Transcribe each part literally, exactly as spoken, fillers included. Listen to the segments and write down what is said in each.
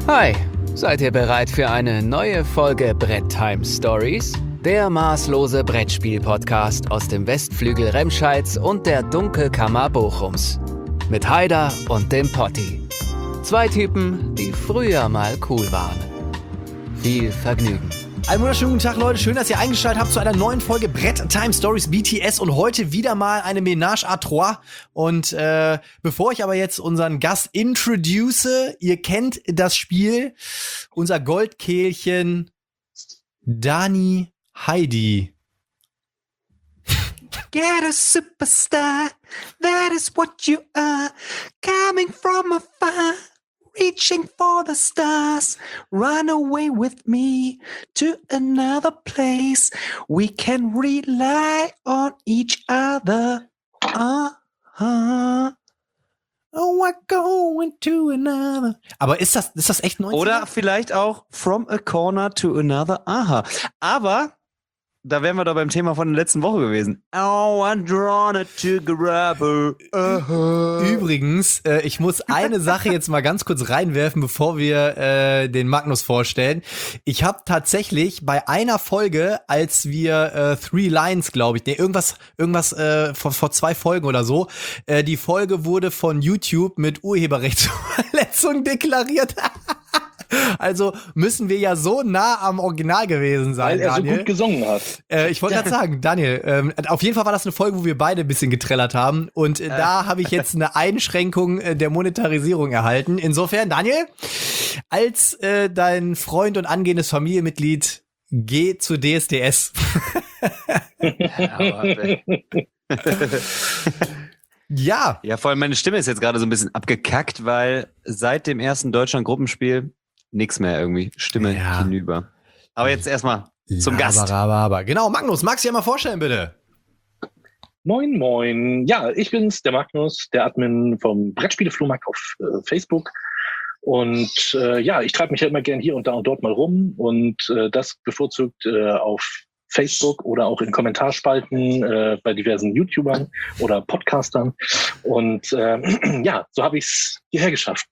Hi, seid ihr bereit für eine neue Folge Brett Time Stories? Der maßlose Brettspiel-Podcast aus dem Westflügel Remscheids und der Dunkelkammer Bochums. Mit Haider und dem Potti. Zwei Typen, die früher mal cool waren. Viel Vergnügen. Einen wunderschönen guten Tag, Leute. Schön, dass ihr eingeschaltet habt zu einer neuen Folge Brett Time Stories B T S und heute wieder mal eine Ménage à trois. Und äh, bevor ich aber jetzt unseren Gast introduce, ihr kennt das Spiel, unser Goldkehlchen Dani Heidi. Get a superstar, that is what you are, coming from afar, reaching for the stars, run away with me to another place, we can rely on each other, uh-huh. Oh, we're going to another. Aber ist das, ist das echt neunzig? Oder vielleicht auch from a corner to another, aha. Aber da wären wir doch beim Thema von der letzten Woche gewesen. Oh, I'm drawn to grab her. Uh-huh. Übrigens, äh, ich muss eine Sache jetzt mal ganz kurz reinwerfen, bevor wir äh, den Magnus vorstellen. Ich habe tatsächlich bei einer Folge, als wir äh, Three Lions, glaube ich, nee, irgendwas, irgendwas äh, vor, vor zwei Folgen oder so, äh, die Folge wurde von YouTube mit Urheberrechtsverletzung deklariert. Also müssen wir ja so nah am Original gewesen sein, weil er Daniel. so gut gesungen hat. Äh, ich wollte gerade sagen, Daniel, ähm, auf jeden Fall war das eine Folge, wo wir beide ein bisschen getrellert haben. Und äh, da habe ich jetzt eine Einschränkung äh, der Monetarisierung erhalten. Insofern, Daniel, als äh, dein Freund und angehendes Familienmitglied, geh zu D S D S. Ja. Ja, vor allem meine Stimme ist jetzt gerade so ein bisschen abgekackt, weil seit dem ersten Deutschland-Gruppenspiel nix mehr irgendwie. Stimme Ja. hinüber. Aber jetzt erstmal zum Laber, Gast. Aber, aber. Genau, Magnus, magst du dir mal vorstellen, bitte? Moin, moin. Ja, ich bin's, der Magnus, der Admin vom Brettspiele-Flohmarkt auf äh, Facebook. Und äh, ja, ich treibe mich ja immer gern hier und da und dort mal rum und äh, das bevorzugt äh, auf Facebook oder auch in Kommentarspalten äh, bei diversen YouTubern oder Podcastern. Und äh, ja, so habe ich's hierher geschafft.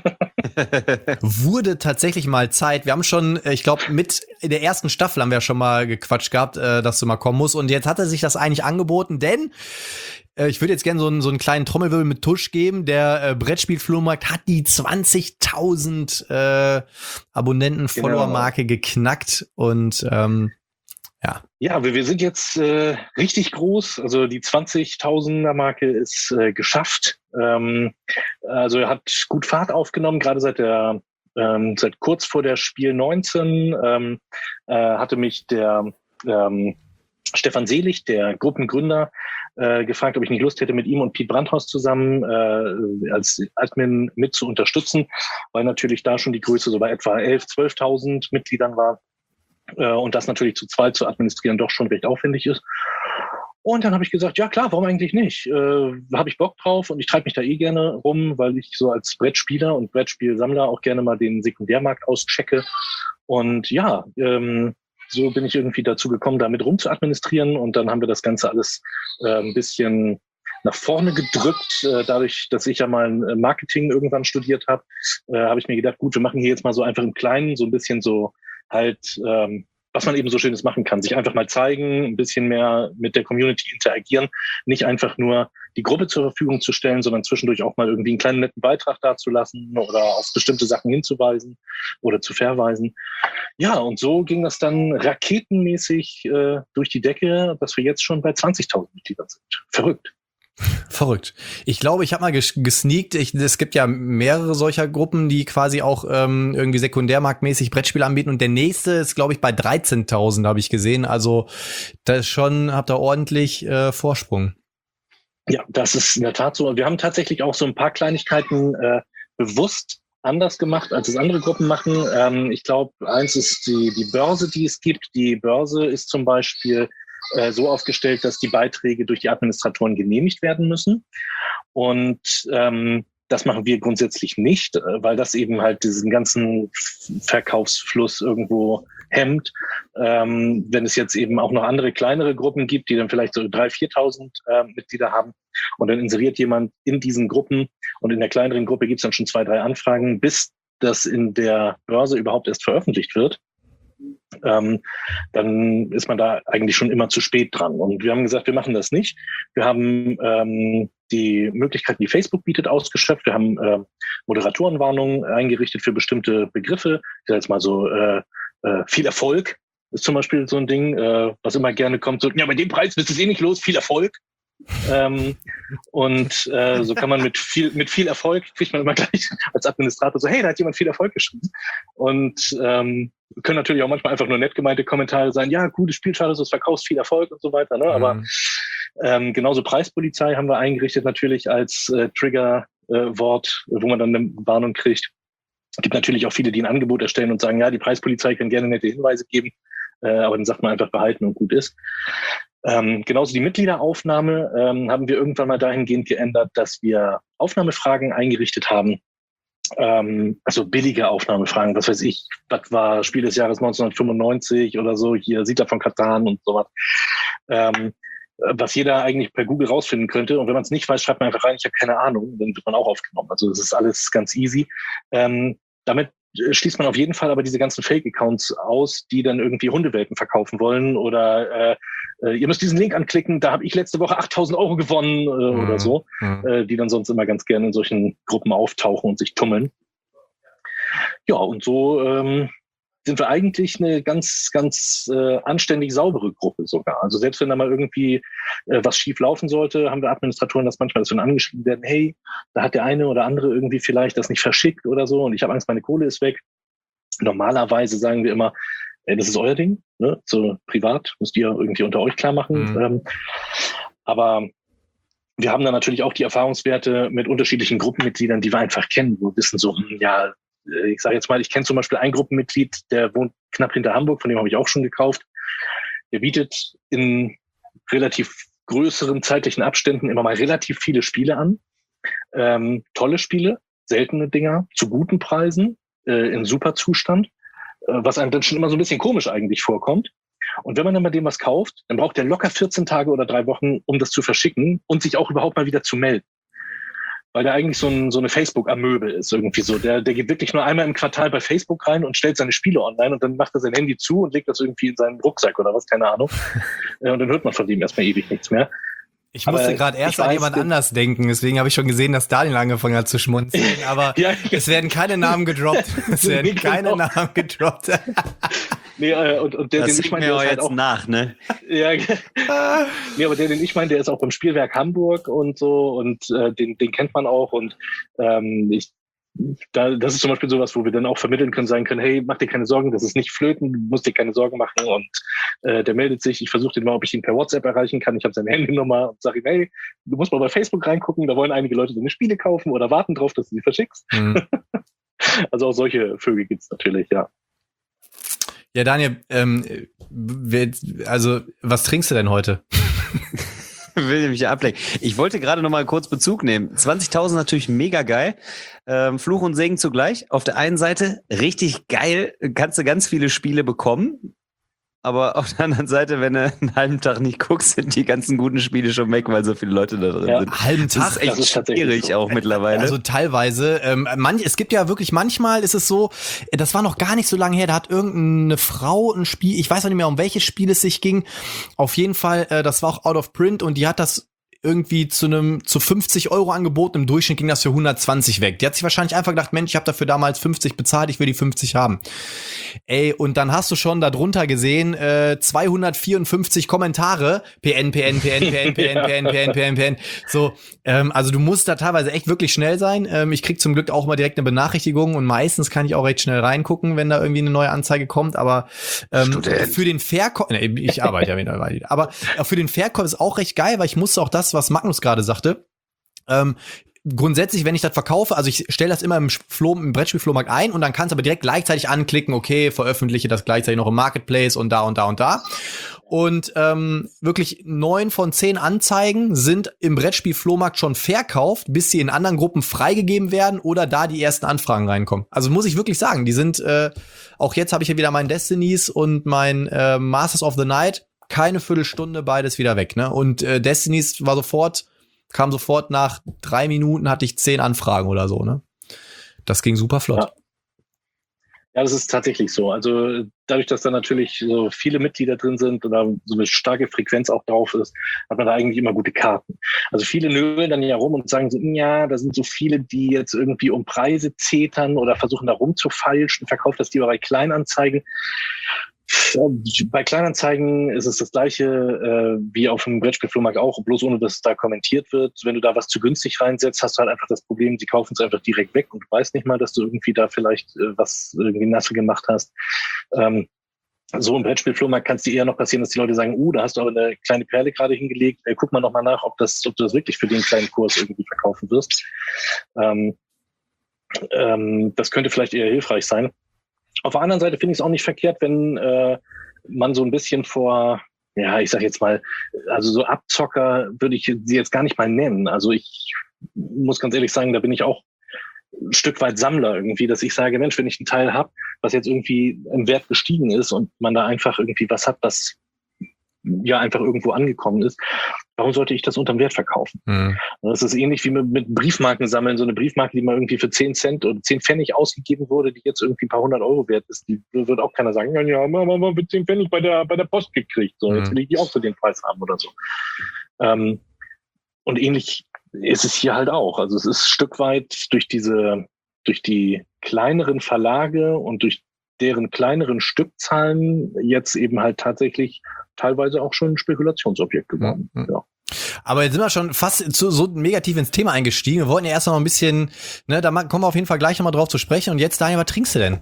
Wurde tatsächlich mal Zeit. Wir haben schon, äh, ich glaube, mit in der ersten Staffel haben wir schon mal gequatscht gehabt, äh, dass du mal kommen musst. Und jetzt hat er sich das eigentlich angeboten, denn äh, ich würde jetzt gerne so einen, so einen kleinen Trommelwirbel mit Tusch geben. Der äh, Brettspiel-Flohmarkt hat die zwanzigtausend äh, Abonnenten-Follower-Marke geknackt. Und ähm, ja. Ja, wir, wir sind jetzt äh, richtig groß. Also die zwanzigtausender-Marke ist äh, geschafft. Ähm, also er hat gut Fahrt aufgenommen, gerade seit der ähm, seit kurz vor der Spiel neunzehn ähm, äh, hatte mich der ähm, Stefan Selig, der Gruppengründer, äh, gefragt, ob ich nicht Lust hätte, mit ihm und Piet Brandhaus zusammen äh, als Admin mit zu unterstützen, weil natürlich da schon die Größe so bei etwa elf, zwölftausend Mitgliedern war. Und das natürlich zu zweit zu administrieren doch schon recht aufwendig ist. Und dann habe ich gesagt, ja klar, warum eigentlich nicht? Äh, habe ich Bock drauf und ich treibe mich da eh gerne rum, weil ich so als Brettspieler und Brettspielsammler auch gerne mal den Sekundärmarkt auschecke. Und ja, ähm, so bin ich irgendwie dazu gekommen, da mit rum zu administrieren. Und dann haben wir das Ganze alles äh, ein bisschen nach vorne gedrückt. Äh, dadurch, dass ich ja mal Marketing irgendwann studiert habe, äh, habe ich mir gedacht, gut, wir machen hier jetzt mal so einfach im Kleinen, so ein bisschen so halt, ähm, was man eben so Schönes machen kann. Sich einfach mal zeigen, ein bisschen mehr mit der Community interagieren, nicht einfach nur die Gruppe zur Verfügung zu stellen, sondern zwischendurch auch mal irgendwie einen kleinen netten Beitrag dazulassen oder auf bestimmte Sachen hinzuweisen oder zu verweisen. Ja, und so ging das dann raketenmäßig äh, durch die Decke, dass wir jetzt schon bei zwanzigtausend Mitgliedern sind. Verrückt. Verrückt. Ich glaube, ich habe mal ges- gesneakt. Ich, es gibt ja mehrere solcher Gruppen, die quasi auch ähm, irgendwie sekundärmarktmäßig Brettspiele anbieten. Und der nächste ist, glaube ich, bei dreizehntausend, habe ich gesehen. Also das ist schon, habt ihr ordentlich äh, Vorsprung. Ja, das ist in der Tat so. Wir haben tatsächlich auch so ein paar Kleinigkeiten äh, bewusst anders gemacht, als es andere Gruppen machen. Ähm, ich glaube, eins ist die, die Börse, die es gibt. Die Börse ist zum Beispiel äh, so aufgestellt, dass die Beiträge durch die Administratoren genehmigt werden müssen. Und ähm, das machen wir grundsätzlich nicht, äh, weil das eben halt diesen ganzen Verkaufsfluss irgendwo hemmt. Ähm, wenn es jetzt eben auch noch andere kleinere Gruppen gibt, die dann vielleicht so dreitausend, viertausend äh, Mitglieder haben und dann inseriert jemand in diesen Gruppen und in der kleineren Gruppe gibt es dann schon zwei, drei Anfragen, bis das in der Börse überhaupt erst veröffentlicht wird, ähm, dann ist man da eigentlich schon immer zu spät dran. Und wir haben gesagt, wir machen das nicht. Wir haben ähm, die Möglichkeiten, die Facebook bietet, ausgeschöpft. Wir haben äh, Moderatorenwarnungen eingerichtet für bestimmte Begriffe. Ich sag jetzt mal so, äh, äh, viel Erfolg ist zum Beispiel so ein Ding, äh, was immer gerne kommt. So, ja, bei dem Preis bist du eh nicht los, viel Erfolg. ähm, und äh, so kann man mit viel mit viel Erfolg, kriegt man immer gleich als Administrator so, hey, da hat jemand viel Erfolg geschrieben. Und ähm, können natürlich auch manchmal einfach nur nett gemeinte Kommentare sein, ja, gutes Spiel, schade, dass du es verkaufst, viel Erfolg und so weiter. Ne? Mhm. Aber ähm, genauso Preispolizei haben wir eingerichtet natürlich als äh, Trigger-Wort, äh, wo man dann eine Warnung kriegt. Es gibt natürlich auch viele, die ein Angebot erstellen und sagen, ja, die Preispolizei kann gerne nette Hinweise geben, äh, aber dann sagt man einfach behalten und gut ist. Ähm, genauso die Mitgliederaufnahme ähm, haben wir irgendwann mal dahingehend geändert, dass wir Aufnahmefragen eingerichtet haben. Ähm, also billige Aufnahmefragen, was weiß ich, das war Spiel des Jahres neunzehnhundertfünfundneunzig oder so, hier Siedler von Katan und sowas. Ähm, was jeder eigentlich per Google rausfinden könnte. Und wenn man es nicht weiß, schreibt man einfach rein, ich habe keine Ahnung, dann wird man auch aufgenommen. Also das ist alles ganz easy. Ähm, damit schließt man auf jeden Fall aber diese ganzen Fake-Accounts aus, die dann irgendwie Hundewelpen verkaufen wollen oder äh, ihr müsst diesen Link anklicken, da habe ich letzte Woche achttausend Euro gewonnen äh, mhm. oder so, mhm. äh, die dann sonst immer ganz gerne in solchen Gruppen auftauchen und sich tummeln. Ja, und so ähm, sind wir eigentlich eine ganz, ganz äh, anständig saubere Gruppe sogar. Also selbst wenn da mal irgendwie äh, was schief laufen sollte, haben wir Administratoren das manchmal, dass wir dann angeschrieben werden, hey, da hat der eine oder andere irgendwie vielleicht das nicht verschickt oder so und ich habe Angst, meine Kohle ist weg. Normalerweise sagen wir immer, ey, das ist euer Ding, ne? So privat müsst ihr irgendwie unter euch klar machen. Mhm. Ähm, aber wir haben dann natürlich auch die Erfahrungswerte mit unterschiedlichen Gruppenmitgliedern, die wir einfach kennen, wo wir wissen so, hm, ja, ich sage jetzt mal, ich kenne zum Beispiel ein Gruppenmitglied, der wohnt knapp hinter Hamburg, von dem habe ich auch schon gekauft. Der bietet in relativ größeren zeitlichen Abständen immer mal relativ viele Spiele an. Ähm, tolle Spiele, seltene Dinger, zu guten Preisen, äh, in super Zustand, äh, was einem dann schon immer so ein bisschen komisch eigentlich vorkommt. Und wenn man dann bei dem was kauft, dann braucht der locker vierzehn Tage oder drei Wochen, um das zu verschicken und sich auch überhaupt mal wieder zu melden. Weil der eigentlich so, ein, so eine Facebook-Amöbe ist irgendwie so. Der, der geht wirklich nur einmal im Quartal bei Facebook rein und stellt seine Spiele online und dann macht er sein Handy zu und legt das irgendwie in seinen Rucksack oder was, keine Ahnung. Und dann hört man von dem erstmal ewig nichts mehr. Ich musste gerade erst an jemand anders denken, deswegen habe ich schon gesehen, dass Daniel angefangen hat zu schmunzeln, aber ja, es werden keine Namen gedroppt. Es werden keine genau. Namen gedroppt. Nee, äh, und, und der, das den ich meine, der ist ist halt jetzt auch nach, ne? Ja, nee, aber der, den ich meine, der ist auch beim Spielwerk Hamburg und so und äh, den, den kennt man auch und ähm, ich Da, das ist zum Beispiel sowas, wo wir dann auch vermitteln können, sagen können, hey, mach dir keine Sorgen, das ist nicht Flöten, du musst dir keine Sorgen machen und äh, der meldet sich, ich versuche den mal, ob ich ihn per WhatsApp erreichen kann, ich habe seine Handynummer und sage ihm, hey, du musst mal bei Facebook reingucken, da wollen einige Leute deine Spiele kaufen oder warten drauf, dass du sie verschickst. Mhm. Also auch solche Vögel gibt's natürlich, ja. Ja, Daniel, ähm, also was trinkst du denn heute? Will nämlich ablenken. Ich wollte gerade noch mal kurz Bezug nehmen. zwanzigtausend natürlich mega geil. Ähm, Fluch und Segen zugleich. Auf der einen Seite richtig geil, kannst du ganz viele Spiele bekommen. Aber auf der anderen Seite, wenn du einen halben Tag nicht guckst, sind die ganzen guten Spiele schon weg, weil so viele Leute da drin ja, sind. Halben Tag? Das ist echt das ist schwierig so. Auch mittlerweile. Also teilweise. Ähm, manch, es gibt ja wirklich, manchmal ist es so, das war noch gar nicht so lange her, da hat irgendeine Frau ein Spiel, ich weiß auch nicht mehr, um welches Spiel es sich ging. Auf jeden Fall, äh, das war auch out of print und die hat das irgendwie zu einem zu fünfzig Euro angeboten. Im Durchschnitt ging das für hundertzwanzig weg. Die hat sich wahrscheinlich einfach gedacht, Mensch, ich habe dafür damals fünfzig bezahlt, ich will die fünfzig haben. Ey, und dann hast du schon da drunter gesehen, äh, zweihundertvierundfünfzig Kommentare, P N, P N, P N, P N, P N, P N, P N, P N, P N. So, ähm, also du musst da teilweise echt wirklich schnell sein. Ähm, ich krieg zum Glück auch mal direkt eine Benachrichtigung und meistens kann ich auch recht schnell reingucken, wenn da irgendwie eine neue Anzeige kommt. Aber ähm, für den Verkauf, nee, ich arbeite ja wieder weiter. Aber äh, für den Verkauf ist auch recht geil, weil ich musste auch das, was Magnus gerade sagte, ähm, grundsätzlich, wenn ich das verkaufe, also ich stelle das immer im, Flo, im Brettspielflohmarkt ein und dann kannst du aber direkt gleichzeitig anklicken, okay, veröffentliche das gleichzeitig noch im Marketplace und da und da und da. Und ähm, wirklich neun von zehn Anzeigen sind im Brettspielflohmarkt schon verkauft, bis sie in anderen Gruppen freigegeben werden oder da die ersten Anfragen reinkommen. Also muss ich wirklich sagen, die sind, äh, auch jetzt habe ich ja wieder mein Destinies und mein äh, Masters of the Night, keine Viertelstunde, beides wieder weg, ne? Und äh, Destinies war sofort, kam sofort nach drei Minuten, hatte ich zehn Anfragen oder so, ne? Das ging super flott. Ja, das ist tatsächlich so. Also dadurch, dass da natürlich so viele Mitglieder drin sind oder so eine starke Frequenz auch drauf ist, hat man da eigentlich immer gute Karten. Also viele nölen dann ja rum und sagen so, ja, da sind so viele, die jetzt irgendwie um Preise zetern oder versuchen da rumzufeilschen, verkauft das lieber bei Kleinanzeigen. Bei Kleinanzeigen ist es das gleiche äh, wie auf dem Brettspielflohmarkt auch, bloß ohne, dass da kommentiert wird. Wenn du da was zu günstig reinsetzt, hast du halt einfach das Problem, die kaufen es einfach direkt weg und du weißt nicht mal, dass du irgendwie da vielleicht äh, was irgendwie nasse gemacht hast. Ähm, so im Brettspielflohmarkt kann es dir eher noch passieren, dass die Leute sagen, uh, da hast du aber eine kleine Perle gerade hingelegt, äh, guck mal noch mal nach, ob, das, ob du das wirklich für den kleinen Kurs irgendwie verkaufen wirst. Ähm, ähm, das könnte vielleicht eher hilfreich sein. Auf der anderen Seite finde ich es auch nicht verkehrt, wenn äh, man so ein bisschen vor, ja, ich sag jetzt mal, also so Abzocker würde ich sie jetzt gar nicht mal nennen. Also ich muss ganz ehrlich sagen, da bin ich auch ein Stück weit Sammler irgendwie, dass ich sage, Mensch, wenn ich einen Teil habe, was jetzt irgendwie im Wert gestiegen ist und man da einfach irgendwie was hat, was ja einfach irgendwo angekommen ist, warum sollte ich das unterm Wert verkaufen? Mhm. Das ist ähnlich wie mit, mit Briefmarken sammeln. So eine Briefmarke, die mal irgendwie für zehn Cent oder zehn Pfennig ausgegeben wurde, die jetzt irgendwie ein paar hundert Euro wert ist, die wird auch keiner sagen, ja, ja, haben wir mal für zehn Pfennig bei der, bei der Post gekriegt. So, mhm. Jetzt will ich die auch für den Preis haben oder so. Ähm, und ähnlich ist es hier halt auch. Also es ist ein Stück weit durch diese, durch die kleineren Verlage und durch deren kleineren Stückzahlen jetzt eben halt tatsächlich teilweise auch schon ein Spekulationsobjekt geworden. Mhm. Ja. Aber jetzt sind wir schon fast zu, so negativ ins Thema eingestiegen. Wir wollten ja erst noch ein bisschen, ne, da kommen wir auf jeden Fall gleich nochmal drauf zu sprechen. Und jetzt, Daniel, was trinkst du denn?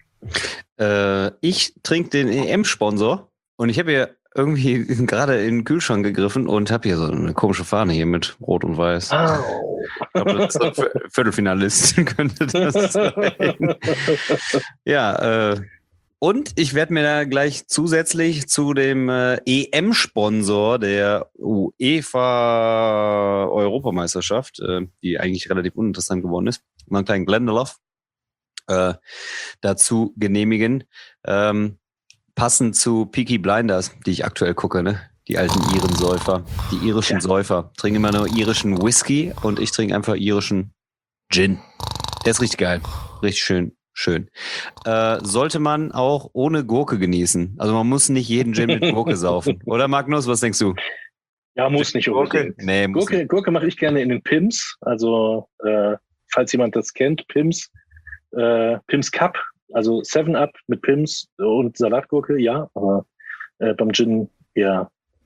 Äh, ich trinke den E M-Sponsor und ich habe hier irgendwie gerade in den Kühlschrank gegriffen und habe hier so eine komische Fahne hier mit Rot und Weiß. Oh. Ich glaube, das ist ein Viertelfinalist könnte das sein. Ja, äh, und ich werde mir da gleich zusätzlich zu dem äh, E M-Sponsor der UEFA Europameisterschaft, äh, die eigentlich relativ uninteressant geworden ist, mal einen kleinen Glendalough äh, dazu genehmigen. Ähm, passend zu Peaky Blinders, die ich aktuell gucke, ne? Die alten Iren-Säufer, die irischen ja. Säufer. Trinken immer nur irischen Whisky und ich trinke einfach irischen Gin. Der ist richtig geil. Richtig schön. Schön. Äh, sollte man auch ohne Gurke genießen. Also man muss nicht jeden Gin mit Gurke saufen. Oder Magnus, was denkst du? Ja, muss nicht Gurke. Nee, muss Gurke, nicht. Gurke mache ich gerne in den Pims. Also äh, falls jemand das kennt, Pims. Äh, Pims Cup. Also seven up mit Pims und Salatgurke, ja. Aber äh, beim Gin eher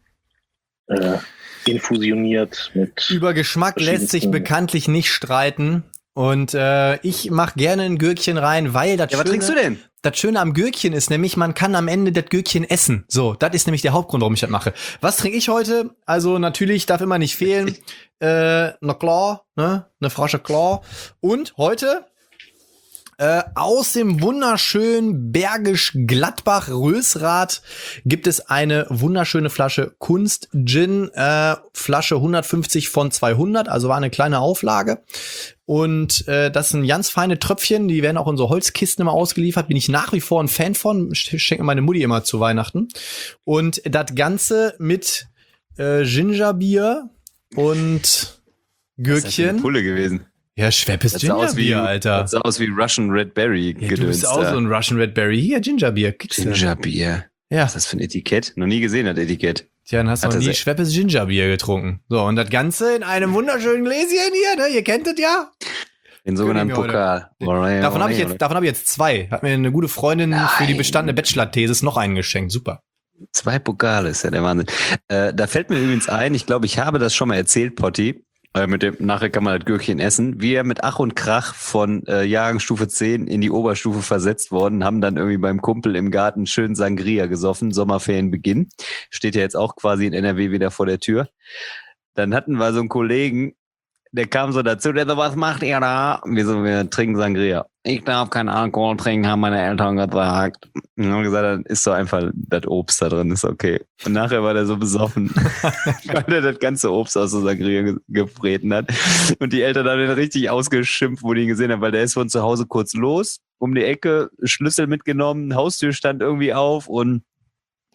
äh, infusioniert mit... Über Geschmack lässt sich bekanntlich nicht streiten. Und äh, ich mache gerne ein Gürkchen rein, weil das Ja, was Schöne, trinkst du denn? Das Schöne am Gürkchen ist nämlich, man kann am Ende das Gürkchen essen. So, das ist nämlich der Hauptgrund, warum ich das mache. Was trinke ich heute? Also natürlich darf immer nicht fehlen, äh, eine Claw, ne, eine Flasche Claw. Und heute Äh, aus dem wunderschönen Bergisch Gladbach Rösrath gibt es eine wunderschöne Flasche Kunst Gin, äh, Flasche hundertfünfzig von zweihundert, also war eine kleine Auflage. Und äh, das sind ganz feine Tröpfchen, die werden auch in so Holzkisten immer ausgeliefert, bin ich nach wie vor ein Fan von, schenke meine Mutti immer zu Weihnachten. Und das Ganze mit äh, Gingerbier und Gürkchen. Das ist eine Pulle gewesen. Ja, Schweppes Gingerbier, Alter. Das sah aus wie Russian Red Berry. Ja, du bist auch so ein Russian Red Berry. Hier, Gingerbier. Gingerbier. Ja. Was ist das für ein Etikett? Noch nie gesehen, das Etikett. Tja, dann hast du noch nie Schweppes Gingerbier getrunken. So, und das Ganze in einem wunderschönen Gläschen hier, ne? Ihr kennt das ja. Den sogenannten Pokal. Davon habe ich jetzt, davon habe ich jetzt zwei. Hat mir eine gute Freundin Nein. für die bestandene Bachelor-Thesis noch einen geschenkt. Super. Zwei Pokale, ist ja der Wahnsinn. Äh, da fällt mir übrigens ein, ich glaube, ich habe das schon mal erzählt, Potti. Mit dem, nachher kann man das Gürkchen essen. Wir mit Ach und Krach von äh, Jahrgangsstufe zehn in die Oberstufe versetzt worden, haben dann irgendwie beim Kumpel im Garten schön Sangria gesoffen, Sommerferienbeginn. Steht ja jetzt auch quasi in N R W wieder vor der Tür. Dann hatten wir so einen Kollegen, der kam so dazu, der so, was macht ihr da? Wir so, wir trinken Sangria. Ich darf keinen Alkohol trinken, haben meine Eltern gesagt. Und haben gesagt, dann ist so einfach das Obst da drin, ist okay. Und nachher war der so besoffen, weil er das ganze Obst aus der Sangria ge- gebreten hat. Und die Eltern haben ihn richtig ausgeschimpft, wo die ihn gesehen haben, weil der ist von zu Hause kurz los, um die Ecke, Schlüssel mitgenommen, Haustür stand irgendwie auf und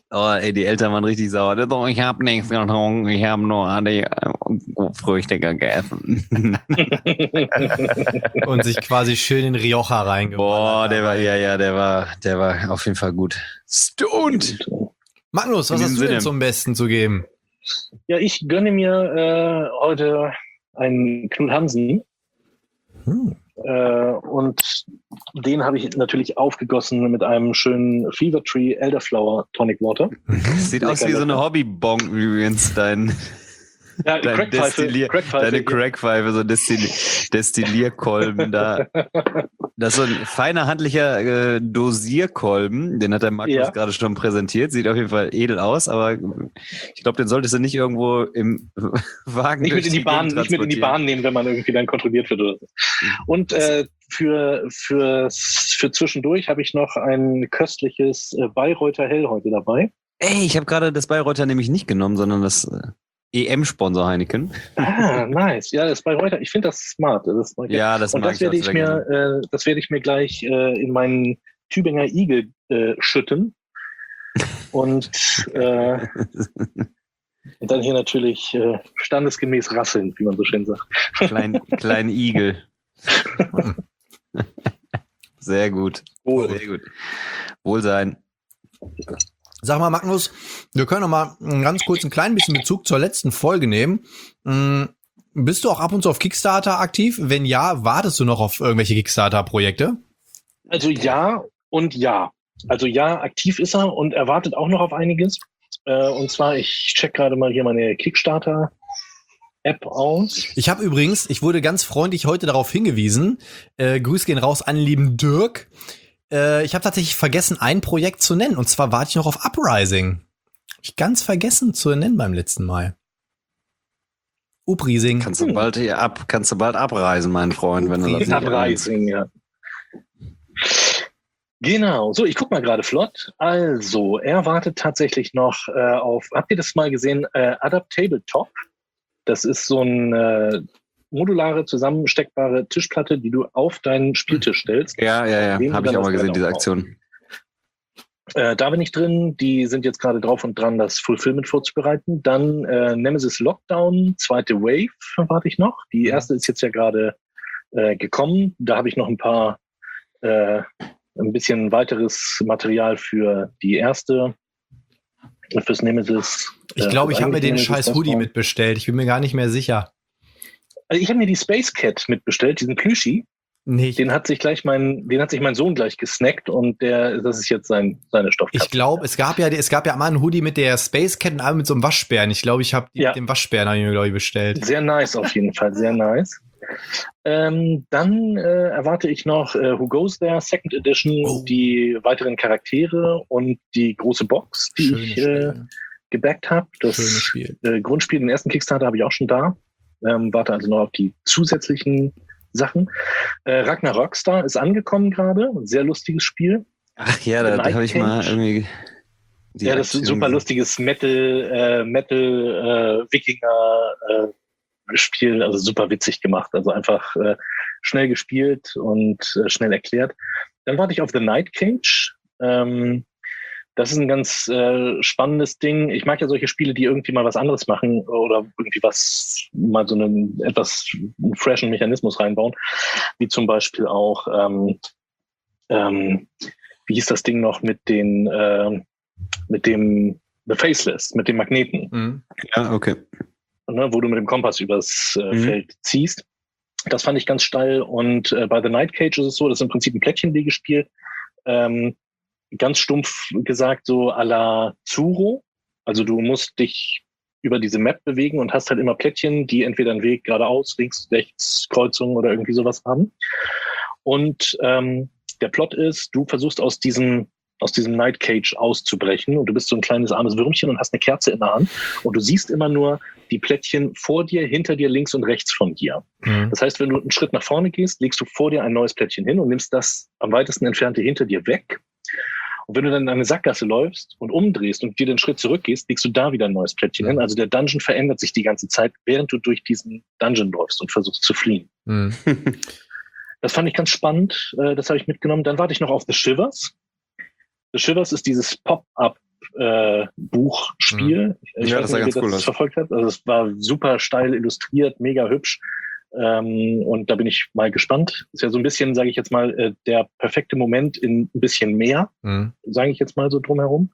Oh, ey, die Eltern waren richtig sauer. Doch, ich hab nichts getrunken, ich habe nur die Früchte gegessen. Und sich quasi schön in Rioja reingeballert. Boah, der war, ja, ja, der war, der war auf jeden Fall gut. Stoned! Magnus, was In hast diesem du denn Sinne. zum Besten zu geben? Ja, ich gönne mir äh, heute einen Knut Hansen. Hm. Äh, und den habe ich natürlich aufgegossen mit einem schönen Fever Tree Elderflower Tonic Water. Sieht aus wie so eine Hobbybong übrigens, dein, Ja, dein Crackpfeife, Destillier, Crackpfeife, deine ja. Crackpfeife, so Destilli Destillierkolben da. Das ist so ein feiner handlicher äh, Dosierkolben, den hat der Markus Ja. gerade schon präsentiert, sieht auf jeden Fall edel aus, aber ich glaube, den solltest du nicht irgendwo im Wagen Nicht mit durch in die Bahn, Gegend nicht mit in die transportieren. Bahn nehmen, wenn man irgendwie dann kontrolliert wird oder so. Und äh, für, für, für zwischendurch habe ich noch ein köstliches äh, Bayreuther Hell heute dabei. Ey, ich habe gerade das Bayreuther nämlich nicht genommen, sondern das äh, E M-Sponsor Heineken. Ah, nice. Ja, das Bayreuther, ich finde das smart. Das mag ich. Ja, das Und mag das werde auch ich sehr mir, gerne. äh, das werde ich mir gleich äh, in meinen Tübinger Igel äh, schütten. Und, äh, und dann hier natürlich äh, standesgemäß rasseln, wie man so schön sagt. Klein, kleinen Igel. Sehr gut. Wohl. Sehr gut. Wohlsein. Sag mal, Magnus, wir können noch mal einen ganz kurz ein klein bisschen Bezug zur letzten Folge nehmen. Hm, bist du auch ab und zu auf Kickstarter aktiv? Wenn ja, wartest du noch auf irgendwelche Kickstarter-Projekte? Also ja und ja. Also ja, aktiv ist er und er wartet auch noch auf einiges. Äh, und zwar, ich check gerade mal hier meine Kickstarter-App aus. Ich habe übrigens, ich wurde ganz freundlich heute darauf hingewiesen, äh, Grüß gehen raus an den lieben Dirk. Äh, ich habe tatsächlich vergessen, ein Projekt zu nennen. Und zwar warte ich noch auf Uprising. Hab ich ganz vergessen zu nennen beim letzten Mal. Uprising. Kannst du bald hier ab, kannst du bald abreisen, mein Freund, wenn du das nicht Uprising, ja. Genau, so, ich guck mal gerade flott. Also, er wartet tatsächlich noch äh, auf, habt ihr das mal gesehen, äh, Adaptable Top? Das ist so eine äh, modulare, zusammensteckbare Tischplatte, die du auf deinen Spieltisch stellst. Ja, ja, ja. Dem Habe dann ich auch mal das gesehen, Brett diese aufbauen. Aktion. Äh, da bin ich drin. Die sind jetzt gerade drauf und dran, das Fulfillment vorzubereiten. Dann äh, Nemesis Lockdown, zweite Wave warte ich noch. Die erste ist jetzt ja gerade äh, gekommen. Da habe ich noch ein paar, äh, ein bisschen weiteres Material für die erste, fürs Nemesis. Ich äh, glaube, ich fürs habe mir den eigentliche scheiß Nemesis Hoodie Lockdown. mitbestellt. Ich bin mir gar nicht mehr sicher. Also ich habe mir die Space Cat mitbestellt, diesen Plüschi. Nee, ich, Den hat sich gleich mein, den hat sich mein Sohn gleich gesnackt und der, das ist jetzt sein, seine Stoffkatze. ich glaube, es gab ja, es gab ja mal einen Hoodie mit der Space Cat und einmal mit so einem Waschbären. Ich glaube, ich habe die Ja. mit dem Waschbären habe ich mir, glaube ich, bestellt. Sehr nice auf jeden Fall, sehr nice. Ähm, dann äh, erwarte ich noch äh, Who Goes There, Second Edition, Oh. die weiteren Charaktere und die große Box, die Schönes ich äh, Spiel. gebackt habe. Das Schönes Spiel. äh, Grundspiel, den ersten Kickstarter habe ich auch schon da. Ähm, warte also noch auf die zusätzlichen Sachen. Äh, Ragnar Rockstar ist angekommen gerade. Sehr lustiges Spiel. Ach ja, da, da habe ich mal irgendwie. die Ja, das ist ein Aktion super gesehen. lustiges Metal, äh, Metal, äh, Wikinger äh, Spiel, also super witzig gemacht. Also einfach äh, schnell gespielt und äh, schnell erklärt. Dann warte ich auf The Night Cage. Ähm, das ist ein ganz äh, spannendes Ding. Ich mag ja solche Spiele, die irgendwie mal was anderes machen oder irgendwie was, mal so einen etwas einen freshen Mechanismus reinbauen. Wie zum Beispiel auch, ähm, ähm, wie hieß das Ding noch mit den, äh, mit dem The Faceless, mit dem Magneten, Mhm. Ja, okay. ne, wo du mit dem Kompass übers äh, Mhm. Feld ziehst. Das fand ich ganz steil. Und äh, bei The Night Cage ist es so, das ist im Prinzip ein Plättchenlegespiel. Ähm, ganz stumpf gesagt, so à la Zuro. Also du musst dich über diese Map bewegen und hast halt immer Plättchen, die entweder einen Weg geradeaus, links, rechts, Kreuzungen oder irgendwie sowas haben. Und ähm, der Plot ist, du versuchst aus diesem aus diesem Night Cage auszubrechen und du bist so ein kleines armes Würmchen und hast eine Kerze in der Hand und du siehst immer nur die Plättchen vor dir, hinter dir, links und rechts von dir. Mhm. Das heißt, wenn du einen Schritt nach vorne gehst, legst du vor dir ein neues Plättchen hin und nimmst das am weitesten entfernte hinter dir weg. Und wenn du dann in eine Sackgasse läufst und umdrehst und dir den Schritt zurückgehst, legst du da wieder ein neues Plättchen hin. Also der Dungeon verändert sich die ganze Zeit, während du durch diesen Dungeon läufst und versuchst zu fliehen. Mhm. Das fand ich ganz spannend. äh, Das habe ich mitgenommen. Dann warte ich noch auf The Shivers. The Shivers ist dieses Pop-up Comic-Buch-Spiel. Mhm. Ich Ja, weiß das sah nicht, ganz ob ihr cool das aus. verfolgt habt. Also es war super steil illustriert, mega hübsch. Ähm, und da bin ich mal gespannt. Ist ja so ein bisschen, sage ich jetzt mal, äh, der perfekte Moment in ein bisschen mehr, Mhm. sage ich jetzt mal so drumherum.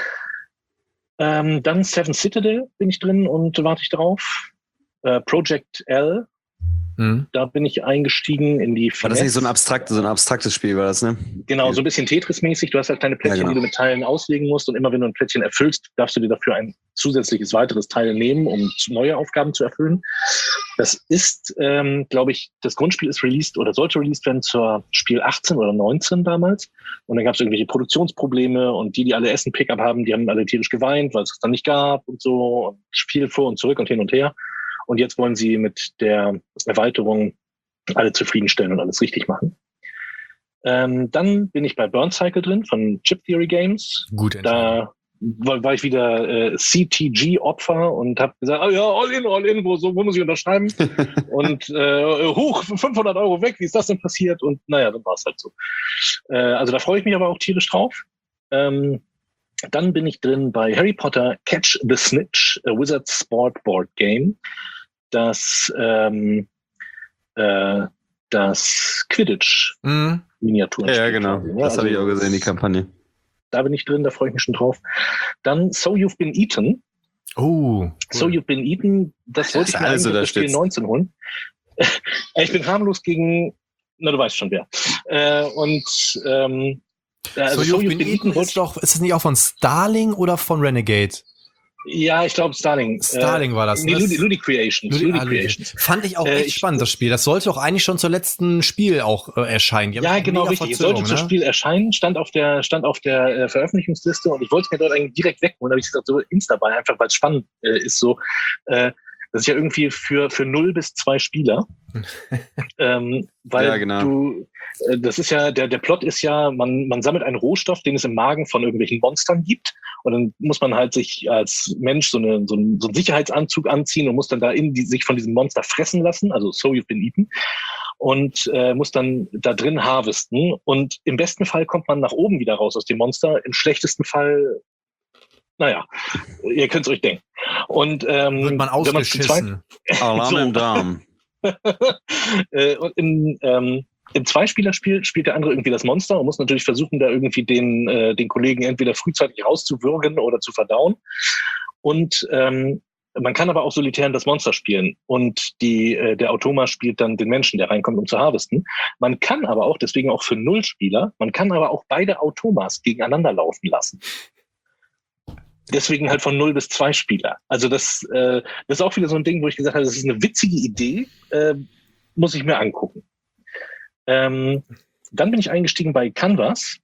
Ähm, dann Seven Citadel bin ich drin und warte ich drauf. Äh, Project L, Mhm. da bin ich eingestiegen in die War das nicht so ein, Finesse. abstrakt, so ein abstraktes Spiel, war das, ne? Genau, so ein bisschen Tetris-mäßig. Du hast halt kleine Plättchen, Ja, genau. die du mit Teilen auslegen musst. Und immer wenn du ein Plättchen erfüllst, darfst du dir dafür ein zusätzliches weiteres Teil nehmen, um neue Aufgaben zu erfüllen. Das ist, ähm, glaube ich, das Grundspiel ist released oder sollte released werden zur Spiel achtzehn oder neunzehn damals. Und dann gab es irgendwelche Produktionsprobleme und die, die alle Essen-Pickup haben, die haben alle tierisch geweint, weil es es dann nicht gab und so. Und Spiel vor und zurück und hin und her. Und jetzt wollen sie mit der Erweiterung alle zufriedenstellen und alles richtig machen. Ähm, dann bin ich bei Burn Cycle drin von Chip Theory Games. Gut entschieden. Da war, war ich wieder äh, C T G-Opfer und habe gesagt, oh ja, all in, all in, wo, so, wo muss ich unterschreiben? und äh, hoch, fünfhundert Euro weg, wie ist das denn passiert? Und naja, dann war es halt so. Äh, also da freue ich mich aber auch tierisch drauf. Ähm, dann bin ich drin bei Harry Potter Catch the Snitch, a Wizard's Sport Board Game. Das ähm, äh, das Quidditch Mhm. Miniaturen. Ja, ja, genau. Das habe ich auch gesehen, die Kampagne. Da bin ich drin, da freue ich mich schon drauf. Dann So You've Been Eaten. Oh. Cool. So You've Been Eaten, das wollte Das ich mir alles eigentlich auf das Spiel unterstützt. neunzehn holen. Ich bin harmlos gegen, na du weißt schon wer. Äh, und ähm, also so, You've Been Eaten wollte ist doch, ist es nicht auch von Starling oder von Renegade? Ja, ich glaube Starling. Starling äh, war das, Nee, ne? Ludi, Ludi Creations. Ludi- Ludi ah, Ludi. Creations. Fand ich auch Äh, echt ich- spannend, das Spiel. Das sollte doch eigentlich schon zur letzten Spiel auch äh, erscheinen. Die haben Ja, eine genau, mega richtig. Es sollte Verzögerung, zum ne? Spiel erscheinen, stand auf der, stand auf der äh, Veröffentlichungsliste und ich wollte es mir dort eigentlich direkt wegholen. Da habe ich gesagt, so Insta dabei, einfach weil es spannend äh, ist. So, äh, das ist ja irgendwie für für null bis zwei Spieler, ähm, weil Ja, genau. du, äh, das ist ja der der Plot ist ja, man man sammelt einen Rohstoff, den es im Magen von irgendwelchen Monstern gibt und dann muss man halt sich als Mensch so eine so einen, so einen Sicherheitsanzug anziehen und muss dann da in die, sich von diesem Monster fressen lassen. Also so you've been eaten. Und äh, muss dann da drin harvesten. Und im besten Fall kommt man nach oben wieder raus aus dem Monster. Im schlechtesten Fall, naja, ihr könnt es euch denken. Und ähm, Wird man wenn man's zu zweit- ausgeschissen. Alarm So. im Darm. äh, und im, ähm, im Zweispielerspiel spielt der andere irgendwie das Monster und muss natürlich versuchen, da irgendwie den, äh, den Kollegen entweder frühzeitig rauszuwürgen oder zu verdauen. Und ähm, man kann aber auch solitär das Monster spielen und die, äh, der Automa spielt dann den Menschen, der reinkommt, um zu harvesten. Man kann aber auch, deswegen auch für Null-Spieler, man kann aber auch beide Automas gegeneinander laufen lassen. Deswegen halt von null bis zwei Spieler. Also das, äh, das ist auch wieder so ein Ding, wo ich gesagt habe, das ist eine witzige Idee, äh, muss ich mir angucken. Ähm, dann bin ich eingestiegen bei Canvas.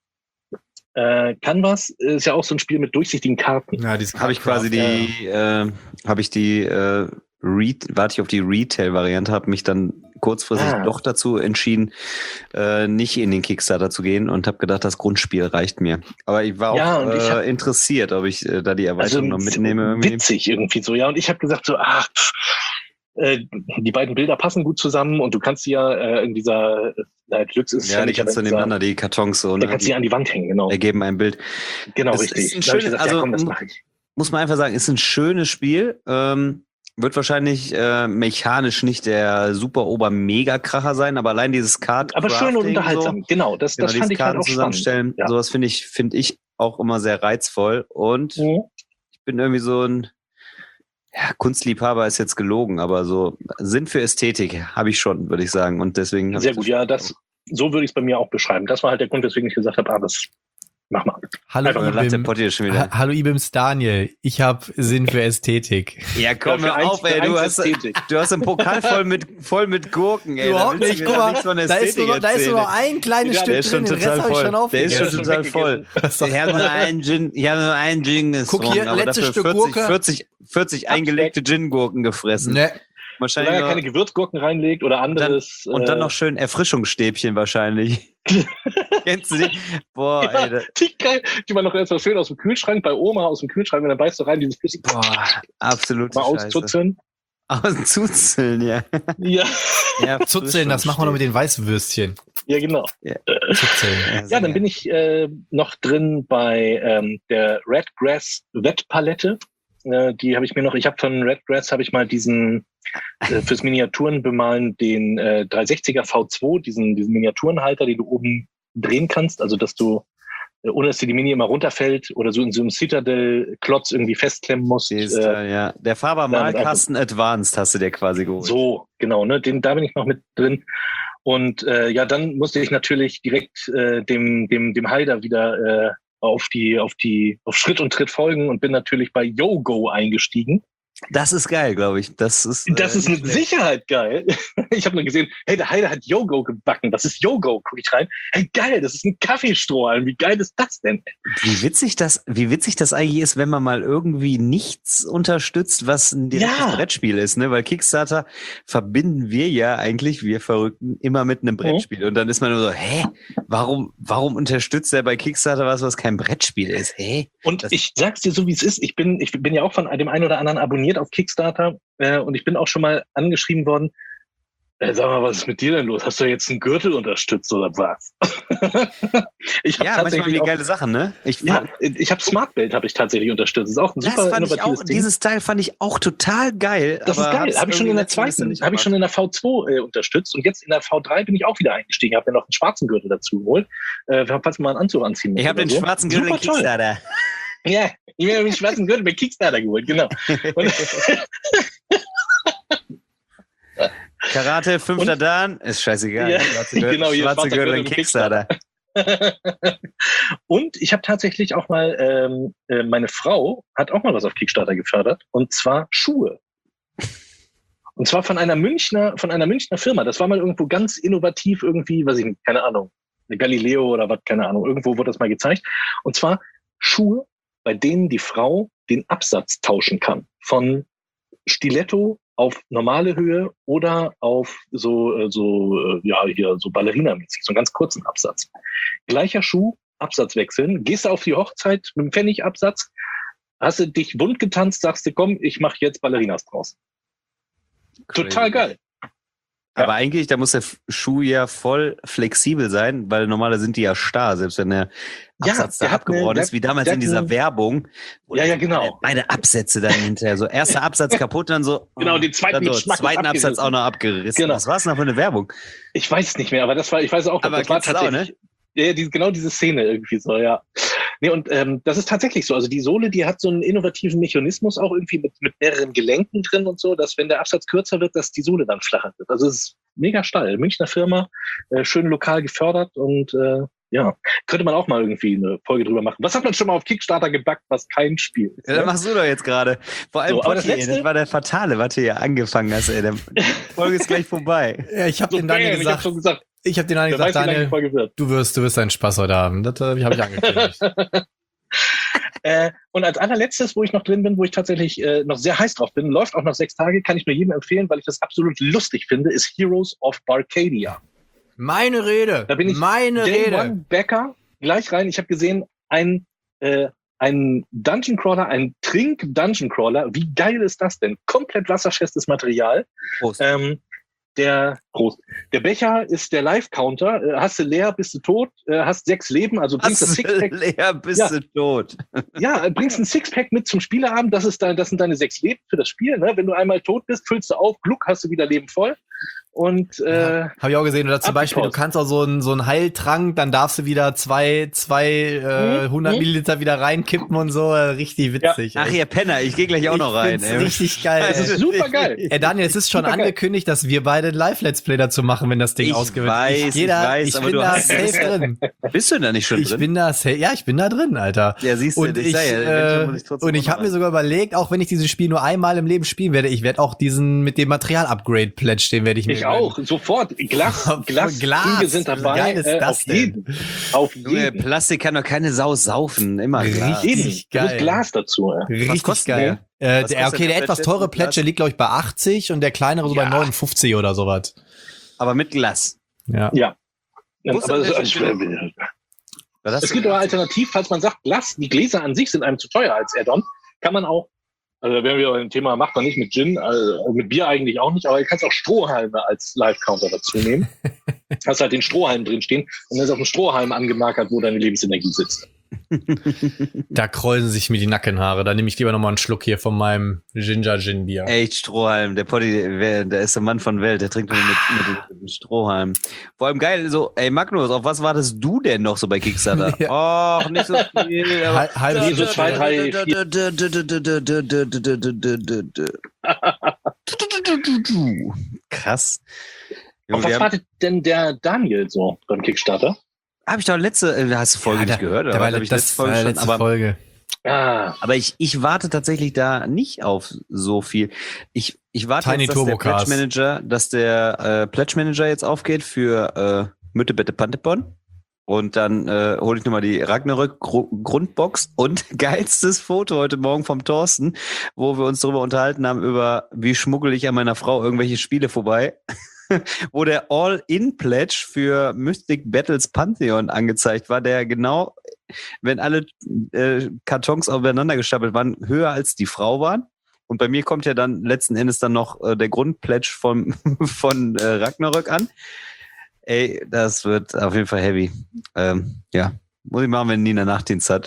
Äh, Canvas ist ja auch so ein Spiel mit durchsichtigen Karten. Ja, dieses Habe ich quasi die, äh, habe ich die, äh, Re warte ich auf die Retail-Variante, habe mich dann kurzfristig Ah. doch dazu entschieden, äh, nicht in den Kickstarter zu gehen und habe gedacht, das Grundspiel reicht mir. Aber ich war Ja, auch und ich hab- äh, interessiert, ob ich äh, da die Erweiterung noch mitnehme. Irgendwie. Witzig irgendwie so, ja. Und ich habe gesagt so, ach, pff, äh, die beiden Bilder passen gut zusammen und du kannst sie ja äh, in dieser, äh, Glücks ist es Ja, die nicht, kannst du aber in dieser- nebeneinander, die Kartons so, Da ne? kannst du sie Die an die Wand hängen, genau. ergeben ein Bild. Genau, Es richtig. ist ein Da hab ich schönes- gesagt, also, ja, komm, das mu- mache ich. Muss man einfach sagen, ist ein schönes Spiel. Ähm, wird wahrscheinlich äh, mechanisch nicht der super Ober-Mega-Kracher sein, aber allein dieses Card Aber schön und Crafting unterhaltsam. So, Genau, das, genau, das dieses fand ich halt Karten auch spannend. zusammenstellen, Ja. sowas finde ich, finde ich auch immer sehr reizvoll. Und Mhm. ich bin irgendwie so ein ja, Kunstliebhaber ist jetzt gelogen, aber so Sinn für Ästhetik habe ich schon, würde ich sagen. Und deswegen hab Sehr ich gut, ja, das, so würde ich es bei mir auch beschreiben. Das war halt der Grund, weswegen ich gesagt habe, ah, das mach mal. Hallo, Einfach Oder lacht der Ibim. Potti schon wieder. Ha Hallo Ibims Daniel, ich habe Sinn für Ästhetik. Ja, komm Ja, für hör eins- auf, für ey, du eins hast, Ästhetik. du hast einen Pokal voll mit, voll mit Gurken, ey. Überhaupt willst du nicht, mir guck doch mal, nichts von da ist, Ästhetik nur, noch- da ist nur noch erzählen. ein kleines Ja, Stück Der ist schon drin, den Rest total habe ich schon voll. Der ist schon aufgegessen. total voll. Ich habe nur einen Gin, ich habe nur einen Gin getrunken, hier, aber letztes dafür Stück vierzig, Gurke. vierzig, vierzig eingelegte Gin-Gurken gefressen. Ne, Wahrscheinlich Solange er noch, keine Gewürzgurken reinlegt oder anderes. und dann äh, noch schön Erfrischungsstäbchen wahrscheinlich. Kennst du die? Boah, ja, ey. Da, die, geil, die man noch erst mal schön aus dem Kühlschrank, bei Oma aus dem Kühlschrank, und dann beißt du rein, dieses flüssige boah, absolute mal Scheiße. auszuzeln. Aus Zuzeln, ja. Ja, ja Zuzeln, das machen wir noch mit den Weißwürstchen. ja genau. Zuzeln. Ja, dann bin ich äh, noch drin bei ähm, der Redgrass Wettpalette. Äh, die habe ich mir noch, ich habe von Redgrass habe ich mal diesen äh, fürs Miniaturenbemalen den äh, dreihundertsechziger V zwei, diesen, diesen Miniaturenhalter, den du oben drehen kannst, also dass du ohne dass dir die Mini immer runterfällt oder so in so einem Citadel-Klotz irgendwie festklemmen musst. Ist, äh, äh, ja. Der Faber-Malkasten Advanced hast du dir quasi geholt. So, genau, ne? Den, da bin ich noch mit drin. Und äh, ja, dann musste ich natürlich direkt äh, dem, dem, dem Haider wieder äh, auf die, auf die, auf Schritt und Tritt folgen und bin natürlich bei Yogo eingestiegen. Das ist geil, glaube ich. Das ist, Das äh, ist mit nicht schlecht. Sicherheit geil. Ich habe nur gesehen, hey, der Heider hat Yogo gebacken. Was ist Yogo? Guck ich rein. Hey, geil, das ist ein Kaffeestrohhalm. Wie geil ist das denn? Wie witzig das, wie witzig das eigentlich ist, wenn man mal irgendwie nichts unterstützt, was ein direktes Ja. Brettspiel ist, ne? Weil Kickstarter verbinden wir ja eigentlich, wir Verrückten, immer mit einem Brettspiel. Und dann ist man nur so, hä? Warum, warum unterstützt er bei Kickstarter was, was kein Brettspiel ist? Hä? Und Das- ich sag's dir so, wie es ist. Ich bin, ich bin ja auch von dem einen oder anderen abonniert auf Kickstarter äh, und ich bin auch schon mal angeschrieben worden. Äh, sag mal, was ist mit dir denn los? Hast du jetzt einen Gürtel unterstützt oder was? Ich habe Ja, manchmal tatsächlich die auch, geile Sachen, ne? Ich ja, ich habe Smartbelt habe ich tatsächlich unterstützt. Das ist auch ein das super fand ich innovatives auch, Ding. dieses Teil fand ich auch total geil. Das ist aber geil. hab's Habe ich schon in der irgendwie letztens zweiten, nicht habe ich schon gemacht. in der V zwei äh, unterstützt und jetzt in der V drei bin ich auch wieder eingestiegen. Habe mir noch einen schwarzen Gürtel dazu geholt, äh, falls man mal einen Anzug anziehen muss. Ich habe oder den so. schwarzen Gürtel in Super toll. Kickstarter. Ja, ich habe den schwarzen Gürtel bei Kickstarter geholt, genau. Und, Karate, fünfter Und- Dan, ist scheißegal. Ja, Schwarze Gürtel, genau, hier, schwarze schwarzer Gürtel in Gürtel in Kickstarter. und ich habe tatsächlich auch mal, ähm, äh, meine Frau hat auch mal was auf Kickstarter gefördert und zwar Schuhe. Und zwar von einer Münchner, von einer Münchner Firma. Das war mal irgendwo ganz innovativ irgendwie, weiß ich nicht, keine Ahnung, eine Galileo oder was, keine Ahnung. Irgendwo wurde das mal gezeigt. Und zwar Schuhe, bei denen die Frau den Absatz tauschen kann. Von Stiletto auf normale Höhe oder auf so, äh, so, äh, ja, hier, so Ballerina-mäßig, so einen ganz kurzen Absatz. Gleicher Schuh, Absatz wechseln. Gehst du auf die Hochzeit mit dem Pfennigabsatz, hast du dich bunt getanzt, sagst du, komm, ich mache jetzt Ballerinas draus. Total geil. Aber Ja. eigentlich, da muss der F- Schuh ja voll flexibel sein, weil normaler sind die ja starr, selbst wenn der Ja, Absatz da der hat abgebrochen eine- ist, wie damals der in hat dieser eine- Werbung. wo Ja, ja, dann genau. Beide Absätze dann hinterher, so erster Absatz kaputt, dann so. Genau, den zweiten dann mit so, Schmackes zweiten Absatz abgerissen. auch noch abgerissen. Genau. Was war es noch für eine Werbung? Ich weiß es nicht mehr, aber das war, ich weiß auch, Aber das war kennst du auch, tatsächlich. ne? Ja, die, genau diese Szene irgendwie so, ja. Nee, und ähm, das ist tatsächlich so. Also die Sohle, die hat so einen innovativen Mechanismus auch irgendwie mit, mit mehreren Gelenken drin und so, dass wenn der Absatz kürzer wird, dass die Sohle dann flacher wird. Also es ist mega steil. Münchner Firma, äh, schön lokal gefördert und äh, ja, könnte man auch mal irgendwie eine Folge drüber machen. Was hat man schon mal auf Kickstarter gebackt, was kein Spiel ist? Ja, dann Ne? machst du doch jetzt gerade. Vor allem So, aber das Potti, ey, letzte- das war der Fatale, was du hier angefangen hast, ey. Der- Die Folge ist gleich vorbei. Ja, ich habe So, den Daniel bam, ich hab gesagt, schon gesagt, ich habe den Daniel wer gesagt, weiß, wie lange die Daniel, Folge wird. du wirst, du wirst einen Spaß heute haben. Das äh, habe ich angekündigt. Äh, und als allerletztes, wo ich noch drin bin, wo ich tatsächlich äh, noch sehr heiß drauf bin, läuft auch noch sechs Tage, kann ich nur jedem empfehlen, weil ich das absolut lustig finde, ist Heroes of Barcadia. Meine Rede, Da bin ich meine Day Rede. One Bäcker, gleich rein. Ich habe gesehen, ein, äh, ein Dungeon Crawler, ein Trink-Dungeon Crawler. Wie geil ist das denn? Komplett wasserfestes Material. Prost. Ähm, der, Prost. Der Becher ist der Live-Counter. Äh, hast du leer, bist du tot. Äh, hast sechs Leben, also bringst das Hast Sixpack. leer, bist Ja. du tot. Ja, bringst ein Sixpack mit zum Spieleabend. Das ist dein, das sind deine sechs Leben für das Spiel. Ne? Wenn du einmal tot bist, füllst du auf. Gluck, hast du wieder Leben voll. Und äh, Habe ich auch gesehen. Oder zum Abgepaust. Beispiel, du kannst auch so einen so einen Heiltrank, dann darfst du wieder zwei, zwei äh, Mhm, hundert mhm. Milliliter wieder reinkippen und so. Äh, Richtig witzig. Ach, ey. ihr Penner, ich gehe gleich auch Ich noch rein. find's ey. richtig geil. Das ist ey. super geil. Ey, Daniel, es ist schon Supergeil. angekündigt, dass wir beide ein Live-Let's Play dazu machen, wenn das Ding Ich ausgewählt weiß, ich, ich geh da, weiß, ich aber bin du da hast- safe drin. Bist du da nicht schon Ich drin? bin da safe. Ja, ich bin da drin, Alter. Ja, siehst du, Und ich ich, sag ja, eventuell muss äh, ich trotzdem und ich auch habe noch mir sogar überlegt, auch wenn ich dieses Spiel nur einmal im Leben spielen werde, ich werde auch diesen mit dem Material-Upgrade-Pledge, den werde ich mir ich auch. Sofort. Glas, Glas, Glas. Riegel sind dabei. Wie geil ist äh, das auf denn? jeden. Auf Junge, jeden. Plastik kann doch keine Sau saufen. Immer Glas. Richtig. Eben. geil. Muss Glas dazu. Ja. Richtig kostet geil. Äh, Was der, kostet okay, der der etwas Pledge teure jetzt mit Pledge Glas? der liegt, glaube ich, bei achtzig und der kleinere so bei Ja. neunundfünfzig oder sowas. Aber mit Glas. Ja. Ja. Wo ist Aber denn es, der es, Film? Was hast es du gibt aber gedacht? alternativ, falls man sagt, Glas, die Gläser an sich sind einem zu teuer als Add-on, kann man auch Also da wären wir beim Thema, macht man nicht mit Gin, also mit Bier eigentlich auch nicht, aber du kannst auch Strohhalme als Live-Counter dazu nehmen. Hast halt den Strohhalm drin stehen und dann ist auf dem Strohhalm angemarkert, wo deine Lebensenergie sitzt. Da kräuseln sich mir die Nackenhaare. Da nehme ich lieber nochmal einen Schluck hier von meinem Ginger Gin Bier. Echt Strohhalm. Der Potti, der, der ist der Mann von Welt. Der trinkt nur mit, mit, mit dem Strohhalm. Vor allem geil, so, ey Magnus, auf was wartest du denn noch so bei Kickstarter? Ja. Och, nicht so viel. aber- Hal- halbe Nee, so zwei, drei, Krass. Und Junge, was wir haben- wartet denn der Daniel so beim Kickstarter? Hab ich doch letzte, äh, hast du Folge Ja, nicht da- gehört? Da Oder war was? Hab ich das letzte Folge war schon, letzte aber, Folge. Ah, aber ich, ich warte tatsächlich da nicht auf so viel. Ich, ich warte Tiny jetzt, dass der Turbocars. Pledge Manager, dass der äh, Pledge Manager jetzt aufgeht für äh, Mütte, Bette, Pantepon. Und dann äh, hole ich nochmal die Ragnarök Gru- Grundbox und geilstes Foto heute Morgen vom Thorsten, wo wir uns darüber unterhalten haben, über wie schmuggel ich an meiner Frau irgendwelche Spiele vorbei. Wo der All-In-Pledge für Mystic Battles Pantheon angezeigt war, der genau, wenn alle äh, Kartons aufeinander gestapelt waren, höher als die Frau waren. Und bei mir kommt ja dann letzten Endes dann noch äh, der Grundpledge von, von äh, Ragnarök an. Ey, das wird auf jeden Fall heavy. Ähm, ja, muss ich machen, wenn Nina Nachtdienst hat.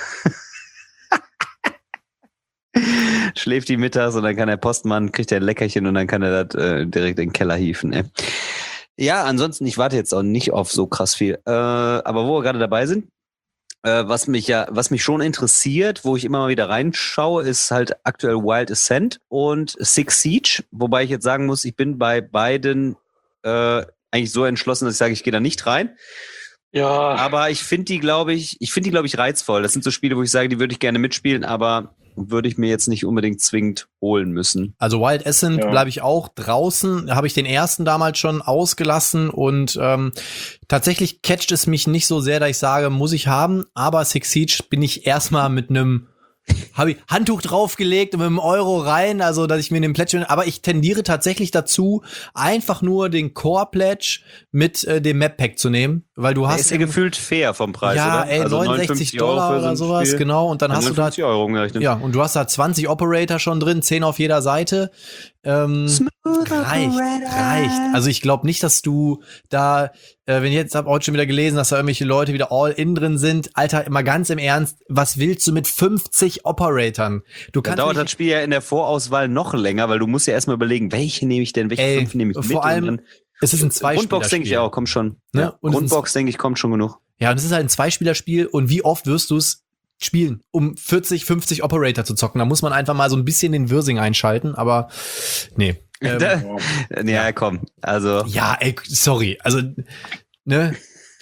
Schläft die mittags und dann kann der Postmann, kriegt er ein Leckerchen und dann kann er das äh, direkt in den Keller hieven. Ey. Ja, ansonsten, ich warte jetzt auch nicht auf so krass viel. Äh, aber wo wir gerade dabei sind, äh, was mich ja, was mich schon interessiert, wo ich immer mal wieder reinschaue, ist halt aktuell Wild Ascent und Six Siege. Wobei ich jetzt sagen muss, ich bin bei beiden äh, eigentlich so entschlossen, dass ich sage, ich gehe da nicht rein. ja. Aber ich finde die, glaube ich, ich finde die, glaube ich, reizvoll. Das sind so Spiele, wo ich sage, die würde ich gerne mitspielen, aber würde ich mir jetzt nicht unbedingt zwingend holen müssen. Also Wild Ascent Ja. bleibe ich auch draußen. Habe ich den ersten damals schon ausgelassen und ähm, tatsächlich catcht es mich nicht so sehr, dass ich sage, muss ich haben. Aber Six Siege bin ich erstmal mit einem habe ich Handtuch draufgelegt und mit einem Euro rein, also dass ich mir den Pledge, aber ich tendiere tatsächlich dazu, einfach nur den Core Pledge mit äh, dem Map Pack zu nehmen, weil du Der hast ist ja gefühlt fair vom Preis, ja, oder? ey, Also neunundsechzig neunundfünfzig Euro Dollar für so oder ein sowas, Spiel. genau, und dann hast du da neunundfünfzig Euro umgerechnet. ja, und du hast da zwanzig Operator schon drin, zehn auf jeder Seite. Ähm, reicht, reicht. Also ich glaube nicht, dass du da, äh, wenn ich jetzt habe heute schon wieder gelesen, dass da irgendwelche Leute wieder all in drin sind. Alter, immer ganz im Ernst, was willst du mit fünfzig Operatoren? Du Dann kannst dauert nicht, das Spiel ja in der Vorauswahl noch länger, weil du musst ja erstmal überlegen, welche nehme ich denn, welche Ey, fünf nehme ich mit. vor allem, und dann, es ist ein Grundbox denke ich Zweispielerspiel. auch, kommt schon. Ne? Ja, Und es ist- Grundbox denke ich, kommt schon genug. Ja, und es ist halt ein Zweispielerspiel und wie oft wirst du es spielen, um vierzig, fünfzig Operator zu zocken? Da muss man einfach mal so ein bisschen den Wirsing einschalten, aber nee. Ähm, Da, ja, komm. Also, Ja, ey, sorry. Also, ne?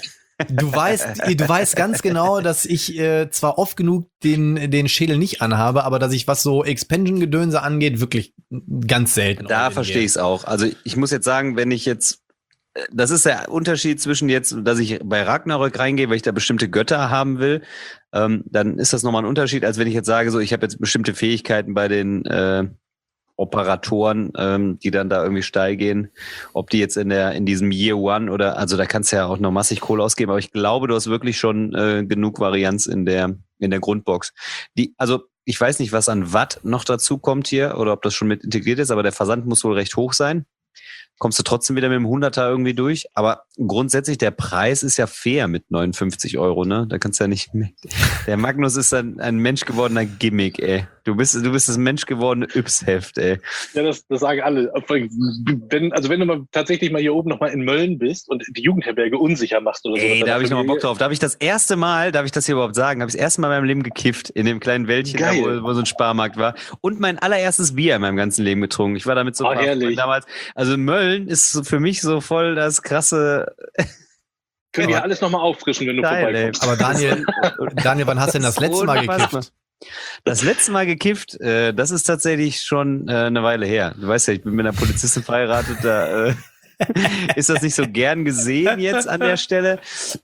Du weißt, du weißt ganz genau, dass ich äh, zwar oft genug den, den Schädel nicht anhabe, aber dass ich, was so Expansion-Gedönse angeht, wirklich ganz selten. da all in verstehe gehe. ich es auch. Also ich muss jetzt sagen, wenn ich jetzt, das ist der Unterschied zwischen jetzt, dass ich bei Ragnarök reingehe, weil ich da bestimmte Götter haben will, ähm, dann ist das nochmal ein Unterschied, als wenn ich jetzt sage, so ich habe jetzt bestimmte Fähigkeiten bei den äh, Operatoren, ähm, die dann da irgendwie steil gehen, ob die jetzt in der in diesem Year One oder, also da kannst du ja auch noch massig Kohle ausgeben, aber ich glaube, du hast wirklich schon äh, genug Varianz in der in der Grundbox. Die, also ich weiß nicht, was an Watt noch dazu kommt hier oder ob das schon mit integriert ist, aber der Versand muss wohl recht hoch sein. Kommst du trotzdem wieder mit dem Hunderter irgendwie durch, aber grundsätzlich der Preis ist ja fair mit neunundfünfzig Euro, ne? Da kannst du ja nicht, der Magnus ist ein, ein Mensch gewordener Gimmick, ey. Du bist, du bist das Mensch gewordene Yps-Heft, ey. Ja, das, das sagen alle. Wenn, also wenn du mal tatsächlich mal hier oben nochmal in Mölln bist und die Jugendherberge unsicher machst oder so. Ey, dann da habe ich dafür noch mal Bock die- drauf. Da habe ich das erste Mal, darf ich das hier überhaupt sagen, habe ich das erste Mal in meinem Leben gekifft, in dem kleinen Wäldchen, da, Geil. wo, wo so ein Sparmarkt war. Und mein allererstes Bier in meinem ganzen Leben getrunken. Ich war damit so Oh, ein paar herrlich. Freunden damals. Also Mölln ist so für mich so voll das krasse. Können wir alles nochmal auffrischen, wenn du Geil, ey. vorbeikommst. Aber Daniel, Daniel, wann hast du denn das letzte Mal Unfassbar. gekifft? Das letzte Mal gekifft, äh, das ist tatsächlich schon äh, eine Weile her. Du weißt ja, ich bin mit einer Polizistin verheiratet, da äh, ist das nicht so gern gesehen jetzt an der Stelle.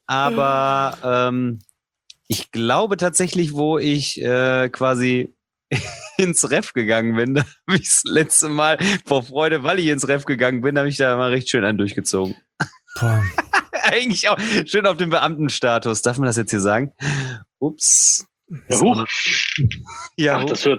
Aber ähm, ich glaube tatsächlich, wo ich äh, quasi ins Ref gegangen bin, da habe ich das letzte Mal vor Freude, weil ich ins Ref gegangen bin, habe ich da mal recht schön einen durchgezogen. Boah. Eigentlich auch schön auf dem Beamtenstatus. Darf man das jetzt hier sagen? Ups. Ja, huch. Ja, Ach, das wird,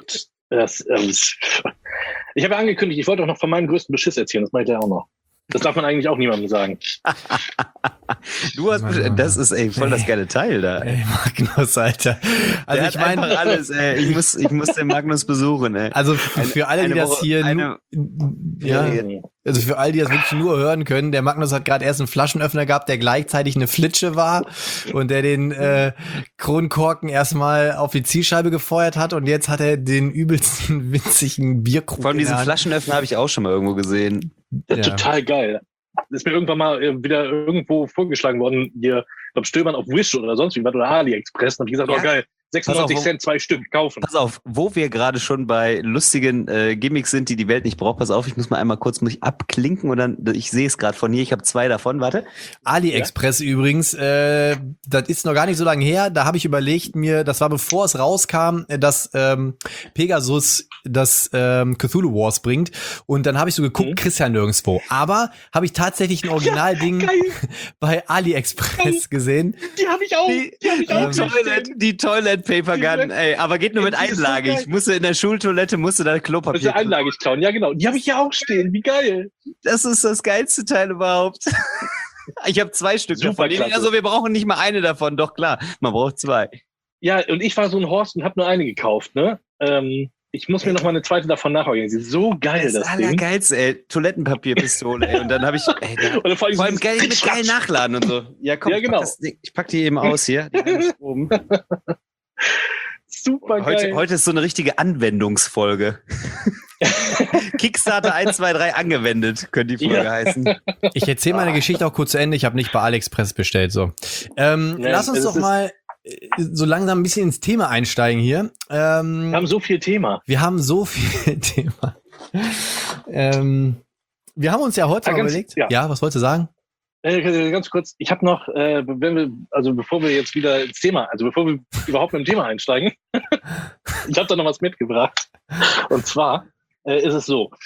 Das, ähm, ich habe ja angekündigt, ich wollte auch noch von meinem größten Beschiss erzählen, das mache ich ja auch noch. Das darf man eigentlich auch niemandem sagen. Du hast, das ist ey, voll das geile Teil da. Ey, Magnus, Alter. Also Der ich hat meine, einfach alles, ey. Ich muss, ich muss den Magnus besuchen, ey. also für, für alle, die eine das Woche- hier, eine- nu, ja, also für alle, die das wirklich nur hören können, der Magnus hat gerade erst einen Flaschenöffner gehabt, der gleichzeitig eine Flitsche war und der den äh, Kronkorken erstmal auf die Zielscheibe gefeuert hat und jetzt hat er den übelsten winzigen Bierkrug. Vor allem in diesen der Hand. Flaschenöffner habe ich auch schon mal irgendwo gesehen. Ja, Ja. total geil. Das ist mir irgendwann mal äh, wieder irgendwo vorgeschlagen worden, hier, ich glaube, Stöbern auf Wish oder sonst wie was oder AliExpress. Und hab ich gesagt, Ja. oh geil, sechsundneunzig Pass auf, wo- Cent, zwei Stück, kaufen. Pass auf, wo wir gerade schon bei lustigen äh, Gimmicks sind, die die Welt nicht braucht. Pass auf, ich muss mal einmal kurz mich abklinken und dann, ich sehe es gerade von hier, ich habe zwei davon, warte. AliExpress übrigens, äh, das ist noch gar nicht so lange her. Da habe ich überlegt mir, das war bevor es rauskam, äh, dass ähm, Pegasus das ähm, Cthulhu Wars bringt. Und dann habe ich so geguckt, Mhm. kriegst ja nirgendwo. Aber habe ich tatsächlich ein Originalding Geil, bei AliExpress Geil. gesehen. die habe ich auch. Die, Die habe ich auch. ähm, Toilet, die Toilet Paper Die Gun, wird- ey, aber geht nur mit Die ist so Einlage. geil. Ich musste in der Schultoilette, musste da Das Klopapier. ist eine Einlage klauen. Ja, genau. Die habe ich ja auch stehen. Wie geil. Das ist das geilste Teil überhaupt. Ich habe zwei Stück Super davon. klasse. Also wir brauchen nicht mal eine davon. Doch klar, man braucht zwei. Ja, und ich war so ein Horst und habe nur eine gekauft, ne? Ähm, ich muss mir noch mal eine zweite davon nachorganisieren. So geil, Das, das, das Ding. Allergeilste, ey. Toilettenpapierpistole, ey. Und dann habe ich, ey, da, Und vor allem vor allem so geil, dieses mit geil nachladen und so. Ja, komm, Ja, ich pack genau. das Ding- ich pack die eben aus hier. Die eine ist oben. Super Heute, geil. heute ist so eine richtige Anwendungsfolge. Kickstarter eins, zwei, drei angewendet, könnte die Folge Ja. heißen. Ich erzähle meine Geschichte auch kurz zu Ende. Ich habe nicht bei AliExpress bestellt. So, ähm, Ja, lass uns es doch ist- mal äh, so langsam ein bisschen ins Thema einsteigen hier. Ähm, Wir haben so viel Thema. Wir haben so viel Thema. ähm, wir haben uns ja heute Ah, mal ganz- überlegt. ja. Ja, was wolltest du sagen? Äh, ganz kurz, ich habe noch, äh, wenn wir, also bevor wir jetzt wieder ins Thema, also bevor wir überhaupt mit dem Thema einsteigen, ich habe da noch was mitgebracht. Und zwar äh, ist es so.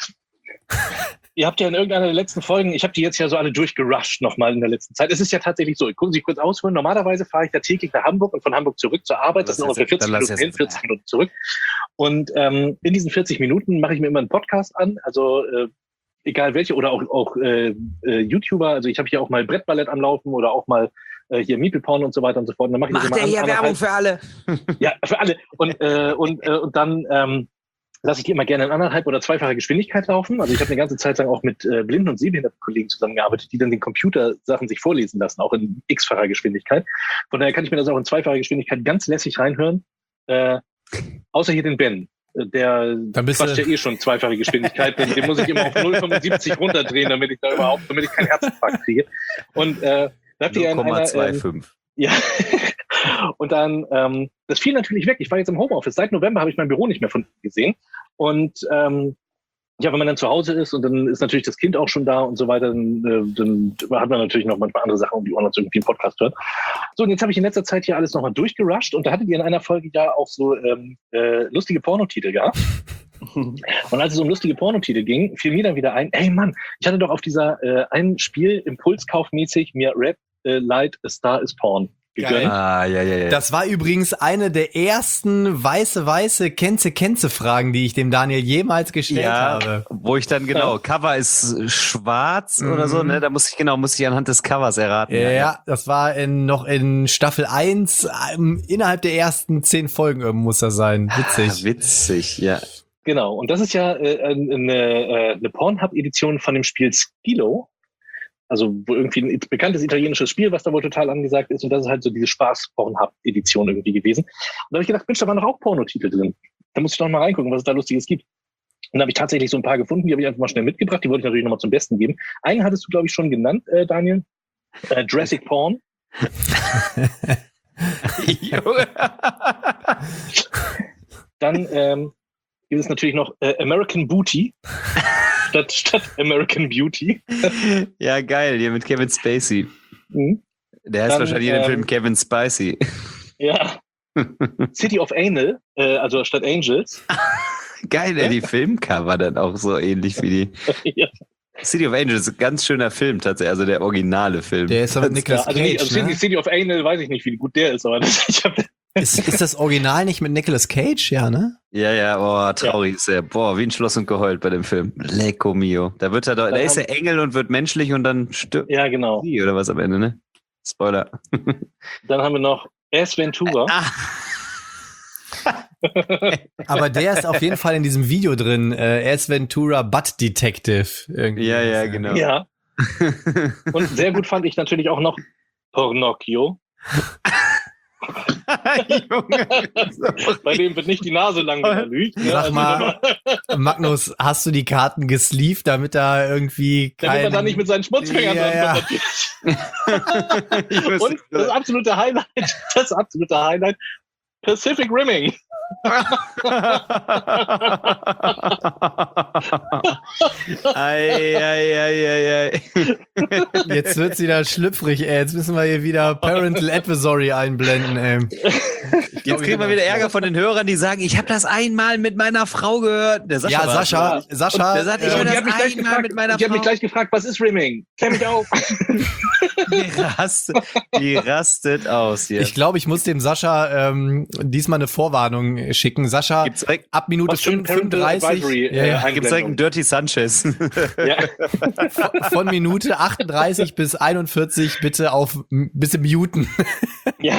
Ihr habt ja in irgendeiner der letzten Folgen, ich habe die jetzt ja so alle durchgerusht nochmal in der letzten Zeit. Es ist ja tatsächlich so, ich muss Sie kurz ausholen. Normalerweise fahre ich da täglich nach Hamburg und von Hamburg zurück zur Arbeit. Das Lass sind ungefähr jetzt- dann vierzig lass Minuten hin, jetzt- vierzig Minuten zurück. Und ähm, in diesen vierzig Minuten mache ich mir immer einen Podcast an, also äh, egal welche, oder auch, auch äh, äh, YouTuber. Also ich habe hier auch mal Brettballett am Laufen oder auch mal äh, hier Meeple Porn und so weiter und so fort. Und dann mache ich das Macht immer er hier an- Werbung anderthalb- für alle? Ja, für alle. Und, äh, und, äh, und dann ähm, lasse ich die immer gerne in anderthalb oder zweifacher Geschwindigkeit laufen. Also ich habe eine ganze Zeit lang auch mit äh, blinden und sehbehinderten Kollegen zusammengearbeitet, die dann den Computersachen sich vorlesen lassen, auch in x-facher Geschwindigkeit. Von daher kann ich mir das auch in zweifacher Geschwindigkeit ganz lässig reinhören. Äh, außer hier den Ben. Äh, Der Dann bist quatscht du- ja eh schon zweifache Geschwindigkeit. Den, den muss ich immer auf null Komma fünfundsiebzig runterdrehen, damit ich da überhaupt, damit ich keinen Herzinfarkt kriege. Und äh, da habt ihr ja in null Komma einer, ähm, fünfundzwanzig. ja. Und dann, ähm, das fiel natürlich weg. Ich war jetzt im Homeoffice. Seit November habe ich mein Büro nicht mehr von ihm gesehen. Und ähm, ja, wenn man dann zu Hause ist und dann ist natürlich das Kind auch schon da und so weiter, dann, äh, dann hat man natürlich noch manchmal andere Sachen um die Ohren, als irgendwie einen Podcast hört. So, und jetzt habe ich in letzter Zeit hier alles nochmal durchgerusht und da hattet ihr in einer Folge ja auch so ähm, äh, lustige Pornotitel gehabt. Und als es um lustige Pornotitel ging, fiel mir dann wieder ein, ey Mann, ich hatte doch auf dieser äh, einen Spiel impulskaufmäßig mir Red äh, Light A Star is Porn gegönnt. Ah, ja, ja, ja. Das war übrigens eine der ersten weiße, weiße Kenze-Kenze-Fragen, die ich dem Daniel jemals gestellt ja, habe. wo ich dann genau, Cover ist schwarz oder so, Mhm. ne? Da muss ich genau, muss ich anhand des Covers erraten. Ja, das war in, noch in Staffel eins, ähm, innerhalb der ersten zehn Folgen ähm, muss das sein. Ah, Witzig. witzig, ja. Genau, und das ist ja äh, eine, äh, eine Pornhub-Edition von dem Spiel Skilo. Also wo irgendwie ein bekanntes italienisches Spiel, was da wohl total angesagt ist. Und das ist halt so diese Spaß-Pornhub-Edition irgendwie gewesen. Und da habe ich gedacht, Mensch, da waren doch auch Pornotitel drin. Da muss ich doch mal reingucken, was es da Lustiges gibt. Und da habe ich tatsächlich so ein paar gefunden, die habe ich einfach mal schnell mitgebracht. Die wollte ich natürlich nochmal zum Besten geben. Einen hattest du, glaube ich, schon genannt, äh, Daniel. Äh, Jurassic Porn. Dann ähm, gibt es natürlich noch äh, American Booty statt, statt American Beauty. Ja, geil, hier mit Kevin Spacey. Mhm. Der heißt Dann, wahrscheinlich in dem ähm, Film Kevin Spicy. Ja. City of Anal, äh, also statt Angels. Geil, ey, die Filmcover dann auch so ähnlich wie die. Ja. City of Angels ist ein ganz schöner Film tatsächlich, also der originale Film. Der ist aber mit Ja, Nicolas also, nicht, Cage, also City, ne? City of Anal weiß ich nicht, wie gut der ist, aber das, ich habe Ist, ist das Original nicht mit Nicolas Cage? Ja, ne? Ja, ja, boah, traurig ist er. Boah, wie ein Schloss und geheult bei dem Film. Lecco mio. Da wird er doch, da ist er Engel und wird menschlich und dann stirbt Ja, genau. sie oder was am Ende, ne? Spoiler. Dann haben wir noch Ace Ventura. Ah. Aber der ist auf jeden Fall in diesem Video drin. Äh, Ace Ventura Butt Detective. Irgendwie. Ja, ja, genau. Ja. Und sehr gut fand ich natürlich auch noch Pornocchio. Junge. Bei dem wird nicht die Nase lang, wenn er lügt. Ne? Sag mal, Magnus, hast du die Karten gesleeved, damit da irgendwie kein... Damit er da nicht mit seinen Schmutzfingern Ja, dran ja. wird. Und das absolute Highlight, das absolute Highlight, Pacific Rimming. ei, ei, ei, ei, ei. Jetzt wird's wieder schlüpfrig, ey. Jetzt müssen wir hier wieder Parental Advisory einblenden, ey. Jetzt kriegen wir wieder Ärger von den Hörern, die sagen, ich habe das einmal mit meiner Frau gehört. Der Sascha Ja, war Sascha, das, Sascha. der sagt, ich äh, höre Und das die hat mich gleich einmal gefragt, mit meiner ich habe mich Frau. gleich gefragt, was ist Rimming? Kenn mich auf. Die rastet, die rastet aus hier. Ich glaube, ich muss dem Sascha ähm, diesmal eine Vorwarnung schicken. Sascha, Gibt's direkt, ab Minute Was für ein fünfunddreißig, Advisory, ja, ja, äh, gibt's direkt einen Dirty Sanchez. Ja. von Minute achtunddreißig bis einundvierzig bitte auf m- bitte muten. Ja.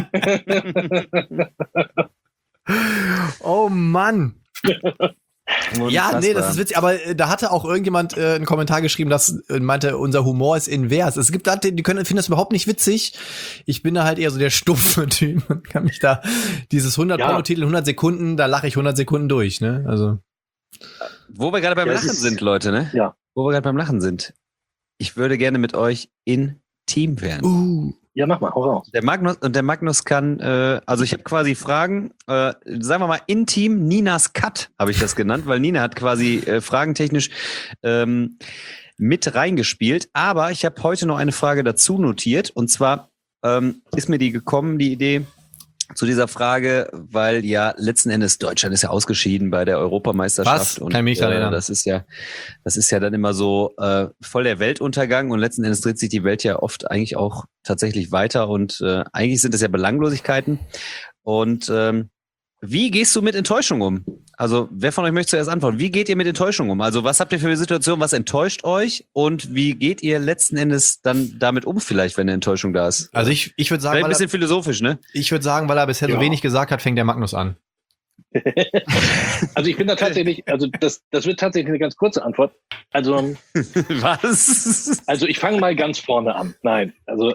Oh Mann. Ja, nee, das ist Unfassbar. witzig, aber äh, da hatte auch irgendjemand äh, einen Kommentar geschrieben, das äh, meinte, unser Humor ist invers. Es gibt Leute, die können finden das überhaupt nicht witzig. Ich bin da halt eher so der stumpfe Typ und kann mich da dieses hundert Ja. Pornotitel, hundert Sekunden, da lache ich hundert Sekunden durch, ne? Also Wo wir gerade beim Ja, das Lachen ist- sind, Leute, ne? Ja. Wo wir gerade beim Lachen sind. Ich würde gerne mit euch intim werden. uh, Ja, mach mal, hau raus. Der Magnus und der Magnus kann, äh, also ich habe quasi Fragen, äh, sagen wir mal intim Ninas Cut habe ich das genannt, weil Nina hat quasi äh, fragentechnisch ähm, mit reingespielt. Aber ich habe heute noch eine Frage dazu notiert und zwar ähm, ist mir die gekommen, die Idee zu dieser Frage, weil ja letzten Endes Deutschland ist ja ausgeschieden bei der Europameisterschaft. Was? Kann ich mich daran erinnern. das ist ja, das ist ja dann immer so äh, voll der Weltuntergang und letzten Endes dreht sich die Welt ja oft eigentlich auch tatsächlich weiter und äh, eigentlich sind es ja Belanglosigkeiten. Und ähm, wie gehst du mit Enttäuschung um? Also wer von euch möchte zuerst antworten? Wie geht ihr mit Enttäuschung um? Also was habt ihr für eine Situation, was enttäuscht euch und wie geht ihr letzten Endes dann damit um vielleicht, wenn eine Enttäuschung da ist? also ich, ich würde sagen, Vielleicht ein weil bisschen er, philosophisch, ne? ich würde sagen, weil er bisher so Ja. wenig gesagt hat, fängt der Magnus an. Also ich bin da tatsächlich, also das, das wird tatsächlich eine ganz kurze Antwort. Also, Was? also ich fange mal ganz vorne an. Nein, also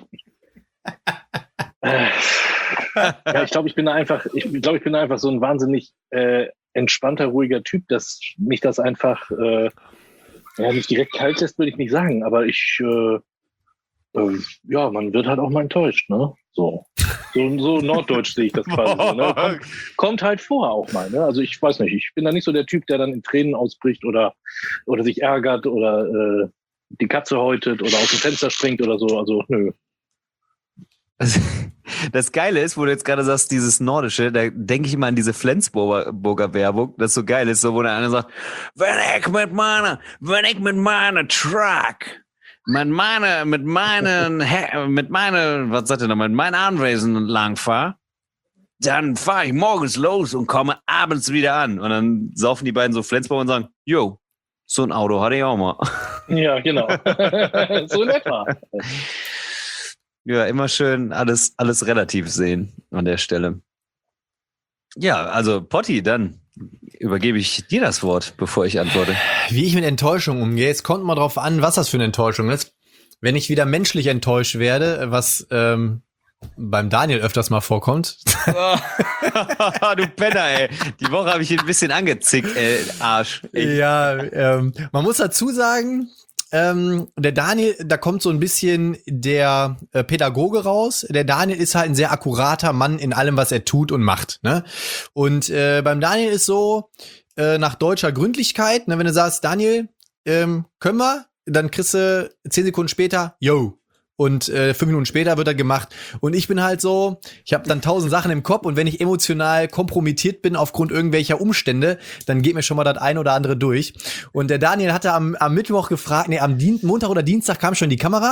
äh, ja, ich glaube, ich bin da einfach, ich glaube, ich bin da einfach so ein wahnsinnig äh, entspannter, ruhiger Typ, dass mich das einfach äh, ja nicht direkt kalt lässt, würde ich nicht sagen, aber ich äh, äh, ja, man wird halt auch mal enttäuscht, ne? So. So, so norddeutsch sehe ich das quasi so, ne? Kommt, kommt halt vor auch mal, ne? Also ich weiß nicht, ich bin da nicht so der Typ, der dann in Tränen ausbricht oder, oder sich ärgert oder äh, die Katze häutet oder aus dem Fenster springt oder so. Also nö. Das, das Geile ist, wo du jetzt gerade sagst, dieses Nordische, da denke ich immer an diese Flensburger Werbung, das so geil ist, so wo der eine sagt, wenn ich mit meiner, wenn ich mit meiner Truck, mit meiner, mit meinen, He- mit meiner, was sagt er noch, mit meinen Anwesen lang fahre, dann fahre ich morgens los und komme abends wieder an. Und dann saufen die beiden so Flensburger und sagen, yo, so ein Auto hatte ich auch mal. Ja, genau. So in etwa. Ja, immer schön alles, alles relativ sehen an der Stelle. Ja, also Potti, dann übergebe ich dir das Wort, bevor ich antworte. Wie ich mit Enttäuschung umgehe, es kommt mal drauf an, was das für eine Enttäuschung ist. Wenn ich wieder menschlich enttäuscht werde, was ähm, beim Daniel öfters mal vorkommt. Du Penner, ey. Die Woche habe ich ihn ein bisschen angezickt, ey, Arsch. Echt. Ja, ähm, man muss dazu sagen, ähm, der Daniel, da kommt so ein bisschen der äh, Pädagoge raus. Der Daniel ist halt ein sehr akkurater Mann in allem, was er tut und macht. Ne? Und äh, beim Daniel ist so, äh, nach deutscher Gründlichkeit, ne, wenn du sagst, Daniel, ähm, können wir, dann kriegst du zehn Sekunden später, yo. Und äh, fünf Minuten später wird er gemacht. Und ich bin halt so, ich habe dann tausend Sachen im Kopf und wenn ich emotional kompromittiert bin aufgrund irgendwelcher Umstände, dann geht mir schon mal das eine oder andere durch. Und der Daniel hatte am, am Mittwoch gefragt, nee, am Dien- Montag oder Dienstag kam schon die Kamera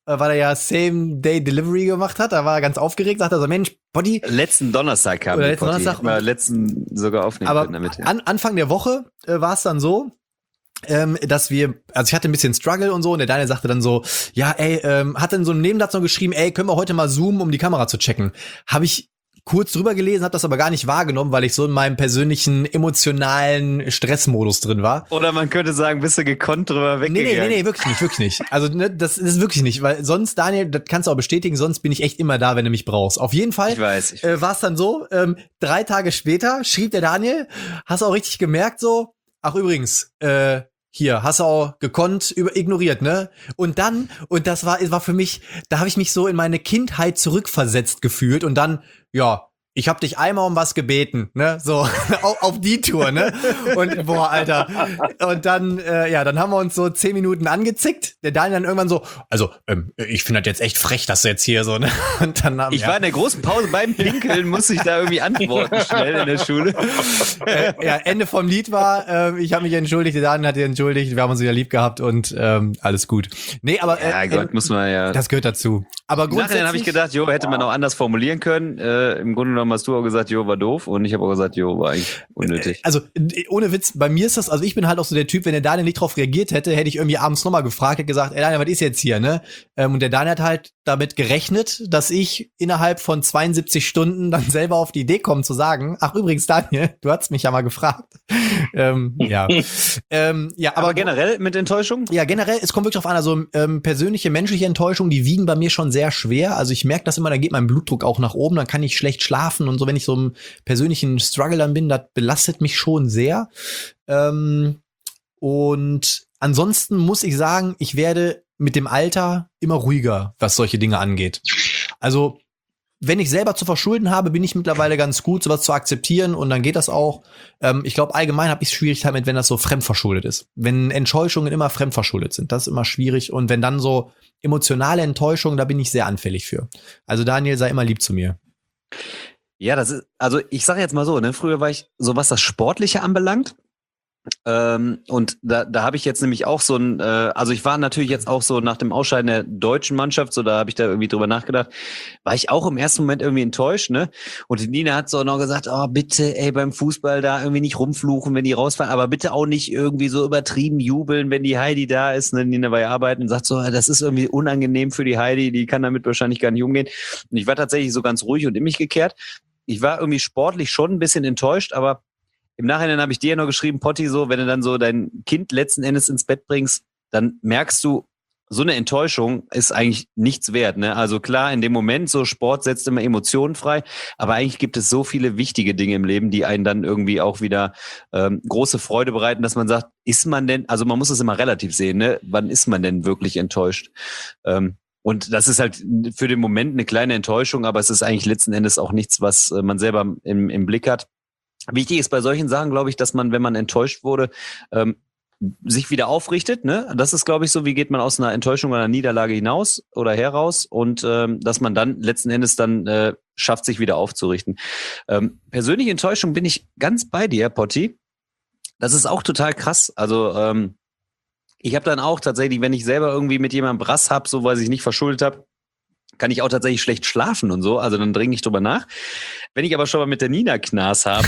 äh, weil er ja Same-Day-Delivery gemacht hat. Da war er ganz aufgeregt, sagte er so, Mensch, Potti. Letzten Donnerstag kam Oder die letzten Potti. Donnerstag. Mal letzten sogar aufnehmen Aber können damit. Ja. an, Anfang der Woche äh, war es dann so, ähm, dass wir, also ich hatte ein bisschen Struggle und so, und der Daniel sagte dann so, ja, ey, ähm, hat dann so einen Nebensatz noch geschrieben, ey, können wir heute mal zoomen, um die Kamera zu checken. Habe ich kurz drüber gelesen, habe das aber gar nicht wahrgenommen, weil ich so in meinem persönlichen emotionalen Stressmodus drin war. Oder man könnte sagen, bist du gekonnt drüber Nee, weggegangen. nee, nee, nee, wirklich nicht, wirklich nicht. Also, ne, das ist wirklich nicht, weil sonst, Daniel, das kannst du auch bestätigen, sonst bin ich echt immer da, wenn du mich brauchst. Auf jeden Fall Ich weiß. Ich äh, war es dann so, ähm, drei Tage später schrieb der Daniel, hast du auch richtig gemerkt so, ach übrigens, äh, hier, hast du auch gekonnt, über, ignoriert, ne? Und dann, und das war, war für mich, da habe ich mich so in meine Kindheit zurückversetzt gefühlt und dann, ja, ich hab dich einmal um was gebeten, ne, so auf, auf die Tour, ne, und boah, Alter, und dann, äh, ja, dann haben wir uns so zehn Minuten angezickt, der Daniel dann irgendwann so, also, ähm, ich finde das jetzt echt frech, dass du jetzt hier so, ne, und dann haben Ich ja, war in der großen Pause beim Pinkeln, musste ich da irgendwie antworten schnell in der Schule. äh, ja, Ende vom Lied war, äh, ich habe mich entschuldigt, der Daniel hat sich entschuldigt, wir haben uns wieder lieb gehabt und ähm, alles gut. Nee, aber äh, Ja Gott, äh, muss man ja. das gehört dazu. Aber Im Nachhinein grundsätzlich habe ich gedacht, jo, hätte man auch anders formulieren können. Äh, Im Grunde genommen hast du auch gesagt, jo, war doof. Und ich habe auch gesagt, jo, war eigentlich unnötig. Also, äh, ohne Witz, bei mir ist das, also ich bin halt auch so der Typ, wenn der Daniel nicht drauf reagiert hätte, hätte ich irgendwie abends nochmal gefragt, hätte gesagt, ey Daniel, was ist jetzt hier, ne? Ähm, und der Daniel hat halt damit gerechnet, dass ich innerhalb von zweiundsiebzig Stunden dann selber auf die Idee komme zu sagen, ach übrigens Daniel, du hast mich ja mal gefragt. ähm, ja. ähm, ja, aber, Aber generell mit Enttäuschung? Ja, generell, es kommt wirklich drauf an, also ähm, persönliche, menschliche Enttäuschung, die wiegen bei mir schon sehr schwer. Also ich merke das immer, da geht mein Blutdruck auch nach oben, dann kann ich schlecht schlafen und so, wenn ich so im persönlichen Struggle dann bin, das belastet mich schon sehr. Ähm, und ansonsten muss ich sagen, ich werde mit dem Alter immer ruhiger, was solche Dinge angeht. Also wenn ich selber zu verschulden habe, bin ich mittlerweile ganz gut, sowas zu akzeptieren und dann geht das auch. Ähm, ich glaube, allgemein habe ich Schwierigkeit mit, wenn das so fremdverschuldet ist. Wenn Enttäuschungen immer fremdverschuldet sind, das ist immer schwierig. Und wenn dann so emotionale Enttäuschungen, da bin ich sehr anfällig für. Also Daniel, sei immer lieb zu mir. Ja, das ist, also ich sage jetzt mal so, ne, früher war ich, so was das Sportliche anbelangt, ähm, und da, da habe ich jetzt nämlich auch so ein, äh, also ich war natürlich jetzt auch so nach dem Ausscheiden der deutschen Mannschaft, so da habe ich da irgendwie drüber nachgedacht, war ich auch im ersten Moment irgendwie enttäuscht, ne? Und die Nina hat so noch gesagt, oh bitte, ey, beim Fußball da irgendwie nicht rumfluchen, wenn die rausfahren, aber bitte auch nicht irgendwie so übertrieben jubeln, wenn die Heidi da ist, ne? Nina war ja arbeiten und sagt so, das ist irgendwie unangenehm für die Heidi, die kann damit wahrscheinlich gar nicht umgehen. Und ich war tatsächlich so ganz ruhig und in mich gekehrt. Ich war irgendwie sportlich schon ein bisschen enttäuscht, aber im Nachhinein habe ich dir ja noch geschrieben, Potti, so, wenn du dann so dein Kind letzten Endes ins Bett bringst, dann merkst du, so eine Enttäuschung ist eigentlich nichts wert, ne? Also klar, in dem Moment, so Sport setzt immer Emotionen frei, aber eigentlich gibt es so viele wichtige Dinge im Leben, die einen dann irgendwie auch wieder ähm, große Freude bereiten, dass man sagt, ist man denn, also man muss es immer relativ sehen, ne? Wann ist man denn wirklich enttäuscht? Ähm, Und das ist halt für den Moment eine kleine Enttäuschung, aber es ist eigentlich letzten Endes auch nichts, was man selber im, im Blick hat. Wichtig ist bei solchen Sachen, glaube ich, dass man, wenn man enttäuscht wurde, ähm, sich wieder aufrichtet. Ne? Das ist, glaube ich, so, wie geht man aus einer Enttäuschung oder einer Niederlage hinaus oder heraus und ähm, dass man dann letzten Endes dann äh, schafft, sich wieder aufzurichten. Ähm, persönliche Enttäuschung bin ich ganz bei dir, Potti. Das ist auch total krass. Also ähm, ich habe dann auch tatsächlich, wenn ich selber irgendwie mit jemandem Brass hab, so weil ich nicht verschuldet habe, kann ich auch tatsächlich schlecht schlafen und so. Also dann dringe ich drüber nach. Wenn ich aber schon mal mit der Nina Knas habe,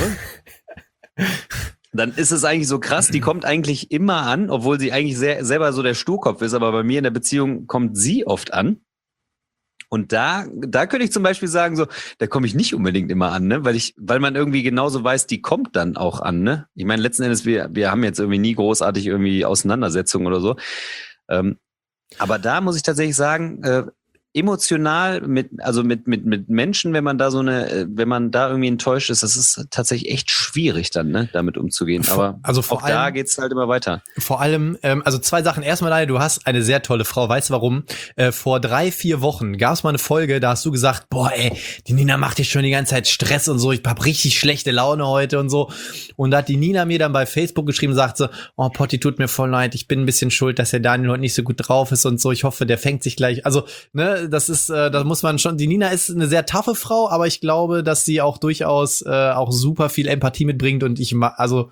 dann ist es eigentlich so krass, die kommt eigentlich immer an, obwohl sie eigentlich sehr, selber so der Sturkopf ist, aber bei mir in der Beziehung kommt sie oft an. Und da, da könnte ich zum Beispiel sagen, so, da komme ich nicht unbedingt immer an, ne, weil ich, weil man irgendwie genauso weiß, die kommt dann auch an, ne. Ich meine, letzten Endes, wir, wir haben jetzt irgendwie nie großartig irgendwie Auseinandersetzungen oder so. Ähm, aber da muss ich tatsächlich sagen, äh, emotional mit, also mit, mit, mit Menschen, wenn man da so eine, wenn man da irgendwie enttäuscht ist, das ist tatsächlich echt schwierig dann, ne, damit umzugehen. Aber also vor auch allem, da geht's halt immer weiter. Vor allem, ähm, also zwei Sachen. Erstmal, Daniel, du hast eine sehr tolle Frau. Weißt du warum? Äh, vor drei, vier Wochen gab es mal eine Folge, da hast du gesagt, boah, ey, die Nina macht jetzt schon die ganze Zeit Stress und so. Ich hab richtig schlechte Laune heute und so. Und da hat die Nina mir dann bei Facebook geschrieben, sagt so, oh, Potti, tut mir voll leid. Ich bin ein bisschen schuld, dass der Daniel heute nicht so gut drauf ist und so. Ich hoffe, der fängt sich gleich. Also, ne, das ist, äh, da muss man schon, die Nina ist eine sehr taffe Frau, aber ich glaube, dass sie auch durchaus äh, auch super viel Empathie mitbringt und ich, also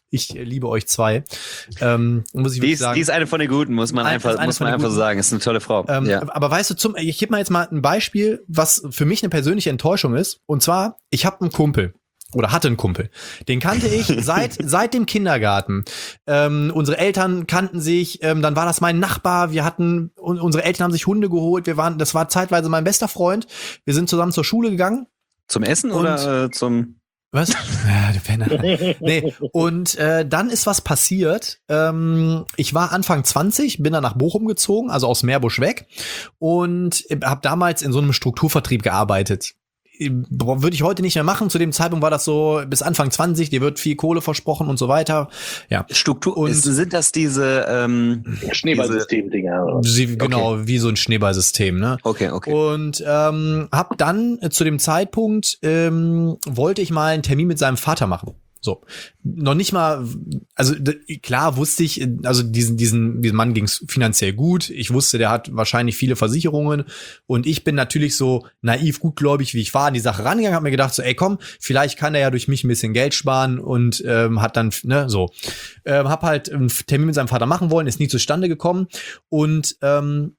Ich äh, liebe euch zwei. Ähm, muss ich Die wirklich ist, sagen. die ist eine von den Guten, muss man Ein- einfach, ist eine muss von man den einfach Guten. sagen. Ist eine tolle Frau. Ähm, ja. Aber weißt du, zum, ich gebe mal jetzt mal ein Beispiel, was für mich eine persönliche Enttäuschung ist. Und zwar, ich habe einen Kumpel. Oder hatte einen Kumpel. Den kannte ich seit seit dem Kindergarten. Ähm, unsere Eltern kannten sich, ähm, dann war das mein Nachbar, wir hatten, un, unsere Eltern haben sich Hunde geholt, wir waren, das war zeitweise mein bester Freund. Wir sind zusammen zur Schule gegangen. Zum Essen Und- oder äh, zum... Was? Ja, du Penner. Nee, und äh, dann ist was passiert. Ähm, ich war Anfang zwanzig, bin dann nach Bochum gezogen, also aus Meerbusch weg und habe damals in so einem Strukturvertrieb gearbeitet. Würde ich heute nicht mehr machen. Zu dem Zeitpunkt war das so bis Anfang zwanzig, dir wird viel Kohle versprochen und so weiter. Ja. Struktur. Und- ist, sind das diese... Ähm, Schneeballsystem-Dinger. oder? Sie, genau, wie so ein Schneeballsystem, ne? okay, okay. Und ähm, hab dann äh, zu dem Zeitpunkt ähm, wollte ich mal einen Termin mit seinem Vater machen. So, noch nicht mal, also d- klar wusste ich, äh, also diesen diesen diesem Mann ging's finanziell gut. Ich wusste, der hat wahrscheinlich viele Versicherungen und ich bin natürlich so naiv gutgläubig, wie ich war, an die Sache rangegangen, habe mir gedacht so, ey komm, vielleicht kann er ja durch mich ein bisschen Geld sparen und ähm, hat dann ne so, ähm, hab halt einen Termin mit seinem Vater machen wollen, ist nie zustande gekommen und ähm,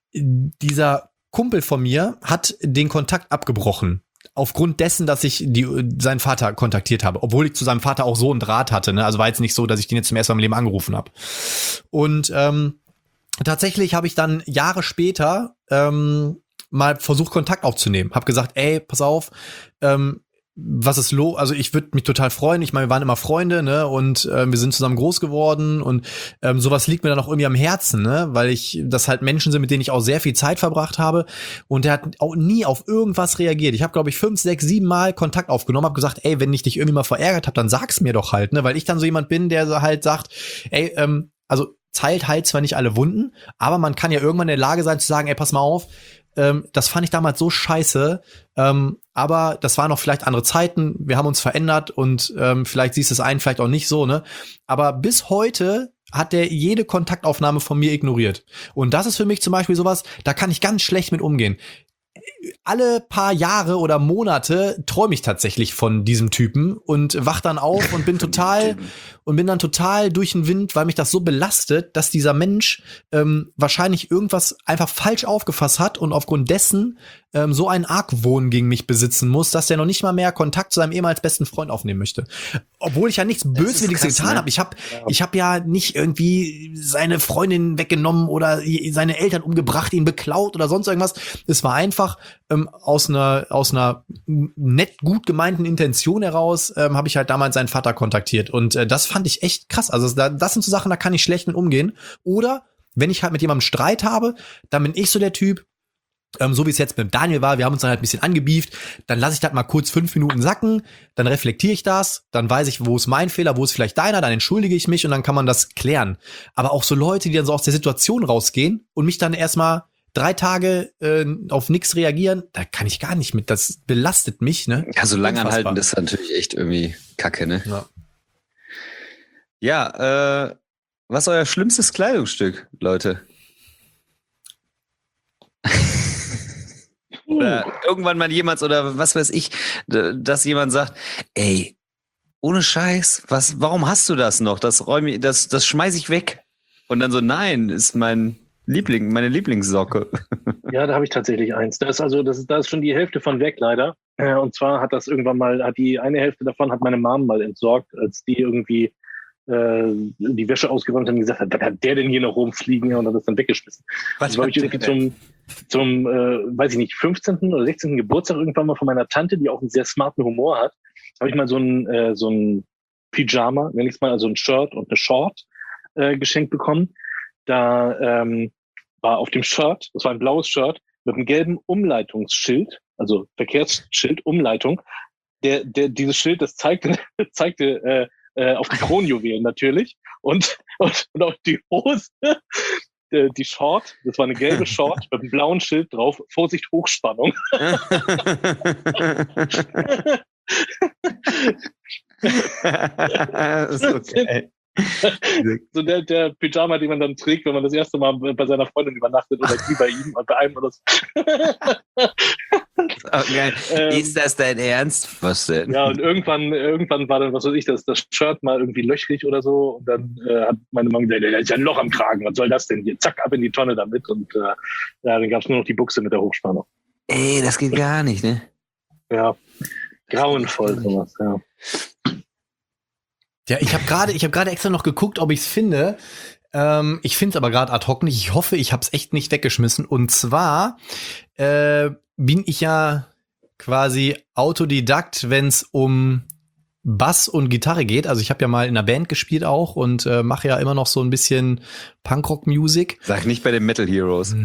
dieser Kumpel von mir hat den Kontakt abgebrochen. Aufgrund dessen, dass ich die, seinen Vater kontaktiert habe, obwohl ich zu seinem Vater auch so einen Draht hatte. Ne? Also war jetzt nicht so, dass ich den jetzt zum ersten Mal im Leben angerufen habe. Und ähm, tatsächlich habe ich dann Jahre später ähm, mal versucht, Kontakt aufzunehmen. Hab gesagt, ey, pass auf, ähm, was ist los? Also ich würde mich total freuen. Ich meine, wir waren immer Freunde, ne? Und ähm, wir sind zusammen groß geworden und ähm, sowas liegt mir dann auch irgendwie am Herzen, ne? Weil ich das halt Menschen sind, mit denen ich auch sehr viel Zeit verbracht habe. Und der hat auch nie auf irgendwas reagiert. Ich habe, glaube ich, fünf, sechs, sieben Mal Kontakt aufgenommen, habe gesagt, ey, wenn ich dich irgendwie mal verärgert habe, dann sag's mir doch halt, ne? Weil ich dann so jemand bin, der so halt sagt, ey, ähm, also Zeit heilt zwar nicht alle Wunden, aber man kann ja irgendwann in der Lage sein zu sagen, ey, pass mal auf, ähm, das fand ich damals so scheiße, ähm, aber das waren noch vielleicht andere Zeiten, wir haben uns verändert und ähm, vielleicht siehst du es ein, vielleicht auch nicht so, ne? Aber bis heute hat der jede Kontaktaufnahme von mir ignoriert. Und das ist für mich zum Beispiel sowas, da kann ich ganz schlecht mit umgehen. Alle paar Jahre oder Monate träume ich tatsächlich von diesem Typen und wach dann auf und bin total und bin dann total durch den Wind, weil mich das so belastet, dass dieser Mensch ähm, wahrscheinlich irgendwas einfach falsch aufgefasst hat und aufgrund dessen ähm, so einen Argwohn gegen mich besitzen muss, dass der noch nicht mal mehr Kontakt zu seinem ehemals besten Freund aufnehmen möchte. Obwohl ich ja nichts Böswilliges krass, getan ne? habe. Ich habe ich hab ja nicht irgendwie seine Freundin weggenommen oder seine Eltern umgebracht, ihn beklaut oder sonst irgendwas. Es war einfach ähm, aus einer aus einer nett gut gemeinten Intention heraus ähm, habe ich halt damals seinen Vater kontaktiert und äh, das fand ich echt krass. Also da, das sind so Sachen, da kann ich schlecht mit umgehen. Oder wenn ich halt mit jemandem Streit habe, dann bin ich so der Typ, ähm, so wie es jetzt mit Daniel war, wir haben uns dann halt ein bisschen angebieft, dann lasse ich das mal kurz fünf Minuten sacken, dann reflektiere ich das, dann weiß ich, wo ist mein Fehler, wo ist vielleicht deiner, dann entschuldige ich mich und dann kann man das klären. Aber auch so Leute, die dann so aus der Situation rausgehen und mich dann erstmal drei Tage äh, auf nichts reagieren, da kann ich gar nicht mit. Das belastet mich, ne? Ja, so lang Unfassbar. anhalten, das ist natürlich echt irgendwie kacke, ne? Ja. Ja, äh, was ist euer schlimmstes Kleidungsstück, Leute? Oder irgendwann mal jemand oder was weiß ich, d- dass jemand sagt, ey, ohne Scheiß, was, warum hast du das noch? Das räume ich, das, das schmeiß ich weg. Und dann so, nein, ist mein Liebling, meine Lieblingssocke. Ja, da habe ich tatsächlich eins. Das ist also, das ist, da ist schon die Hälfte von weg, leider. Äh, Und zwar hat das irgendwann mal, hat die eine Hälfte davon hat meine Mom mal entsorgt, als die irgendwie äh, die Wäsche ausgeräumt hat und gesagt hat, was hat der denn hier noch rumfliegen? Und hat das dann weggeschmissen. Das war ich irgendwie zum, zum äh, weiß ich nicht, fünfzehnten oder sechzehnten Geburtstag irgendwann mal von meiner Tante, die auch einen sehr smarten Humor hat, habe ich mal so ein, äh, so ein Pyjama, nenn ich es mal, also ein Shirt und eine Short äh, geschenkt bekommen. Da ähm, war auf dem Shirt, das war ein blaues Shirt, mit einem gelben Umleitungsschild, also Verkehrsschild, Umleitung. Der, der, dieses Schild, das zeigte, zeigte äh, äh, auf die Kronjuwelen natürlich und, und, und auf die Hose, äh, die Short, das war eine gelbe Short mit einem blauen Schild drauf, Vorsicht, Hochspannung. Das ist so geil. So der, der Pyjama, den man dann trägt, wenn man das erste Mal bei seiner Freundin übernachtet oder die bei ihm und bei einem oder so. geil. Ähm, Ist das dein Ernst? Was denn? Ja, und irgendwann, irgendwann war dann, was weiß ich, das, das Shirt mal irgendwie löchrig oder so. Und dann äh, hat meine Mama gesagt, da ist ja ein Loch am Kragen, was soll das denn hier? Zack, ab in die Tonne damit. Und äh, ja, dann gab es nur noch die Buchse mit der Hochspannung. Ey, das geht gar nicht, ne? Ja, grauenvoll sowas, ja. Ja, ich habe gerade, ich habe gerade extra noch geguckt, ob ich es finde. Ähm, ich finde es aber gerade ad hoc nicht. Ich hoffe, ich habe es echt nicht weggeschmissen. Und zwar äh, bin ich ja quasi Autodidakt, wenn es um Bass und Gitarre geht. Also ich habe ja mal in einer Band gespielt auch und äh, mache ja immer noch so ein bisschen Punkrock-Musik. Sag nicht bei den Metal Heroes.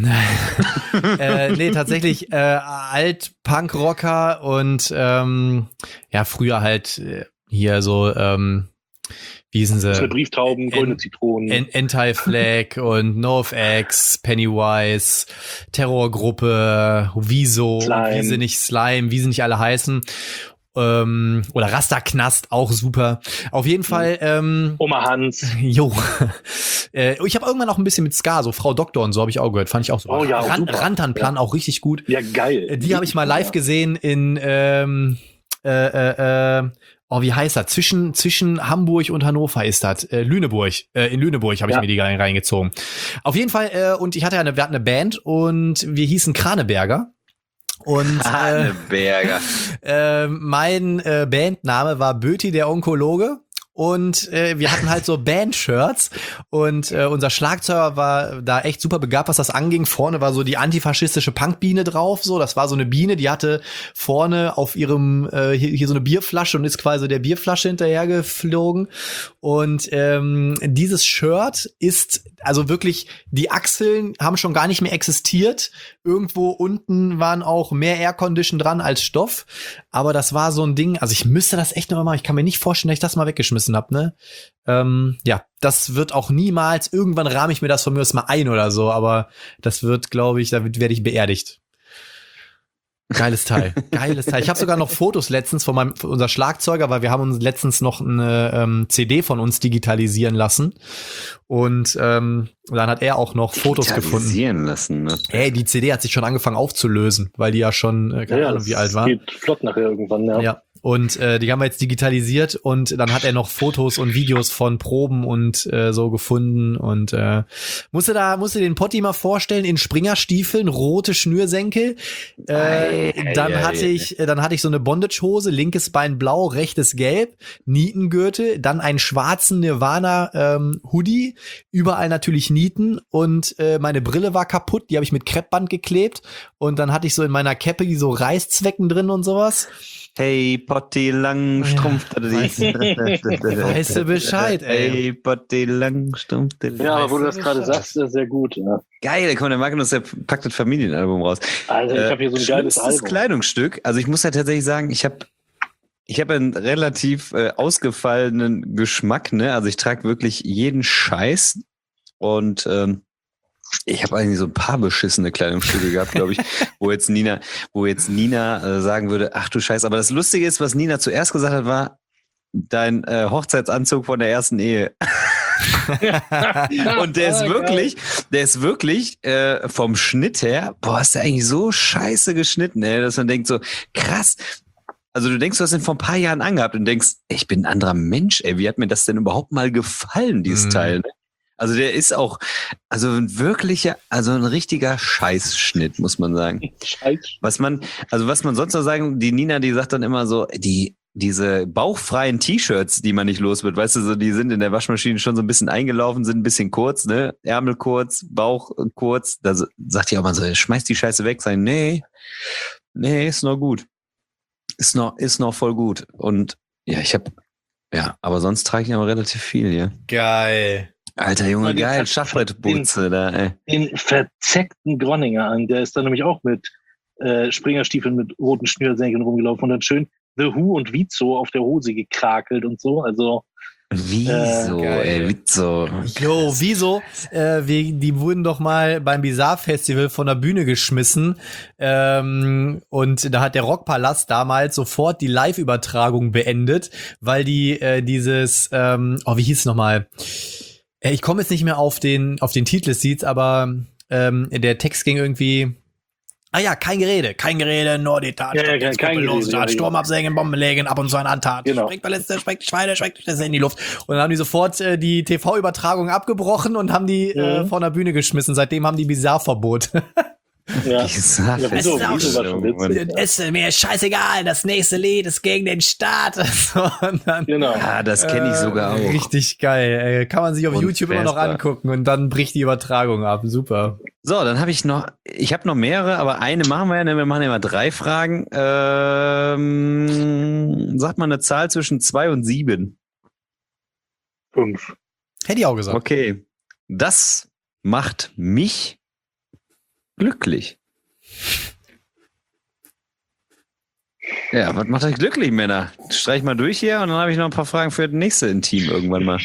äh, nee, tatsächlich äh, Alt-Punk-Rocker und ähm, ja, früher halt äh, hier so ähm, wie hießen sie? Brieftauben, goldene Zitronen. An- Anti-Flag und NoFX, Pennywise, Terrorgruppe, Wieso, Slime. wie sie nicht Slime, wie sie nicht alle heißen. Ähm, oder Rasterknast, auch super. Auf jeden Fall, ähm, Oma Hans. jo. äh, ich habe irgendwann auch ein bisschen mit Ska, so Frau Doktor und so habe ich auch gehört, fand ich auch so. Oh ja, Ran- super. Rantanplan auch richtig gut. Ja, geil. Äh, Die habe ich mal live gesehen in ähm, äh, äh, äh, oh, wie heißt das? Zwischen, zwischen Hamburg und Hannover ist das. Äh, Lüneburg. Äh, in Lüneburg habe ich Ja. mir die rein- reingezogen. Auf jeden Fall, äh, und ich hatte ja eine, wir hatten eine Band und wir hießen Kraneberger. Und äh, Hanneberger. äh, mein äh, Bandname war Böti der Onkologe. Und äh, wir hatten halt so Band-Shirts und äh, unser Schlagzeuger war da echt super begabt, was das anging. Vorne war so die antifaschistische Punkbiene drauf, so. Das war so eine Biene, die hatte vorne auf ihrem, äh, hier, hier so eine Bierflasche und ist quasi der Bierflasche hinterhergeflogen. Und ähm, dieses Shirt ist, also wirklich, die Achseln haben schon gar nicht mehr existiert. Irgendwo unten waren auch mehr Aircondition dran als Stoff. Aber das war so ein Ding, also ich müsste das echt noch mal machen. Ich kann mir nicht vorstellen, dass ich das mal weggeschmissen hab, ne? Ähm, ja, das wird auch niemals, irgendwann rahme ich mir das von mir aus mal ein oder so, aber das wird, glaube ich, da werde ich beerdigt. Geiles Teil, geiles Teil. Ich habe sogar noch Fotos letztens von meinem von unser Schlagzeuger, weil wir haben uns letztens noch eine ähm, C D von uns digitalisieren lassen und ähm, dann hat er auch noch Fotos gefunden. Digitalisieren lassen, ne? Ey, die C D hat sich schon angefangen aufzulösen, weil die ja schon äh, keine Ja, Ahnung wie alt war. geht flott nachher irgendwann, ja. Ja. Und äh, die haben wir jetzt digitalisiert und dann hat er noch Fotos und Videos von Proben und äh, so gefunden und äh, musste da musste den Potti mal vorstellen in Springerstiefeln, rote Schnürsenkel. Äh, Ei, dann ei, hatte ei. ich äh, dann hatte ich so eine Bondage-Hose, linkes Bein blau, rechtes gelb, Nietengürtel, dann einen schwarzen Nirvana ähm, Hoodie, überall natürlich Nieten und äh, meine Brille war kaputt, die habe ich mit Kreppband geklebt und dann hatte ich so in meiner Cappy so Reißzwecken drin und sowas. Hey, Potti Langstrumpf. Weißt Weißt du Bescheid, ey. Hey, Potti Langstrumpf. Ja, aber wo du das Weißt du gerade Bescheid? sagst, ist sehr gut. Ja. Geil, komm, der Magnus, der packt das Familienalbum raus. Also ich Äh, habe hier so ein geiles schlimmstes Album. Kleidungsstück. Also ich muss ja tatsächlich sagen, ich habe ich habe einen relativ äh, ausgefallenen Geschmack, ne? Also ich trage wirklich jeden Scheiß und ähm, ich habe eigentlich so ein paar beschissene Kleidungsstücke gehabt, glaube ich, wo jetzt Nina, wo jetzt Nina äh, sagen würde, ach du Scheiß. Aber das Lustige ist, was Nina zuerst gesagt hat, war dein äh, Hochzeitsanzug von der ersten Ehe. Und der ist Ah, wirklich, der ist wirklich äh, vom Schnitt her, boah, ist der eigentlich so scheiße geschnitten, ey, dass man denkt so, krass. Also du denkst, du hast den vor ein paar Jahren angehabt und denkst, ey, ich bin ein anderer Mensch, ey, wie hat mir das denn überhaupt mal gefallen, dieses Mhm. Teil, ne? Also der ist auch, also ein wirklicher, also ein richtiger Scheißschnitt, muss man sagen. Scheiß. Was man, also was man sonst noch sagen, die Nina, die sagt dann immer so, die, diese bauchfreien T-Shirts, die man nicht los wird, weißt du, so, die sind in der Waschmaschine schon so ein bisschen eingelaufen, sind ein bisschen kurz, ne, Ärmel kurz, Bauch kurz, da sagt die auch mal so, schmeiß die Scheiße weg, sagen, nee, nee, ist noch gut. Ist noch, ist noch voll gut. Und ja, ich hab, ja, aber sonst trage ich aber relativ viel, ja. Geil. Alter Junge, Mal den geil, Ver- Schachbrettbutze da, ey. Den verzeckten Gronninger an, der ist dann nämlich auch mit äh, Springerstiefeln mit roten Schnürsenkeln rumgelaufen und dann schön The Who und Vizo auf der Hose gekrakelt und so. Also Wieso, Äh, ey, wieso? Jo, wieso? Äh, wir, die wurden doch mal beim Bizarre Festival von der Bühne geschmissen. Ähm, und da hat der Rockpalast damals sofort die Live-Übertragung beendet, weil die äh, dieses, ähm, oh, wie hieß es nochmal? Äh, ich komme jetzt nicht mehr auf den, auf den Titel des Lieds, aber ähm, der Text ging irgendwie, Ah ja, kein Gerede, kein Gerede, nur die Tat. Ja, ja, Stopp, kein- kein los, Gerede, ja, Tat, Sturm absägen, Bomben legen, ab und zu ein Antat. Genau. Sprengt Verletzte, sprengt Schweine, sprengt das in die Luft. Und dann haben die sofort äh, die T V-Übertragung abgebrochen und haben die äh, Mhm. von der Bühne geschmissen. Seitdem haben die Bizarre-Verbot. Ja. Bizarre. Ja, wieso? Es ist auch Wieso war schon witzig? Es ist mir scheißegal, das nächste Lied ist gegen den Staat. So, und dann, Genau. Ah, das kenne ich sogar auch. Richtig geil. Äh, kann man sich auf YouTube immer noch Unfassbar. angucken und dann bricht die Übertragung ab. Super. So, dann habe ich noch, ich habe noch mehrere, aber eine machen wir ja, denn wir machen ja immer drei Fragen. Ähm, sag mal eine Zahl zwischen zwei und sieben. Fünf. Hätte ich auch gesagt. Okay, das macht mich glücklich. Ja, was macht euch glücklich, Männer? Streich mal durch hier und dann habe ich noch ein paar Fragen für das nächste Intim irgendwann mal.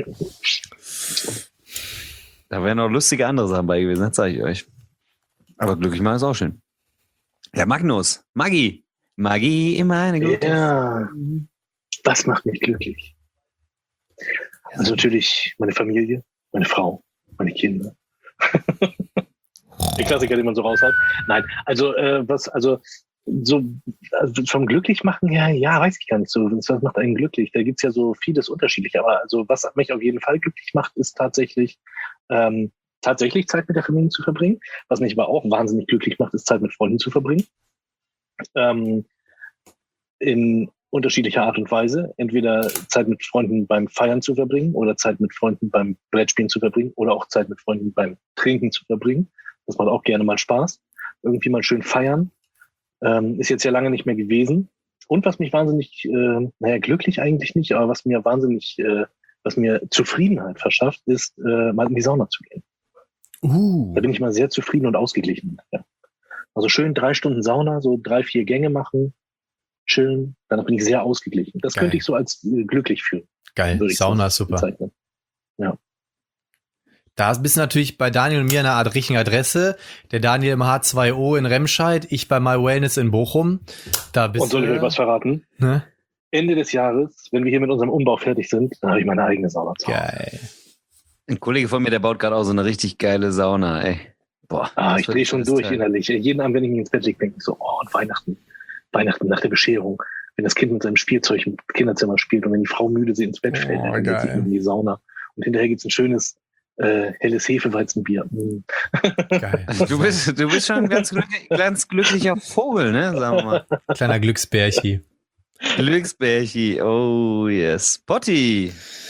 Da wären noch lustige andere Sachen bei gewesen, das zeige ich euch. Aber glücklich machen ist auch schön. Ja, Magnus, Maggi. Maggi, immer eine gute. Ja. Was macht mich glücklich? Also natürlich meine Familie, meine Frau, meine Kinder. Der Klassiker, den man so raushaut. Nein, also äh, was, also so also vom Glücklichmachen her, ja, weiß ich gar nicht so. Was macht einen glücklich? Da gibt's ja so vieles unterschiedlich. Aber also was mich auf jeden Fall glücklich macht, ist tatsächlich ähm, tatsächlich Zeit mit der Familie zu verbringen. Was mich aber auch wahnsinnig glücklich macht, ist Zeit mit Freunden zu verbringen. Ähm, in unterschiedlicher Art und Weise. Entweder Zeit mit Freunden beim Feiern zu verbringen oder Zeit mit Freunden beim Brettspielen zu verbringen oder auch Zeit mit Freunden beim Trinken zu verbringen. Das macht auch gerne mal Spaß. Irgendwie mal schön feiern. Ähm, ist jetzt ja lange nicht mehr gewesen. Und was mich wahnsinnig, äh, naja, glücklich eigentlich nicht, aber was mir wahnsinnig, äh, was mir Zufriedenheit verschafft, ist, äh, mal in die Sauna zu gehen. Uh. Da bin ich mal sehr zufrieden und ausgeglichen. Ja. Also schön drei Stunden Sauna, so drei, vier Gänge machen, chillen, danach bin ich sehr ausgeglichen. Das Geil. könnte ich so als äh, glücklich fühlen. Geil. würde ich Sauna so ist super. bezeichnen. Da bist du natürlich bei Daniel und mir an einer Art richtigen Adresse. Der Daniel im H zwei O in Remscheid, ich bei My Wellness in Bochum. Da bist Und soll ich du. euch was verraten? Ne? Ende des Jahres, wenn wir hier mit unserem Umbau fertig sind, dann habe ich meine eigene Sauna zu Hause. Geil. Ein Kollege von mir, der baut gerade auch so eine richtig geile Sauna, ey. Boah. Ah, das ich wird drehe schon alles durch Teil. innerlich. Jeden Abend, wenn ich mich ins Bett lege, denke ich so, oh, und Weihnachten, Weihnachten nach der Bescherung. Wenn das Kind mit seinem Spielzeug im Kinderzimmer spielt und wenn die Frau müde sie ins Bett fällt, Oh, dann geht sie geil. in die Sauna. Und hinterher gibt's ein schönes, äh, helles Hefeweizenbier. Mm. Geil. Du bist, du bist schon ein ganz, glücklich, ganz glücklicher Vogel, ne? Sagen wir mal. Kleiner Glücksbärchi. Glücksbärchi, oh yes. Potti,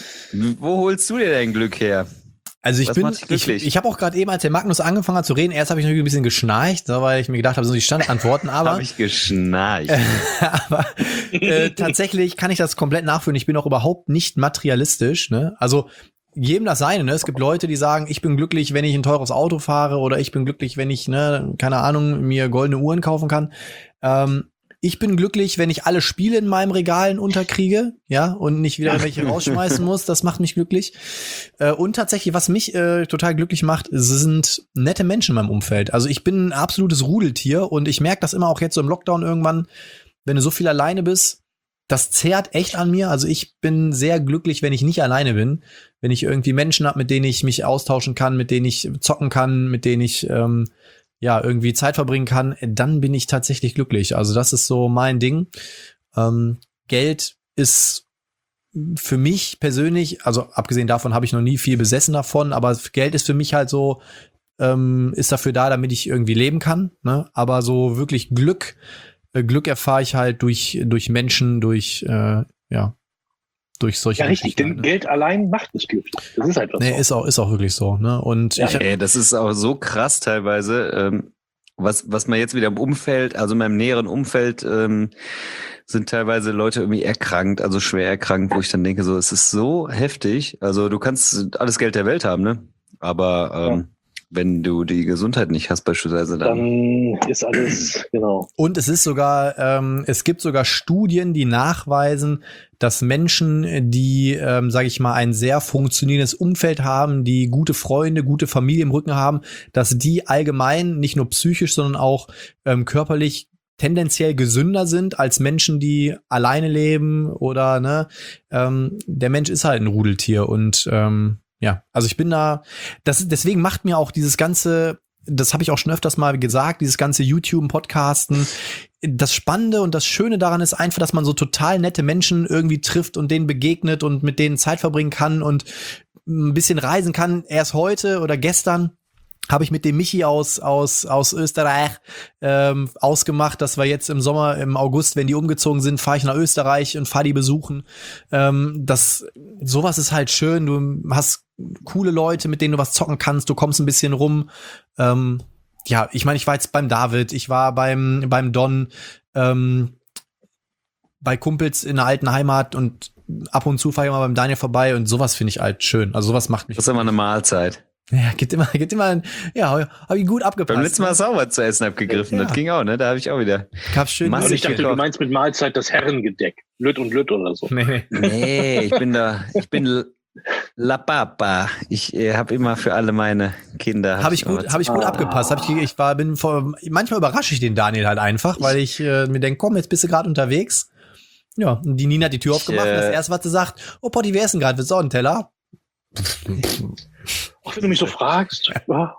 wo holst du dir dein Glück her? Also ich Was bin, macht dich ich, glücklich? ich habe auch gerade eben, als der Magnus angefangen hat zu reden, erst habe ich natürlich ein bisschen geschnarcht, ne, weil ich mir gedacht habe, so die Standardantworten, aber, Habe ich geschnarcht. aber äh, tatsächlich kann ich das komplett nachfühlen. Ich bin auch überhaupt nicht materialistisch. Ne? Also jedem das seine. Ne? Es gibt Leute, die sagen, ich bin glücklich, wenn ich ein teures Auto fahre oder ich bin glücklich, wenn ich, ne, keine Ahnung, mir goldene Uhren kaufen kann. Ähm, Ich bin glücklich, wenn ich alle Spiele in meinem Regalen unterkriege, ja, und nicht wieder welche rausschmeißen muss. Das macht mich glücklich. Äh, und tatsächlich, was mich äh, total glücklich macht, sind nette Menschen in meinem Umfeld. Also ich bin ein absolutes Rudeltier und ich merke das immer auch jetzt so im Lockdown irgendwann, wenn du so viel alleine bist, das zehrt echt an mir. Also ich bin sehr glücklich, wenn ich nicht alleine bin, wenn ich irgendwie Menschen habe, mit denen ich mich austauschen kann, mit denen ich zocken kann, mit denen ich ähm, ja, irgendwie Zeit verbringen kann, dann bin ich tatsächlich glücklich. Also das ist so mein Ding. Ähm, Geld ist für mich persönlich, also abgesehen davon habe ich noch nie viel besessen davon, aber Geld ist für mich halt so, ähm, ist dafür da, damit ich irgendwie leben kann. Ne? Aber so wirklich Glück, äh, Glück erfahre ich halt durch, durch Menschen, durch, äh, ja, durch solche Ja, richtig, Geschichten denn halt, ne? Geld allein macht nicht glücklich. Das ist einfach Nee, so. ist auch, ist auch wirklich so. Ne? Und Ja, ich, Ey, das ist auch so krass teilweise, ähm, was, was man jetzt wieder im Umfeld, also in meinem näheren Umfeld, ähm, sind teilweise Leute irgendwie erkrankt, also schwer erkrankt, wo ich dann denke, so, es ist so heftig. Also du kannst alles Geld der Welt haben, ne? Aber ähm, Ja. wenn du die Gesundheit nicht hast, beispielsweise, dann. Dann ist alles, genau. Und es ist sogar, ähm, es gibt sogar Studien, die nachweisen, dass Menschen, die, ähm, sage ich mal, ein sehr funktionierendes Umfeld haben, die gute Freunde, gute Familie im Rücken haben, dass die allgemein nicht nur psychisch, sondern auch ähm, körperlich tendenziell gesünder sind als Menschen, die alleine leben oder ne, ähm, der Mensch ist halt ein Rudeltier und ähm, ja, also ich bin da, das deswegen macht mir auch dieses ganze das habe ich auch schon öfters mal gesagt, dieses ganze YouTube, Podcasten. Das Spannende und das Schöne daran ist einfach, dass man so total nette Menschen irgendwie trifft und denen begegnet und mit denen Zeit verbringen kann und ein bisschen reisen kann. Erst heute oder gestern habe ich mit dem Michi aus aus aus Österreich ähm, ausgemacht, dass wir jetzt im Sommer, im August, wenn die umgezogen sind, fahre ich nach Österreich und fahre die besuchen. Ähm, das sowas ist halt schön. Du hast coole Leute, mit denen du was zocken kannst. Du kommst ein bisschen rum. Ähm, ja, ich meine, ich war jetzt beim David, ich war beim beim Don, ähm, bei Kumpels in der alten Heimat und ab und zu fahre ich mal beim Daniel vorbei und sowas finde ich halt schön. Also sowas macht mich. Das ist immer eine Mahlzeit. Ja, gibt immer, gibt immer, ja, habe ich gut abgepasst. Beim letzten Mal sauber zu essen abgegriffen, Ja. das ging auch, ne? Da habe ich auch wieder. Gab's schön. Massig Und ich dachte, du gekocht. meinst mit Mahlzeit das Herrengedeck. Lütt und Lütt oder so. Nee, nee. Nee, ich bin da, ich bin L- La Papa. Ich äh, habe immer für alle meine Kinder. Habe ich gut, immer habe ich gut Ah. abgepasst. Hab ich, ich war, bin vor, manchmal überrasche ich den Daniel halt einfach, weil ich äh, mir denke, komm, jetzt bist du gerade unterwegs. Ja, und die Nina hat die Tür Ich, aufgemacht. äh, Und das erste, was sie sagt, oh Potti, wir essen gerade, willst du auch einen Teller? Ach, wenn du mich so fragst.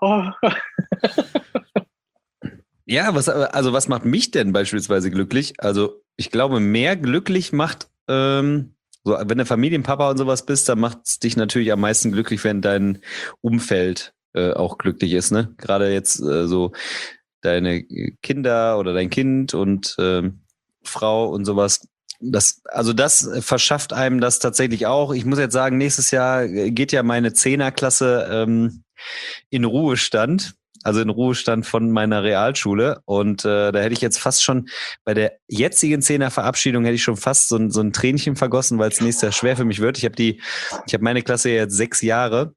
Ja, was, also was macht mich denn beispielsweise glücklich? Also ich glaube, mehr glücklich macht, ähm, so, wenn du Familienpapa und sowas bist, dann macht es dich natürlich am meisten glücklich, wenn dein Umfeld äh, auch glücklich ist, ne? Gerade jetzt äh, so deine Kinder oder dein Kind und ähm, Frau und sowas. Das, also das verschafft einem das tatsächlich auch. Ich muss jetzt sagen, nächstes Jahr geht ja meine Zehnerklasse ähm, in Ruhestand. Also in Ruhestand von meiner Realschule. Und äh, da hätte ich jetzt fast schon bei der jetzigen Zehner-Verabschiedung hätte ich schon fast so ein, so ein Tränchen vergossen, weil es nächstes Jahr schwer für mich wird. Ich habe die, ich habe meine Klasse jetzt sechs Jahre.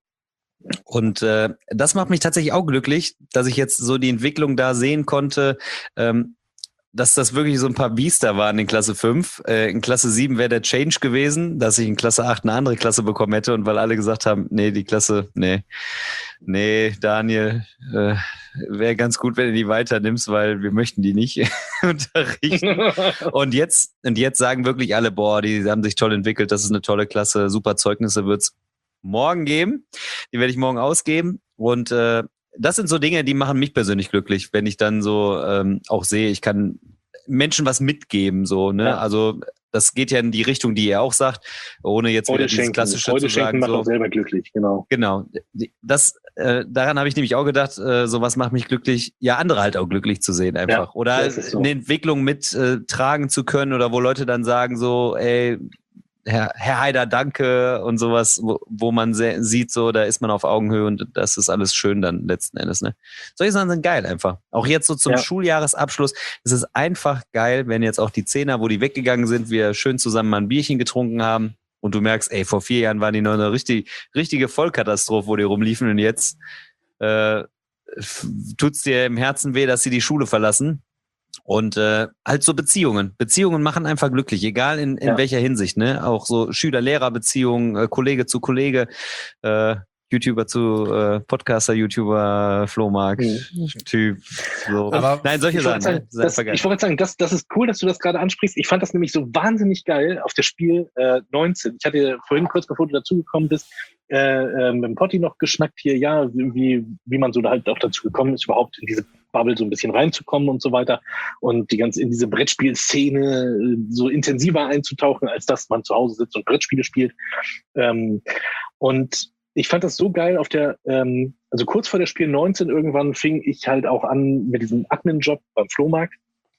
Und äh, das macht mich tatsächlich auch glücklich, dass ich jetzt so die Entwicklung da sehen konnte, ähm, dass das wirklich so ein paar Biester waren in Klasse fünf. Äh, in Klasse sieben wäre der Change gewesen, dass ich in Klasse acht eine andere Klasse bekommen hätte. Und weil alle gesagt haben, nee, die Klasse, nee, nee, Daniel, äh, wäre ganz gut, wenn du die weiternimmst, weil wir möchten die nicht unterrichten. Und jetzt, und jetzt sagen wirklich alle, boah, die haben sich toll entwickelt, das ist eine tolle Klasse, super Zeugnisse wird's morgen geben. Die werde ich morgen ausgeben. Und äh, das sind so Dinge, die machen mich persönlich glücklich, wenn ich dann so ähm, auch sehe, ich kann Menschen was mitgeben, so, ne? Ja. Also das geht ja in die Richtung, die ihr auch sagt, ohne jetzt Freude wieder dieses schenken. klassische Freude zu schenken sagen, macht so, auch selber glücklich, genau. genau. Das, äh, daran habe ich nämlich auch gedacht, äh, sowas macht mich glücklich, ja, andere halt auch glücklich zu sehen einfach. Ja, oder so ist es so. eine Entwicklung mit äh, tragen zu können oder wo Leute dann sagen so, ey, Herr, Herr Haider, danke und sowas, wo, wo man se- sieht, so, da ist man auf Augenhöhe und das ist alles schön dann letzten Endes, ne? Solche Sachen sind geil einfach. Auch jetzt so zum Ja. Schuljahresabschluss ist es einfach geil, wenn jetzt auch die Zehner, wo die weggegangen sind, wir schön zusammen mal ein Bierchen getrunken haben und du merkst, ey, vor vier Jahren waren die noch eine richtig, richtige Vollkatastrophe, wo die rumliefen und jetzt äh, f- tut's dir im Herzen weh, dass sie die Schule verlassen. Und äh, halt so Beziehungen. Beziehungen machen einfach glücklich, egal in, in Ja. welcher Hinsicht, ne? Auch so Schüler-Lehrer-Beziehungen, äh, Kollege zu Kollege, äh, YouTuber zu äh, Podcaster, YouTuber, Flohmarkt, Mhm. Typ. So. Aber Nein, solche Ich Sachen. wollte sagen, Ne? Das ist das, einfach geil. ich wollte sagen, das, das ist cool, dass du das gerade ansprichst. Ich fand das nämlich so wahnsinnig geil auf das Spiel äh, neunzehn. Ich hatte vorhin kurz, bevor du dazugekommen bist, äh, äh, mit dem Potti noch geschnackt hier, ja, wie, wie man so da halt auch dazu gekommen ist, überhaupt in diese Bubble so ein bisschen reinzukommen und so weiter und die ganze in diese Brettspielszene äh, so intensiver einzutauchen, als dass man zu Hause sitzt und Brettspiele spielt. Ähm, und ich fand das so geil auf der, ähm, also kurz vor der Spiel neunzehn irgendwann fing ich halt auch an mit diesem Admin-Job beim Flohmarkt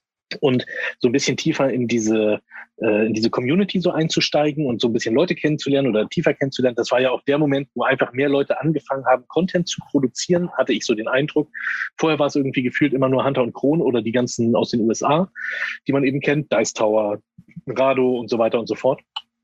und so ein bisschen tiefer in diese äh, in diese Community so einzusteigen und so ein bisschen Leute kennenzulernen oder tiefer kennenzulernen. Das war ja auch der Moment, wo einfach mehr Leute angefangen haben, Content zu produzieren, hatte ich so den Eindruck. Vorher war es irgendwie gefühlt immer nur Hunter und Kron oder die ganzen aus den U S A, die man eben kennt, Dice Tower, Rado und so weiter und so fort.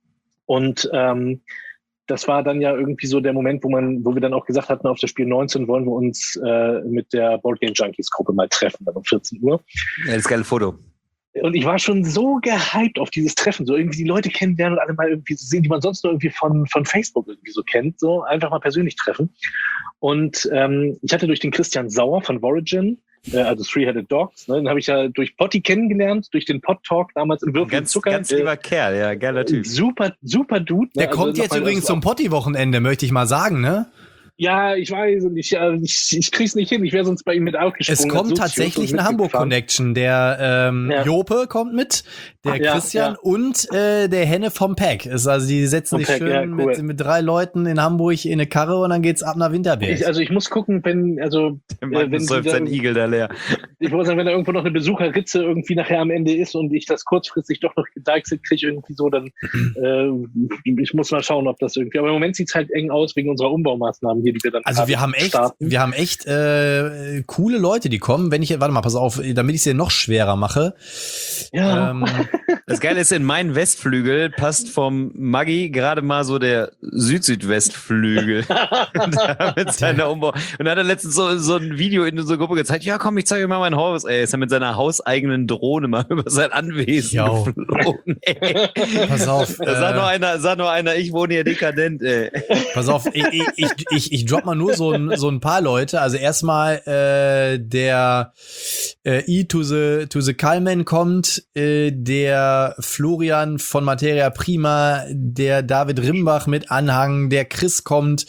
Und ähm, das war dann ja irgendwie so der Moment, wo man, wo wir dann auch gesagt hatten, auf das Spiel neunzehn wollen wir uns äh, mit der Board Game Junkies Gruppe mal treffen, dann um vierzehn Uhr. Ja, das geile Foto. Und ich war schon so gehypt auf dieses Treffen, so irgendwie die Leute kennenlernen und alle mal irgendwie so sehen, die man sonst nur irgendwie von, von Facebook irgendwie so kennt, so einfach mal persönlich treffen. Und ähm, ich hatte durch den Christian Sauer von Vorigin, äh, also Three-Headed Dogs, ne, den habe ich ja durch Potti kennengelernt, durch den Pod-Talk damals in Würfel und Ganz, Zucker. ganz äh, lieber Kerl, ja, geiler Typ. Super, super Dude. Ne? Der Also kommt jetzt nochmal übrigens das- zum Potti-Wochenende, möchte ich mal sagen, ne? Ja, ich weiß und ich, äh, ich, ich krieg's nicht hin. Ich wäre sonst bei ihm mit aufgesprungen. Es kommt so tatsächlich eine Hamburg-Connection. Der ähm, Ja. Jope kommt mit, der Ja, Christian ja. und äh, der Henne vom Pack. Ist also die setzen Vom sich Pack, schön ja, cool. mit, mit drei Leuten in Hamburg in eine Karre und dann geht's ab nach Winterberg. Ich, also ich muss gucken, wenn, also Der äh, Mann wenn säuft die da- sein Igel da leer. ich wollte sagen, wenn da irgendwo noch eine Besucherritze irgendwie nachher am Ende ist und ich das kurzfristig doch noch gedeichselt kriege, irgendwie so, dann äh, ich muss mal schauen, ob das irgendwie. Aber im Moment sieht's halt eng aus wegen unserer Umbaumaßnahmen hier, die wir dann Also gerade wir haben echt, starten. wir haben echt äh, coole Leute, die kommen. Wenn ich, warte mal, pass auf, damit ich es dir noch schwerer mache. Ja. Ähm, Das Geile ist, in meinen Westflügel passt vom Maggi gerade mal so der Süd-Südwestflügel. Da mit seiner Umbau. Und da hat er letztens so, so ein Video in unserer Gruppe gezeigt. Ja, komm, ich zeige dir mal mein Haus. Ey, ist er mit seiner hauseigenen Drohne mal über sein Anwesen Jo. geflogen. Ey. pass auf. Da sah äh, nur einer, sah nur einer, ich wohne hier dekadent, ey. Pass auf, ich, ich, ich, ich, ich drop mal nur so ein, so ein paar Leute. Also erstmal äh, der äh, E to the, to the Kalman kommt, äh, der Florian von Materia Prima, der David Rimbach mit Anhang, der Chris kommt,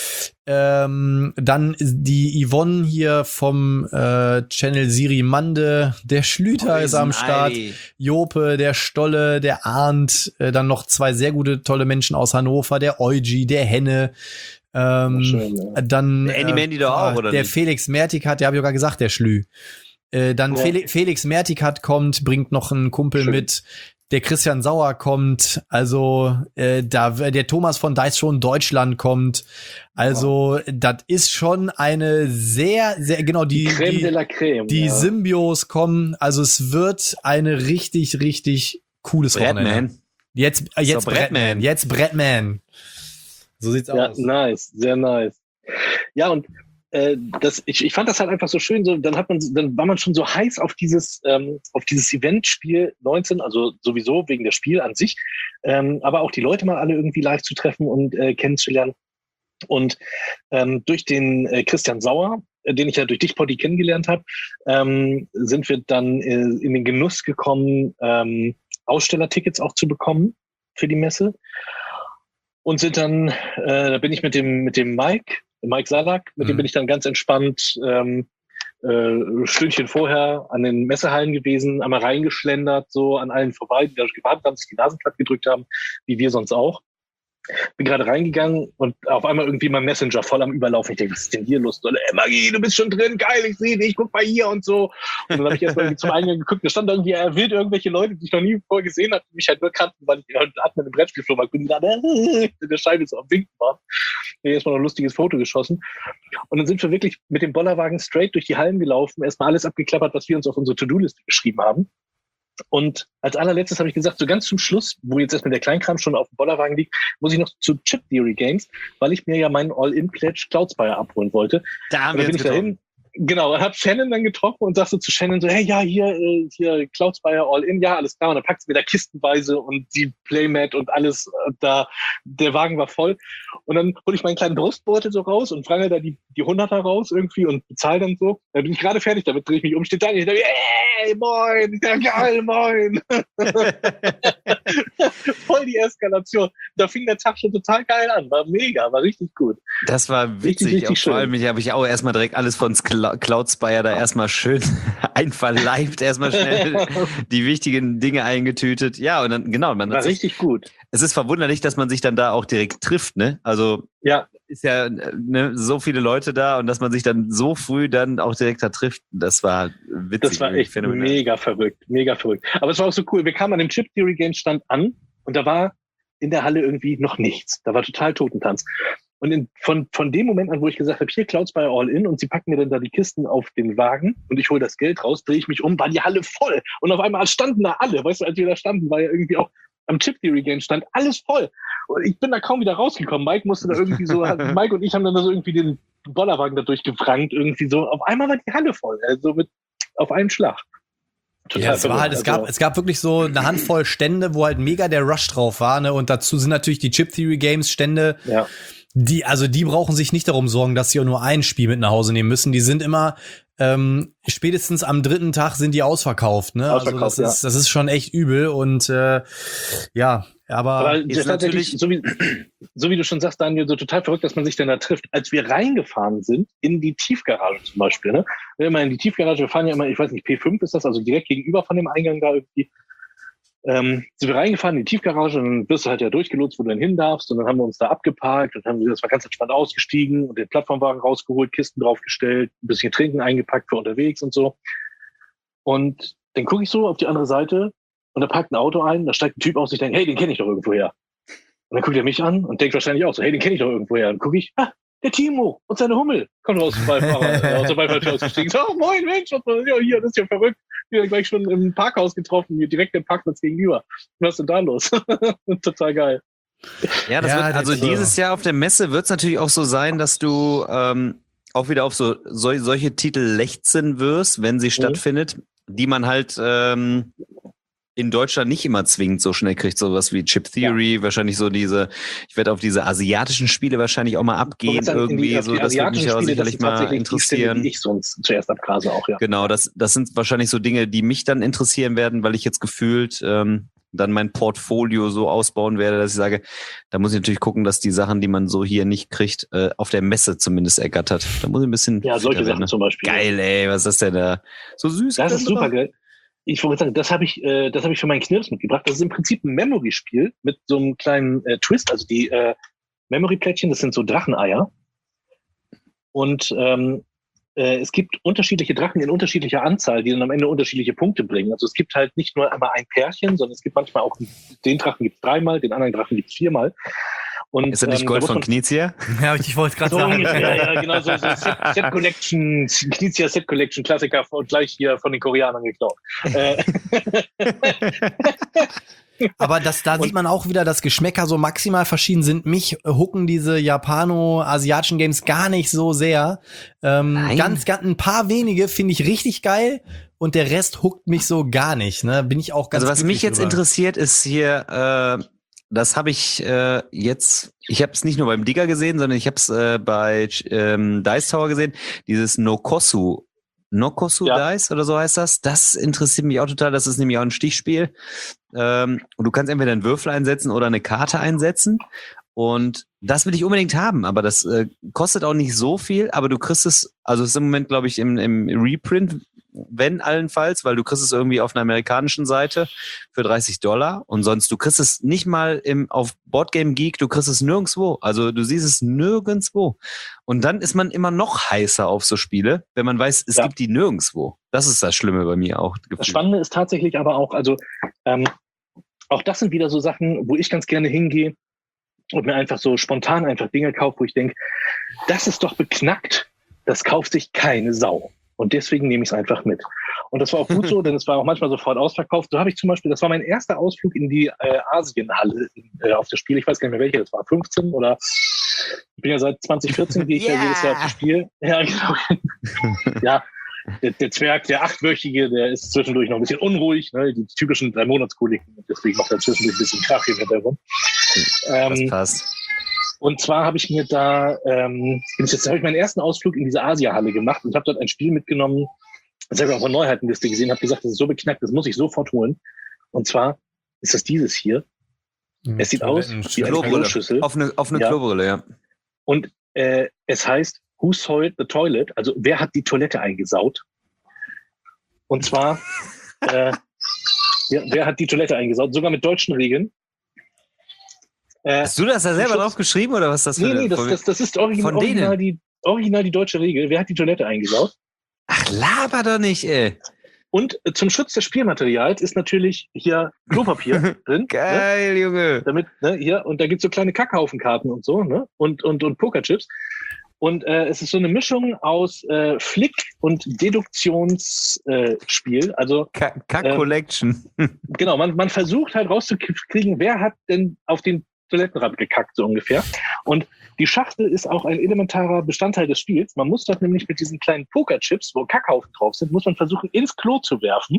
ähm, dann die Yvonne hier vom äh, Channel Siri Mande, der Schlüter ist am Start. Ey. Jope, der Stolle, der Arndt, äh, dann noch zwei sehr gute, tolle Menschen aus Hannover, der Eugi, der Henne, ähm, Schön, ja. dann Der Andy Mandy doch auch, oder der nicht? Felix Mertikat, der habe ich sogar gesagt, der Schlü. Äh, dann Ja. Fel Felix Mertikat kommt, bringt noch einen Kumpel Schön. mit. Der Christian Sauer kommt, also äh, da der Thomas von Dice schon Deutschland kommt. Also das ist schon eine sehr, sehr genau die Creme die, de la Creme. die ja. Symbios kommen, also es wird eine richtig, richtig cooles Wochenende. Bradman. Jetzt, äh, jetzt So, Bradman. Bradman. Jetzt Bradman. So sieht's Ja, aus. nice, sehr nice. Ja, und äh, das, ich, ich fand das halt einfach so schön. So, dann hat man, dann war man schon so heiß auf dieses, ähm, auf dieses Eventspiel neunzehn, also sowieso wegen der Spiel an sich, ähm, aber auch die Leute mal alle irgendwie live zu treffen und äh, kennenzulernen. Und ähm, durch den äh, Christian Sauer, äh, den ich ja durch dich, Potti, kennengelernt habe, ähm, sind wir dann äh, in den Genuss gekommen, ähm, Ausstellertickets auch zu bekommen für die Messe. Und sind dann, äh, da bin ich mit dem, mit dem Mike, Mike Salak, mit Mhm. dem bin ich dann ganz entspannt ähm, äh, Stündchen vorher an den Messehallen gewesen, einmal reingeschlendert, so an allen vorbei, die da gewartet haben, sich die Nasen platt gedrückt haben, wie wir sonst auch. Bin gerade reingegangen und auf einmal irgendwie mein Messenger voll am Überlaufen. Ich denke, was ist denn hier los? Und, ey, Maggie, du bist schon drin, geil, ich sehe dich, guck mal hier und so. Und dann habe ich erstmal irgendwie zum Eingang geguckt, da stand irgendwie er wild irgendwelche Leute, die ich noch nie vorher gesehen habe, die mich halt nur kannten, weil ich halt hat mir eine Brettspielfirma bin da in der Scheibe so am Winken war. Ich habe erstmal noch ein lustiges Foto geschossen. Und dann sind wir wirklich mit dem Bollerwagen straight durch die Hallen gelaufen, erstmal alles abgeklappert, was wir uns auf unsere To-Do-Liste geschrieben haben. Und als allerletztes habe ich gesagt, so ganz zum Schluss, wo jetzt erstmal der Kleinkram schon auf dem Bollerwagen liegt, muss ich noch zu Chip Theory Games, weil ich mir ja meinen All-In-Pledge Cloudspire abholen wollte. Da haben Und wir dann bin jetzt ich getroffen. dahin. Genau, hab Shannon dann getroffen und sagte zu Shannon so, hey, ja, hier, äh, hier Cloudspire All-In, ja, alles klar. Und dann packt sie mir da kistenweise und die Playmat und alles äh, da. Der Wagen war voll. Und dann hole ich meinen kleinen Brustbeutel so raus und frange da die, die Hunderter raus irgendwie und bezahle dann so. Dann bin ich gerade fertig, damit drehe ich mich um, steht da und ich dachte, ey, moin, ja, geil, moin. Voll die Eskalation. Da fing der Tag schon total geil an. War mega, war richtig gut. Das war witzig. Richtig, richtig Auch vor schön. allem, ich habe ich auch erstmal direkt alles von Cl- Cloudspire da erstmal schön einverleibt, erstmal schnell die wichtigen Dinge eingetütet. Ja, und dann, genau, man War hat sich, richtig gut. es ist verwunderlich, dass man sich dann da auch direkt trifft, ne? Also, Ja, ist ja ne, so viele Leute da und dass man sich dann so früh dann auch direkt da trifft, das war witzig. das war echt phänomenal. mega verrückt, mega verrückt. Aber es war auch so cool. Wir kamen an dem Chip Theory Game Stand an und da war in der Halle irgendwie noch nichts. Da war total Totentanz. Und in, von, von dem Moment an, wo ich gesagt habe, hier Cloudspire All-In und sie packen mir dann da die Kisten auf den Wagen und ich hole das Geld raus, drehe ich mich um, war die Halle voll. Und auf einmal standen da alle. Weißt du, als wir da standen, war ja irgendwie auch am Chip Theory Game stand alles voll. Und ich bin da kaum wieder rausgekommen. Mike musste da irgendwie so, Mike und ich haben dann da so irgendwie den Bollerwagen da durchgefrankt, irgendwie so. Auf einmal war die Halle voll. Also mit, auf einen Schlag. Ja, es war halt, es gab, es gab wirklich so eine Handvoll Stände, wo halt mega der Rush drauf war, ne? Und dazu sind natürlich die Chip Theory Games Stände, ja. die, also die brauchen sich nicht darum sorgen, dass sie auch nur ein Spiel mit nach Hause nehmen müssen. Die sind immer, ähm, spätestens am dritten Tag sind die ausverkauft, ne? Ausverkauft, also das ja. ist, das ist schon echt übel und, äh, ja, Aber, Aber das ist tatsächlich, natürlich- so wie, so wie du schon sagst, Daniel, so total verrückt, dass man sich dann da trifft. Als wir reingefahren sind, in die Tiefgarage zum Beispiel, ne? Wenn wir in die Tiefgarage, wir fahren ja immer, ich weiß nicht, P fünf ist das, also direkt gegenüber von dem Eingang da irgendwie, ähm, sind wir reingefahren in die Tiefgarage und dann wirst du halt ja durchgelotst, wo du dann hin darfst, und dann haben wir uns da abgeparkt und haben wir das mal ganz entspannt ausgestiegen und den Plattformwagen rausgeholt, Kisten draufgestellt, ein bisschen Trinken eingepackt für unterwegs und so. Und dann gucke ich so auf die andere Seite und da parkt ein Auto ein, da steigt ein Typ aus, ich denke, hey, den kenne ich doch irgendwo her. Und dann guckt er mich an und denkt wahrscheinlich auch so, hey, den kenne ich doch irgendwo her. Und gucke ich, ah, der Timo und seine Hummel. Kommt raus dem Beifahrer, äh, aus der Beifahrertür ausgestiegen. So, oh, moin, Mensch, was war ja, hier, das ist ja verrückt. Wir haben gleich schon im Parkhaus getroffen, hier direkt im Parkplatz gegenüber. Was ist denn da los? Total geil. Ja, das Ja, wird, also das, äh, dieses Jahr auf der Messe wird es natürlich auch so sein, dass du ähm, auch wieder auf so, so solche Titel lechzen wirst, wenn sie stattfindet, die man halt ähm, in Deutschland nicht immer zwingend so schnell kriegt, sowas wie Chip Theory, wahrscheinlich so diese, ich werde auf diese asiatischen Spiele wahrscheinlich auch mal abgehen, Sagen, irgendwie, die, so, die das würde mich asiatischen auch Spiele, sicherlich das sind mal tatsächlich die Stelle, interessieren. die ich sonst zuerst abgrase auch, ja. Genau, das, das sind wahrscheinlich so Dinge, die mich dann interessieren werden, weil ich jetzt gefühlt ähm, dann mein Portfolio so ausbauen werde, dass ich sage, da muss ich natürlich gucken, dass die Sachen, die man so hier nicht kriegt, äh, auf der Messe zumindest ergattert. Da muss ich ein bisschen Ja, solche fitter Sachen werden. zum Beispiel. Geil, ey, was ist denn da? So süß. Das ist oder? super geil. Ich wollte sagen, das habe ich, äh, das habe ich für meinen Knirps mitgebracht. Das ist im Prinzip ein Memory-Spiel mit so einem kleinen äh, Twist. Also die äh, Memory-Plättchen, das sind so Dracheneier. Und ähm, äh, es gibt unterschiedliche Drachen in unterschiedlicher Anzahl, die dann am Ende unterschiedliche Punkte bringen. Also es gibt halt nicht nur einmal ein Pärchen, sondern es gibt manchmal auch, den Drachen gibt es dreimal, den anderen Drachen gibt es viermal. Und, Ist das nicht ähm, Gold da muss von man- Knizia? ja, ich wollte gerade So sagen. ungefähr, ja, genau, so, so Set, Set Collection, Knizia Set Collection, Klassiker, von, gleich hier von den Koreanern geklaut. Äh, Aber das, da sieht man auch wieder, dass Geschmäcker so maximal verschieden sind. Mich hucken diese Japano-asiatischen Games gar nicht so sehr. Ähm, Nein. ganz, ganz, ein paar wenige finde ich richtig geil und der Rest huckt mich so gar nicht. Ne? Bin ich auch ganz Also was mich glücklich jetzt drüber. interessiert, ist hier, äh, das habe ich äh, jetzt, ich habe es nicht nur beim Digger gesehen, sondern ich habe es äh, bei ähm, Dice Tower gesehen, dieses Nokosu. Nokosu Ja. Dice oder so heißt das. Das interessiert mich auch total. Das ist nämlich auch ein Stichspiel. Ähm, und du kannst entweder einen Würfel einsetzen oder eine Karte einsetzen. Und das will ich unbedingt haben. Aber das äh, kostet auch nicht so viel. Aber du kriegst es, also es ist im Moment, glaube ich, im, im Reprint, wenn allenfalls, weil du kriegst es irgendwie auf einer amerikanischen Seite für dreißig Dollar. Und sonst, du kriegst es nicht mal im, auf Boardgame Geek, du kriegst es nirgendwo. Also du siehst es nirgendwo. Und dann ist man immer noch heißer auf so Spiele, wenn man weiß, es Ja. gibt die nirgendwo. Das ist das Schlimme bei mir auch. Das Spannende ist tatsächlich aber auch, also ähm, auch das sind wieder so Sachen, wo ich ganz gerne hingehe und mir einfach so spontan einfach Dinge kaufe, wo ich denke, das ist doch beknackt, das kauft sich keine Sau. Und deswegen nehme ich es einfach mit. Und das war auch gut so, denn es war auch manchmal sofort ausverkauft. So habe ich zum Beispiel, das war mein erster Ausflug in die äh, Asienhalle äh, auf das Spiel. Ich weiß gar nicht mehr welche, das war fünfzehn oder ich bin ja seit zwanzig vierzehn, gehe ich ja Ja. jedes Jahr auf das Spiel. Ja, genau. Ja, der, der Zwerg, der Achtwöchige, der ist zwischendurch noch ein bisschen unruhig, ne? Die typischen drei Monatskoliken. Deswegen macht er zwischendurch ein bisschen Krach im Hintergrund. Das Ähm, passt. und zwar habe ich mir da, ähm, bin ich jetzt habe ich meinen ersten Ausflug in diese Asia-Halle gemacht und habe dort ein Spiel mitgenommen, das habe ich auf der Neuheitenliste gesehen, habe gesagt, das ist so beknackt, das muss ich sofort holen. Und zwar ist das dieses hier. Es sieht aus wie eine Klobrille. Kloschüssel Auf eine, auf eine Ja. Klobrille, ja. und äh, es heißt Who soiled the toilet? Also wer hat die Toilette eingesaut? Und zwar äh, ja, wer hat die Toilette eingesaut? Sogar mit deutschen Regeln. Äh, Hast du das da selber Schutz- drauf geschrieben oder was ist das für nee, eine nee, das, Folge? das, das ist original, Von denen? original, die, original die deutsche Regel. Wer hat die Toilette eingesaut? Ach, laber doch nicht, ey. Und äh, zum Schutz des Spielmaterials ist natürlich hier Klopapier drin. Ne? Geil, Junge. Damit, ne, hier, und da gibt's so kleine Kackhaufenkarten und so, ne? Und, und, und Pokerchips. Und äh, es ist so eine Mischung aus äh, Flick und Deduktionsspiel. Äh, Spiel. also Kack-Collection. genau, man, man versucht halt rauszukriegen, wer hat denn auf den Toilettenrand gekackt, so ungefähr. Und die Schachtel ist auch ein elementarer Bestandteil des Spiels. Man muss dort nämlich mit diesen kleinen Pokerchips, wo Kackhaufen drauf sind, muss man versuchen, ins Klo zu werfen.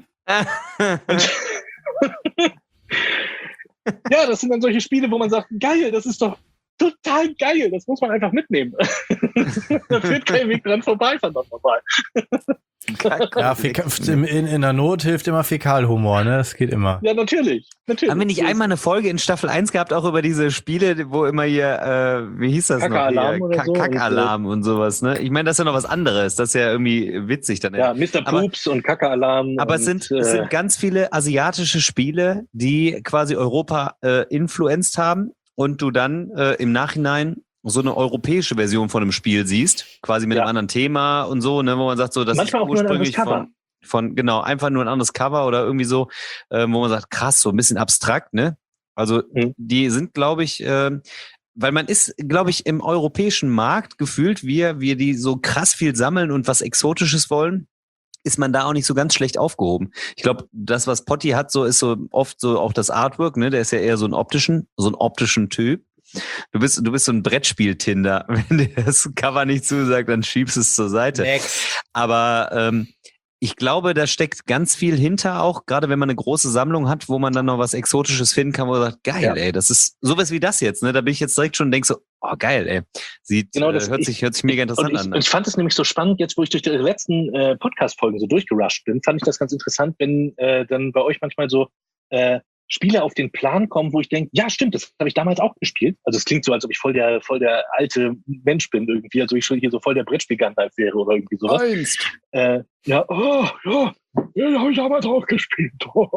Ja, das sind dann solche Spiele, wo man sagt, geil, das ist doch total geil, das muss man einfach mitnehmen. Da führt kein Weg dran vorbei, verdammt nochmal. Ja, Fäk- in, in der Not hilft immer Fäkalhumor, ne? Das geht immer. Ja, natürlich. natürlich. Haben wir nicht einmal eine Folge in Staffel eins gehabt, auch über diese Spiele, wo immer hier, äh, wie hieß das Kackalarm noch? oder so. Kackalarm und, und sowas, ne? Ich meine, das ist ja noch was anderes. Das ist ja irgendwie witzig dann. Ja, Mister Poops und Kackeralarm. Aber und, es sind, äh, es sind ganz viele asiatische Spiele, die quasi Europa äh, influenced haben und du dann äh, im Nachhinein so eine europäische Version von einem Spiel siehst, quasi mit Ja. einem anderen Thema und so, ne, wo man sagt, so, das Manchmal ist auch nur ein anderes ursprünglich Cover. von, von, genau, einfach nur ein anderes Cover oder irgendwie so, ähm, wo man sagt, krass, so ein bisschen abstrakt, ne? Also, Mhm. die sind, glaube ich, ähm, weil man ist, glaube ich, im europäischen Markt gefühlt, wir, wir die so krass viel sammeln und was Exotisches wollen, ist man da auch nicht so ganz schlecht aufgehoben. Ich glaube, das, was Potti hat, so ist so oft so auch das Artwork, ne? Der ist ja eher so ein optischen, so ein optischen Typ. Du bist, du bist so ein Brettspiel-Tinder. Wenn dir das Cover nicht zusagt, dann schiebst es zur Seite. Next. Aber ähm, ich glaube, da steckt ganz viel hinter auch, gerade wenn man eine große Sammlung hat, wo man dann noch was Exotisches finden kann, wo man sagt, geil, Ja. ey, das ist sowas wie das jetzt, ne? Da bin ich jetzt direkt schon und denk so, oh geil, ey. Sieht, Genau, das- äh, hört ich- sich, hört sich mega Und interessant ich, an. und ich fand es nämlich so spannend, jetzt wo ich durch die letzten äh, Podcast-Folgen so durchgerusht bin, fand ich das ganz interessant, wenn äh, dann bei euch manchmal so äh, Spiele auf den Plan kommen, wo ich denke, ja stimmt, das habe ich damals auch gespielt. Also es klingt so, als ob ich voll der voll der alte Mensch bin irgendwie, also ich schon hier so voll der Brettspiel-Gandalf wäre oder irgendwie sowas. Einst. Äh, ja, oh, ja, ja, habe ich damals auch gespielt.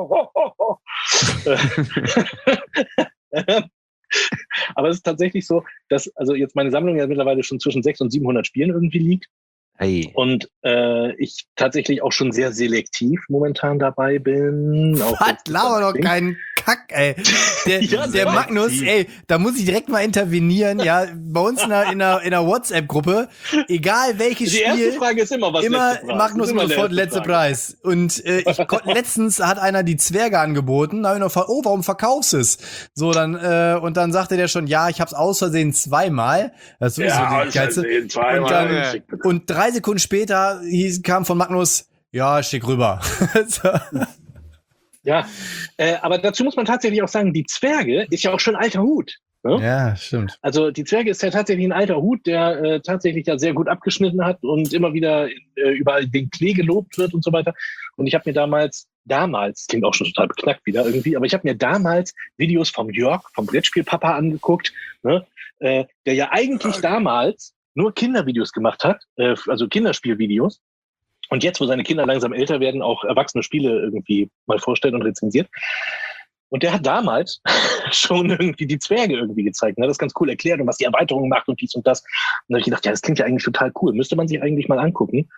Aber es ist tatsächlich so, dass also jetzt meine Sammlung ja mittlerweile schon zwischen sechshundert und siebenhundert Spielen irgendwie liegt. Hey. Und äh, ich tatsächlich auch schon sehr selektiv momentan dabei bin. Auch Was? jetzt- Laber doch keinen Kack, ey. Der, Ja, der sehr Magnus, ey, da muss ich direkt mal intervenieren, ja, bei uns in der, in der, in der WhatsApp-Gruppe, egal welches Die erste Spiel, Frage ist immer, was immer letzte Preis. Magnus Ist immer immer der sofort erste letzte Frage. Preis. Und äh, ich kon- letztens hat einer die Zwerge angeboten, da hab ich noch gefragt, oh, warum verkaufst du es? So, dann, äh, und dann sagte der schon, ja, ich hab's aus Versehen zweimal. Das ist sowieso Ja, die ich geilste. hatte ihn zweimal Und dann- geschickt bekommen. Und drei Sekunden später hieß, kam von Magnus, ja, schick rüber. So. Ja, äh, aber dazu muss man tatsächlich auch sagen, die Zwerge ist ja auch schon alter Hut. Ne? Ja, stimmt. Also die Zwerge ist ja tatsächlich ein alter Hut, der äh, tatsächlich ja sehr gut abgeschnitten hat und immer wieder äh, überall den Klee gelobt wird und so weiter. Und ich habe mir damals, damals, klingt auch schon total beknackt wieder irgendwie, aber ich habe mir damals Videos vom Jörg, vom Brettspielpapa angeguckt, ne? äh, der ja eigentlich damals nur Kindervideos gemacht hat, äh, also Kinderspielvideos. Und jetzt, wo seine Kinder langsam älter werden, auch erwachsene Spiele irgendwie mal vorstellt und rezensiert. Und der hat damals schon irgendwie die Zwerge irgendwie gezeigt, ne? Das ist ganz cool erklärt und was die Erweiterung macht und dies und das. Und da habe ich gedacht, ja, das klingt ja eigentlich total cool. Müsste man sich eigentlich mal angucken.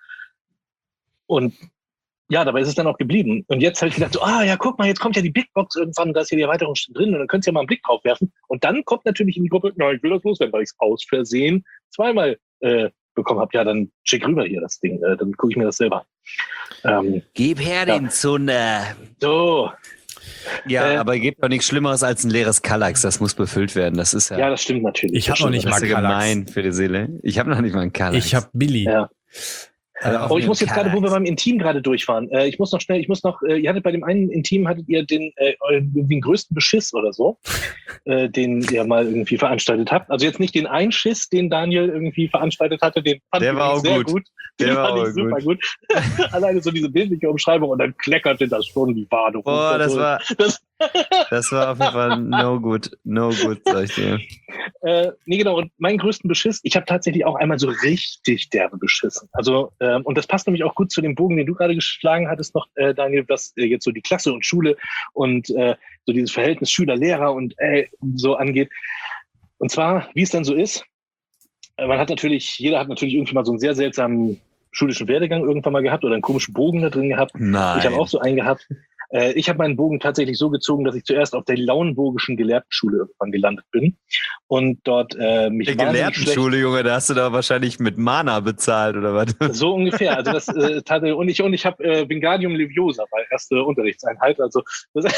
Und ja, dabei ist es dann auch geblieben. Und jetzt habe ich gedacht, so, ah ja, guck mal, jetzt kommt ja die Big Box irgendwann, da ist ja die Erweiterung drin und dann könnt ihr ja mal einen Blick drauf werfen. Und dann kommt natürlich in die Gruppe, na, ich will das loswerden, weil ich es aus Versehen zweimal äh, bekommen habe. Ja, dann schick rüber hier das Ding, äh, dann gucke ich mir das selber. Ähm, Gib her Ja. den Zunder. so, Ja, Äh, aber gibt doch nichts Schlimmeres als ein leeres Kallax. Das muss befüllt werden. Das ist ja, ja, das stimmt natürlich. Ich hab Das noch stimmt. nicht das mal ist ja Kallax. gemein für die Seele. Ich habe noch nicht mal einen Kallax. Ich hab Billy. Ja. Also Oh, ich muss jetzt gerade, wo wir beim Intim gerade durch waren, äh, ich muss noch schnell, ich muss noch, äh, ihr hattet bei dem einen Intim, hattet ihr den, äh, den größten Beschiss oder so, äh, den ihr mal irgendwie veranstaltet habt. Also jetzt nicht den Einschiss, den Daniel irgendwie veranstaltet hatte, den fand Der ich war auch sehr gut. gut. Der Den war fand auch ich super gut. Alleine so diese bildliche Umschreibung und dann kleckerte das schon die Bade. Boah, das war, Das, das war auf jeden Fall no good. No good, sag ich dir. Äh, nee, genau. Und meinen größten Beschiss, ich habe tatsächlich auch einmal so richtig derbe beschissen. Also, ähm, und das passt nämlich auch gut zu dem Bogen, den du gerade geschlagen hattest noch, äh, Daniel, was äh, jetzt so die Klasse und Schule und äh, so dieses Verhältnis Schüler-Lehrer und äh, so angeht. Und zwar, wie es dann so ist, äh, man hat natürlich, jeder hat natürlich irgendwie mal so einen sehr seltsamen schulischen Werdegang irgendwann mal gehabt oder einen komischen Bogen da drin gehabt. Nein. Ich habe auch so einen gehabt. Äh, ich habe meinen Bogen tatsächlich so gezogen, dass ich zuerst auf der Lauenburgischen Gelehrtenschule irgendwann gelandet bin und dort äh, mich Die wahnsinnig Gelehrtenschule, Junge, da hast du da wahrscheinlich mit Mana bezahlt, oder was? schlecht- So ungefähr. Also das äh, tat- und ich und ich habe äh, Wingardium Leviosa war erste Unterrichtseinheit. Also das,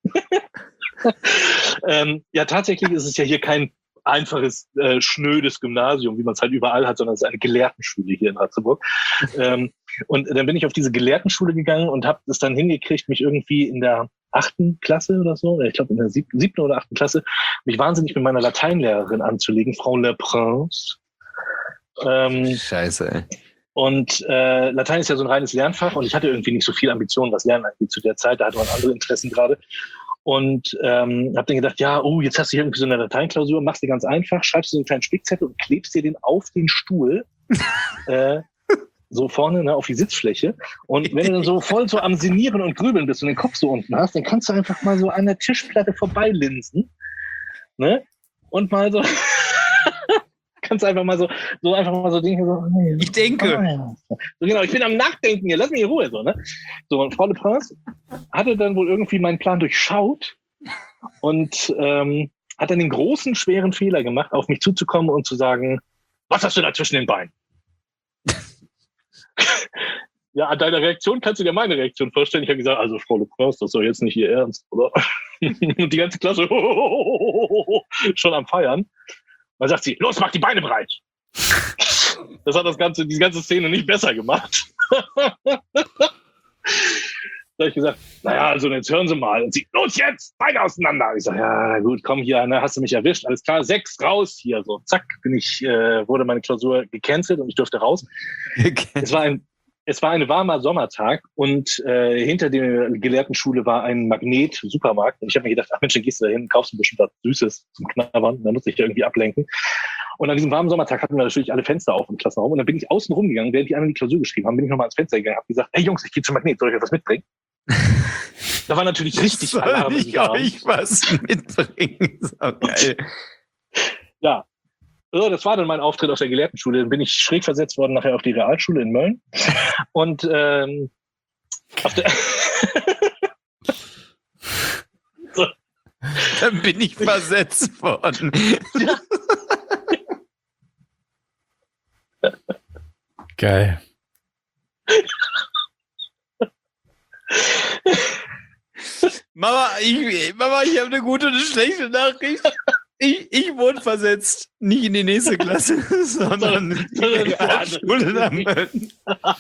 ähm, ja, tatsächlich ist es ja hier kein einfaches, äh, schnödes Gymnasium, wie man es halt überall hat, sondern es ist eine Gelehrtenschule hier in Ratzeburg. ähm, und dann bin ich auf diese Gelehrtenschule gegangen und habe es dann hingekriegt, mich irgendwie in der achten Klasse oder so, ich glaube in der siebten, siebten oder achten Klasse, mich wahnsinnig mit meiner Lateinlehrerin anzulegen, Frau Le Prince. Ähm, Scheiße, ey. Und äh, Latein ist ja so ein reines Lernfach und ich hatte irgendwie nicht so viel Ambitionen, was Lernen angeht zu der Zeit. Da hatte man andere Interessen gerade. Und ähm, habe dann gedacht, ja, oh, jetzt hast du hier irgendwie so eine Lateinklausur, machst du ganz einfach, schreibst du so einen kleinen Spickzettel und klebst dir den auf den Stuhl, äh, so vorne, ne, auf die Sitzfläche. Und wenn du dann so voll so am Sinnieren und Grübeln bist und den Kopf so unten hast, dann kannst du einfach mal so an der Tischplatte vorbeilinsen, ne, und mal so... kannst einfach mal so, so einfach mal so Dinge so. Ich denke. So, genau, ich bin am Nachdenken hier, lass mich in Ruhe, so, ne? So, und Frau Le Prince hatte dann wohl irgendwie meinen Plan durchschaut und ähm, hat dann den großen, schweren Fehler gemacht, auf mich zuzukommen und zu sagen, was hast du da zwischen den Beinen? Ja, an deiner Reaktion kannst du dir meine Reaktion vorstellen. Ich habe gesagt, also Frau Le Prince, das ist doch jetzt nicht Ihr Ernst, oder? Und die ganze Klasse schon am Feiern. Dann sagt sie, los, mach die Beine breit. Das hat das ganze, die ganze Szene nicht besser gemacht. Da habe ich gesagt, naja, also jetzt hören Sie mal. Und sie, los jetzt, Beine auseinander. Ich sage, ja gut, komm hier, ne, hast du mich erwischt. Alles klar, sechs raus hier. So, zack, bin ich, äh, wurde meine Klausur gecancelt und ich durfte raus. Es war ein Es war ein warmer Sommertag und äh, hinter der Gelehrtenschule war ein Magnet-Supermarkt. Und ich habe mir gedacht, ach Mensch, dann gehst du da hin, kaufst ein bisschen was Süßes zum Knabbern, dann muss ich da irgendwie ablenken. Und an diesem warmen Sommertag hatten wir natürlich alle Fenster auf im Klassenraum. Und dann bin ich außen rumgegangen, während die anderen die Klausur geschrieben haben, bin ich nochmal ans Fenster gegangen, habe gesagt, hey Jungs, ich gehe zum Magnet, soll ich euch was mitbringen? Da war natürlich richtig soll Alarm. ich euch was mitbringen? So geil. Ja. So, das war dann mein Auftritt auf der Gelehrtenschule. Dann bin ich schräg versetzt worden nachher auf die Realschule in Mölln. Und ähm, auf der so. Dann bin ich versetzt worden. Ja. Geil. Mama, ich, Mama, ich habe eine gute und eine schlechte Nachricht. Ich, ich wurde versetzt, nicht in die nächste Klasse, sondern in die Realschule nach Mölln.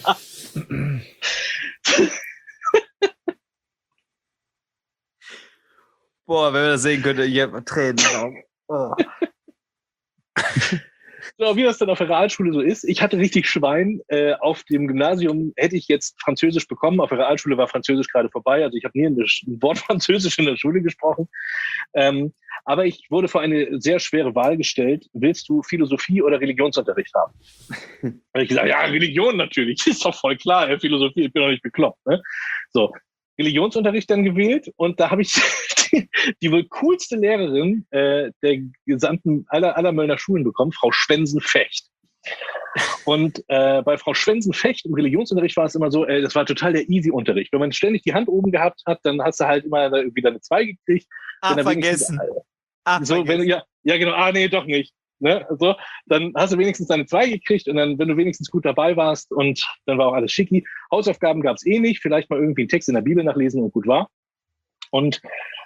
Boah, wenn man das sehen könnte, ich habe Tränen. Oh. So, wie das dann auf der Realschule so ist. Ich hatte richtig Schwein. Äh, auf dem Gymnasium hätte ich jetzt Französisch bekommen. Auf der Realschule war Französisch gerade vorbei. Also ich habe nie ein Wort Französisch in der Schule gesprochen. Ähm, aber ich wurde vor eine sehr schwere Wahl gestellt. Willst du Philosophie oder Religionsunterricht haben? Da habe ich gesagt, ja, Religion natürlich. Ist doch voll klar. Ja, Philosophie, ich bin doch nicht bekloppt. Ne? So, Religionsunterricht dann gewählt. Und da habe ich die, die wohl coolste Lehrerin äh, der gesamten aller, aller Möllner Schulen bekommen, Frau Schwensen-Fecht. Und äh, bei Frau Schwensen-Fecht im Religionsunterricht war es immer so, äh, das war total der Easy-Unterricht. Wenn man ständig die Hand oben gehabt hat, dann hast du halt immer irgendwie deine zwei gekriegt. Ah, vergessen. Ah, so, vergessen. Wenn du, ja, ja, genau. Ah, nee, doch nicht. Ne? So, dann hast du wenigstens deine zwei gekriegt und dann, wenn du wenigstens gut dabei warst und dann war auch alles schicki. Hausaufgaben gab es eh nicht. Vielleicht mal irgendwie einen Text in der Bibel nachlesen und gut war. Und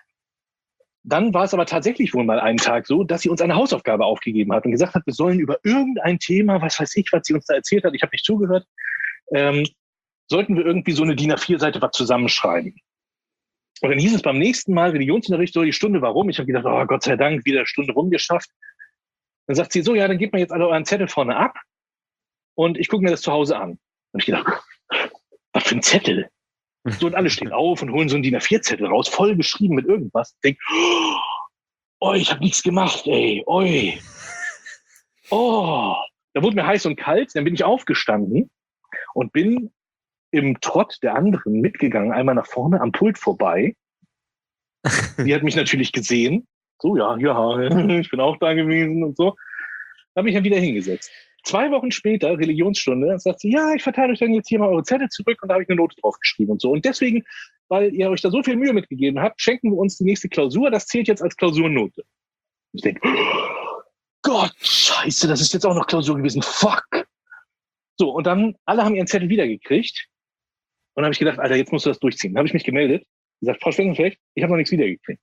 dann war es aber tatsächlich wohl mal einen Tag so, dass sie uns eine Hausaufgabe aufgegeben hat und gesagt hat, wir sollen über irgendein Thema, was weiß ich, was sie uns da erzählt hat, ich habe nicht zugehört, ähm, sollten wir irgendwie so eine D I N A vier Seite was zusammenschreiben. Und dann hieß es beim nächsten Mal, Religionsunterricht, so die Stunde war rum. Ich habe gedacht, oh Gott sei Dank, wieder eine Stunde rumgeschafft. Dann sagt sie so, ja, dann gebt mal jetzt alle euren Zettel vorne ab und ich gucke mir das zu Hause an. Und ich gedacht, was für ein Zettel? So, und alle stehen auf und holen so einen D I N A vier Zettel raus, voll geschrieben mit irgendwas. Ich denk, oh, ich habe nichts gemacht, ey, oi. Oh, da wurde mir heiß und kalt, dann bin ich aufgestanden und bin im Trott der anderen mitgegangen, einmal nach vorne am Pult vorbei. Die hat mich natürlich gesehen. So, ja, ja, ich bin auch da gewesen und so. Da habe ich dann wieder hingesetzt. Zwei Wochen später, Religionsstunde, sagt sie, ja, ich verteile euch dann jetzt hier mal eure Zettel zurück und da habe ich eine Note draufgeschrieben und so. Und deswegen, weil ihr euch da so viel Mühe mitgegeben habt, schenken wir uns die nächste Klausur. Das zählt jetzt als Klausurnote. Ich denke, oh Gott, scheiße, das ist jetzt auch noch Klausur gewesen. Fuck. So, und dann, alle haben ihren Zettel wiedergekriegt. Und dann habe ich gedacht, Alter, jetzt musst du das durchziehen. Dann habe ich mich gemeldet. Gesagt, Frau Schwensenflecht, ich habe noch nichts wiedergekriegt.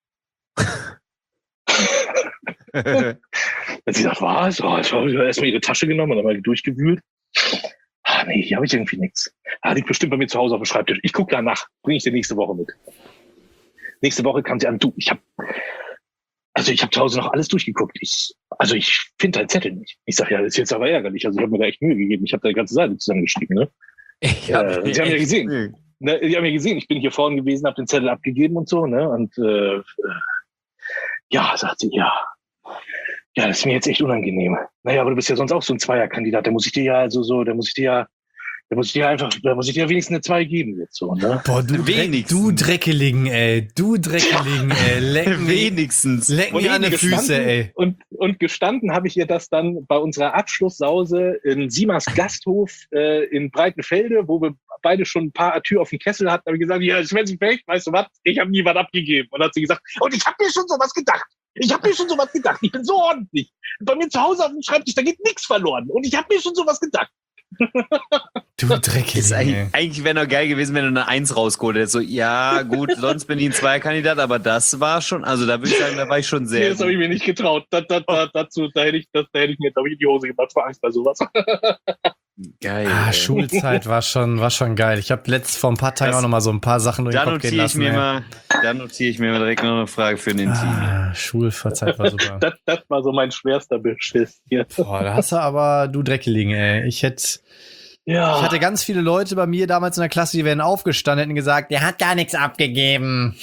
Dann sie sagt, was? Oh, ich habe erstmal ihre Tasche genommen und dann mal durchgewühlt. Ah, nee, hier habe ich irgendwie nichts. Ah, liegt bestimmt bei mir zu Hause auf dem Schreibtisch. Ich gucke danach, bringe ich dir nächste Woche mit. Nächste Woche kam sie an, du, ich habe also ich habe zu Hause noch alles durchgeguckt. Ich, also ich finde deinen Zettel nicht. Ich sage, ja, das ist jetzt aber ärgerlich. Also ich habe mir da echt Mühe gegeben. Ich habe da die ganze Seite zusammengeschrieben. Ne? Ich hab äh, Sie haben ja gesehen. Ne, die haben ja gesehen, ich bin hier vorne gewesen, habe den Zettel abgegeben und so. Ne? Und äh, ja, sagt sie, ja. Ja, das ist mir jetzt echt unangenehm. Naja, aber du bist ja sonst auch so ein Zweierkandidat. Da muss ich dir ja also so, da muss ich dir ja Da muss ich dir einfach, da muss ich dir wenigstens eine zwei geben jetzt so, ne? Boah, du, Dreck, du Dreckeligen, ey. Du Dreckeligen, ey. Leck wenigstens. Leck mir an die Füße, ey. Und, und gestanden habe ich ihr das dann bei unserer Abschlusssause in Siemers Gasthof äh, in Breitenfelde, wo wir beide schon ein paar Atür auf dem Kessel hatten. Da habe ich gesagt, ja, Sven, weißt du was? Ich habe nie was abgegeben. Und dann hat sie gesagt, und ich habe mir schon sowas gedacht. Ich habe mir schon sowas gedacht. Ich bin so ordentlich. Bei mir zu Hause auf dem Schreibtisch, da geht nichts verloren. Und ich habe mir schon sowas gedacht. Du Dreckig. Eigentlich, eigentlich wäre noch geil gewesen, wenn du eine Eins rausgeholt hättest. So, ja, gut, sonst bin ich ein Zweierkandidat, aber das war schon, also da würde ich sagen, da war ich schon sehr. Nee, das habe ich mir nicht getraut. Da, da, da, dazu, da hätte ich, das, da hätte ich mir, glaube ich, in die Hose gemacht vor Angst bei sowas. Geil. Ah, ey. Schulzeit war schon, war schon geil. Ich habe letzt vor ein paar Tagen das, auch noch mal so ein paar Sachen durch den Kopf gehen lassen. Mir mal, da notiere ich mir mal direkt noch eine Frage für den Team. Ah, Schulzeit war super. das, das war so mein schwerster Beschiss hier. Boah, da hast du aber, du Dreckeligen, ey. Ich hätte, ja. Ich hatte ganz viele Leute bei mir damals in der Klasse, die wären aufgestanden, hätten gesagt, der hat gar nichts abgegeben.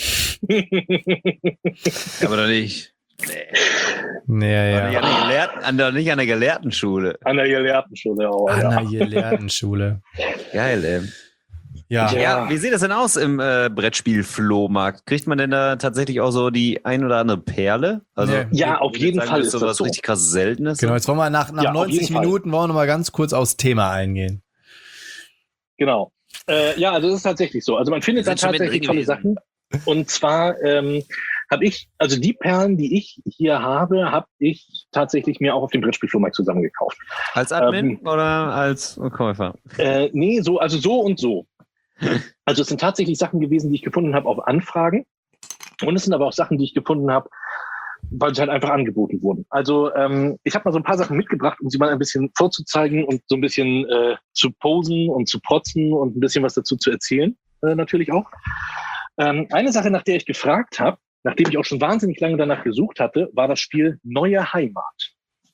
Aber doch nicht. Nee, ja, Nicht ja. an der Gelehrten, an der, nicht an der Gelehrtenschule. An der Gelehrtenschule auch, An ja. der Gelehrtenschule. Geil, ey. Ja. Ja, Ja. wie sieht das denn aus im äh, Brettspiel-Flohmarkt? Kriegt man denn da tatsächlich auch so die ein oder andere Perle? Also, Nee. Ja, auf ich würde jeden sagen, Fall das ist so das was so. richtig krass Seltenes. Genau, jetzt wollen wir nach, nach Ja, auf neunzig jeden Fall. Minuten wollen wir noch mal ganz kurz aufs Thema eingehen. Genau. Äh, ja, also es ist tatsächlich so. Also man findet Wir da sind schon tatsächlich tolle mittendrin Sachen. Und zwar ähm, habe ich, also die Perlen, die ich hier habe, habe ich tatsächlich mir auch auf dem Brettspielflohmarkt zusammengekauft. Als Admin Ähm, oder als Käufer? Äh, nee, so, also so und so. Also es sind tatsächlich Sachen gewesen, die ich gefunden habe auf Anfragen. Und es sind aber auch Sachen, die ich gefunden habe, weil sie halt einfach angeboten wurden. Also ähm, ich habe mal so ein paar Sachen mitgebracht, um sie mal ein bisschen vorzuzeigen und so ein bisschen äh, zu posen und zu protzen und ein bisschen was dazu zu erzählen, äh, natürlich auch. Ähm, eine Sache, nach der ich gefragt habe, nachdem ich auch schon wahnsinnig lange danach gesucht hatte, war das Spiel Neue Heimat.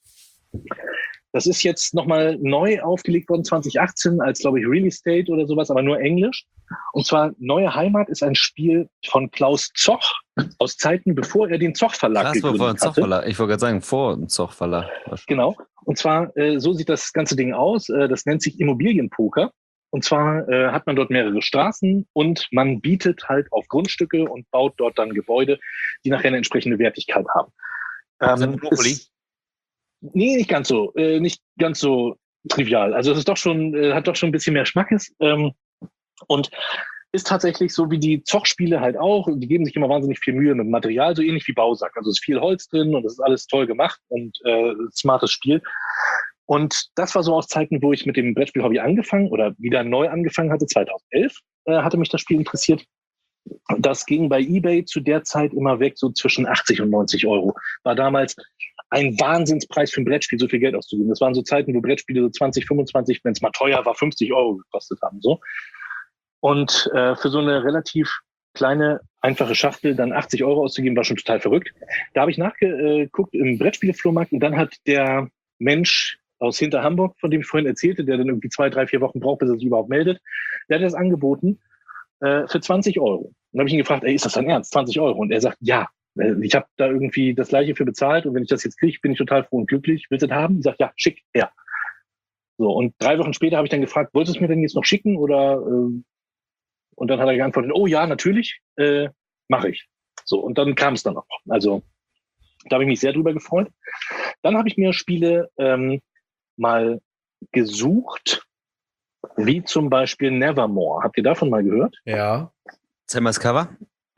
Das ist jetzt nochmal neu aufgelegt worden, zwanzig achtzehn, als, glaube ich, Real Estate oder sowas, aber nur Englisch. Und zwar Neue Heimat ist ein Spiel von Klaus Zoch aus Zeiten, bevor er den Zoch-Verlag Krass, gegründet vor dem hatte. Zoch-Verlag. Ich wollte gerade sagen, vor dem Zoch-Verlag. Genau. Und zwar, äh, so sieht das ganze Ding aus. Äh, das nennt sich Immobilienpoker. Und zwar äh, hat man dort mehrere Straßen und man bietet halt auf Grundstücke und baut dort dann Gebäude, die nachher eine entsprechende Wertigkeit haben. Also Ähm, Monopoly? es- Nee, nicht ganz so, äh, nicht ganz so trivial. Also es ist doch schon, äh, hat doch schon ein bisschen mehr Schmackes ähm, und ist tatsächlich so wie die Zoch-Spiele halt auch. Die geben sich immer wahnsinnig viel Mühe mit dem Material, so ähnlich wie Bausack. Also es ist viel Holz drin und es ist alles toll gemacht und äh, smartes Spiel. Und das war so aus Zeiten, wo ich mit dem Brettspiel-Hobby angefangen oder wieder neu angefangen hatte, zweitausendelf äh, hatte mich das Spiel interessiert. Das ging bei eBay zu der Zeit immer weg, so zwischen achtzig und neunzig Euro. War damals ein Wahnsinnspreis für ein Brettspiel, so viel Geld auszugeben. Das waren so Zeiten, wo Brettspiele so zwanzig, fünfundzwanzig, wenn es mal teuer war, fünfzig Euro gekostet haben. So. Und äh, für so eine relativ kleine, einfache Schachtel dann achtzig Euro auszugeben, war schon total verrückt. Da habe ich nachgeguckt im Brettspieleflohmarkt und dann hat der Mensch aus Hinter Hamburg, von dem ich vorhin erzählte, der dann irgendwie zwei, drei, vier Wochen braucht, bis er sich überhaupt meldet, der hat das angeboten äh, für zwanzig Euro. Und dann habe ich ihn gefragt, ey, ist das dein Ernst? zwanzig Euro? Und er sagt, ja. Ich habe da irgendwie das Gleiche für bezahlt und wenn ich das jetzt kriege, bin ich total froh und glücklich. Willst du das haben? Ich sage, ja, schick her. So, und drei Wochen später habe ich dann gefragt, wolltest du es mir denn jetzt noch schicken? Oder äh, und dann hat er geantwortet, oh ja, natürlich, äh, mache ich. So, und dann kam es dann auch. Also da habe ich mich sehr drüber gefreut. Dann habe ich mir Spiele ähm, mal gesucht, wie zum Beispiel Nevermore. Habt ihr davon mal gehört? Ja. Zeig mal das Cover.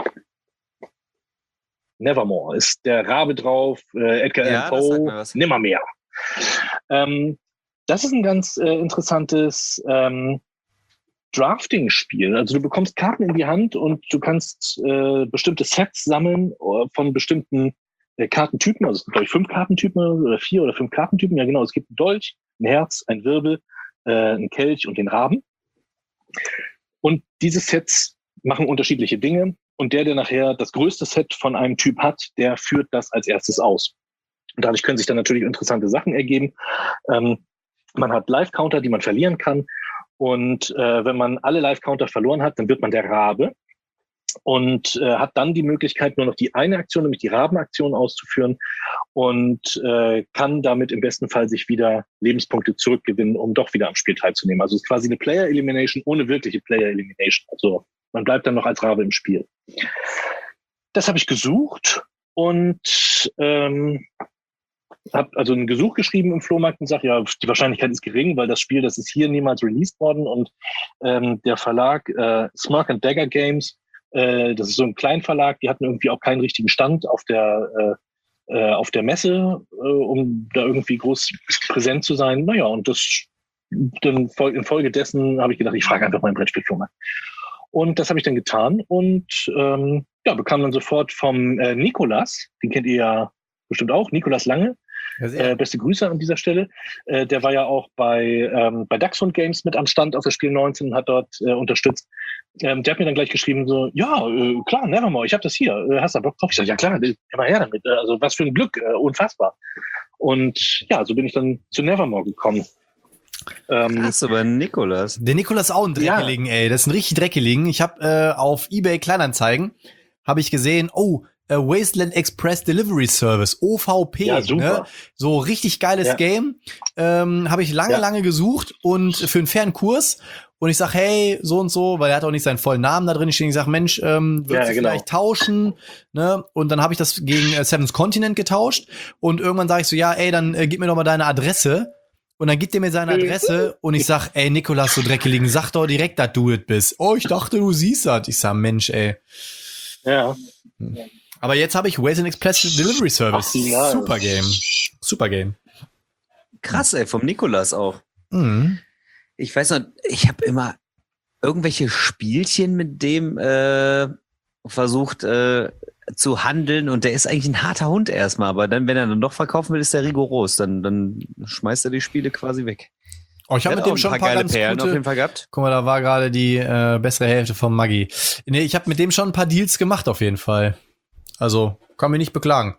Nevermore ist der Rabe drauf, äh, Edgar Ja, Allan das sagt Poe, mir was. Nimmermehr. Ähm, das ist ein ganz äh, interessantes ähm, Drafting-Spiel. Also du bekommst Karten in die Hand und du kannst äh, bestimmte Sets sammeln äh, von bestimmten äh, Kartentypen. Also es gibt, glaube ich, fünf Kartentypen oder vier oder fünf Kartentypen. Ja, genau. Es gibt einen Dolch, ein Herz, ein Wirbel, äh, einen Kelch und den Raben. Und diese Sets machen unterschiedliche Dinge. und der, der nachher das größte Set von einem Typ hat, der führt das als erstes aus. Und dadurch können sich dann natürlich interessante Sachen ergeben. Ähm, man hat Live-Counter, die man verlieren kann. Und äh, wenn man alle Live-Counter verloren hat, dann wird man der Rabe und äh, hat dann die Möglichkeit, nur noch die eine Aktion, nämlich die Rabenaktion auszuführen und äh, kann damit im besten Fall sich wieder Lebenspunkte zurückgewinnen, um doch wieder am Spiel teilzunehmen. Also es ist quasi eine Player-Elimination ohne wirkliche Player-Elimination. Also man bleibt dann noch als Rabe im Spiel. Das habe ich gesucht und ähm, habe also ein Gesuch geschrieben im Flohmarkt und sage, ja, die Wahrscheinlichkeit ist gering, weil das Spiel, das ist hier niemals released worden und ähm, der Verlag äh, Smirk and Dagger Games, äh, das ist so ein Kleinverlag, die hatten irgendwie auch keinen richtigen Stand auf der äh, äh, auf der Messe, äh, um da irgendwie groß präsent zu sein. Naja, und das dann infolgedessen habe ich gedacht, ich frage einfach mal im Brettspielflohmarkt. Und das habe ich dann getan und ähm, ja, bekam dann sofort vom äh, Nikolas, den kennt ihr ja bestimmt auch, Nikolas Lange, Äh, beste Grüße an dieser Stelle. Äh, der war ja auch bei, ähm, bei Dachshund Games mit am Stand auf der Spiel neunzehn und hat dort äh, unterstützt. Ähm, der hat mir dann gleich geschrieben, so, ja, äh, klar, Nevermore, ich habe das hier. Äh, hast du Bock drauf? Ich sag, ja klar, immer her damit. Äh, also was für ein Glück, äh, unfassbar. Und ja, so bin ich dann zu Nevermore gekommen. Ähm, Krass, aber Nikolas. Der Nikolas auch ein Dreckeligen, ja. Ey. Das ist ein richtig Dreckeligen. Ich habe äh, auf eBay Kleinanzeigen, habe ich gesehen, oh, Uh, Wasteland Express Delivery Service, O V P, ja, super. Ne? So richtig geiles ja. Game. Ähm, habe ich lange, ja. lange gesucht und für einen fairen Kurs. Und ich sag, hey, so und so, weil er hat auch nicht seinen vollen Namen da drin. Ich sag, Mensch, ähm, würdest ja, du genau. vielleicht tauschen? Ne? Und dann habe ich das gegen äh, Seven's Continent getauscht. Und irgendwann sage ich so, ja, ey, dann äh, gib mir doch mal deine Adresse. Und dann gibt er mir seine Adresse und ich sag, ey, Nikolas, so Dreckeligen, sag doch direkt, dass du es bist. Oh, ich dachte, du siehst das. Ich sag, Mensch, ey. Ja. Hm. Aber jetzt habe ich Wasteland Express Delivery Service. Ach, super Game. Super Game. Krass, ey, vom Nikolas auch. Mhm. Ich weiß noch, ich habe immer irgendwelche Spielchen mit dem äh, versucht äh, zu handeln und der ist eigentlich ein harter Hund erstmal, aber dann, wenn er dann doch verkaufen will, ist der rigoros. Dann, dann schmeißt er die Spiele quasi weg. Oh, ich habe mit dem schon ein paar, paar ganz Perlen gute, auf jeden Fall gehabt. Guck mal, da war gerade die äh, bessere Hälfte vom Maggi. Nee, ich habe mit dem schon ein paar Deals gemacht auf jeden Fall. Also, kann mich nicht beklagen.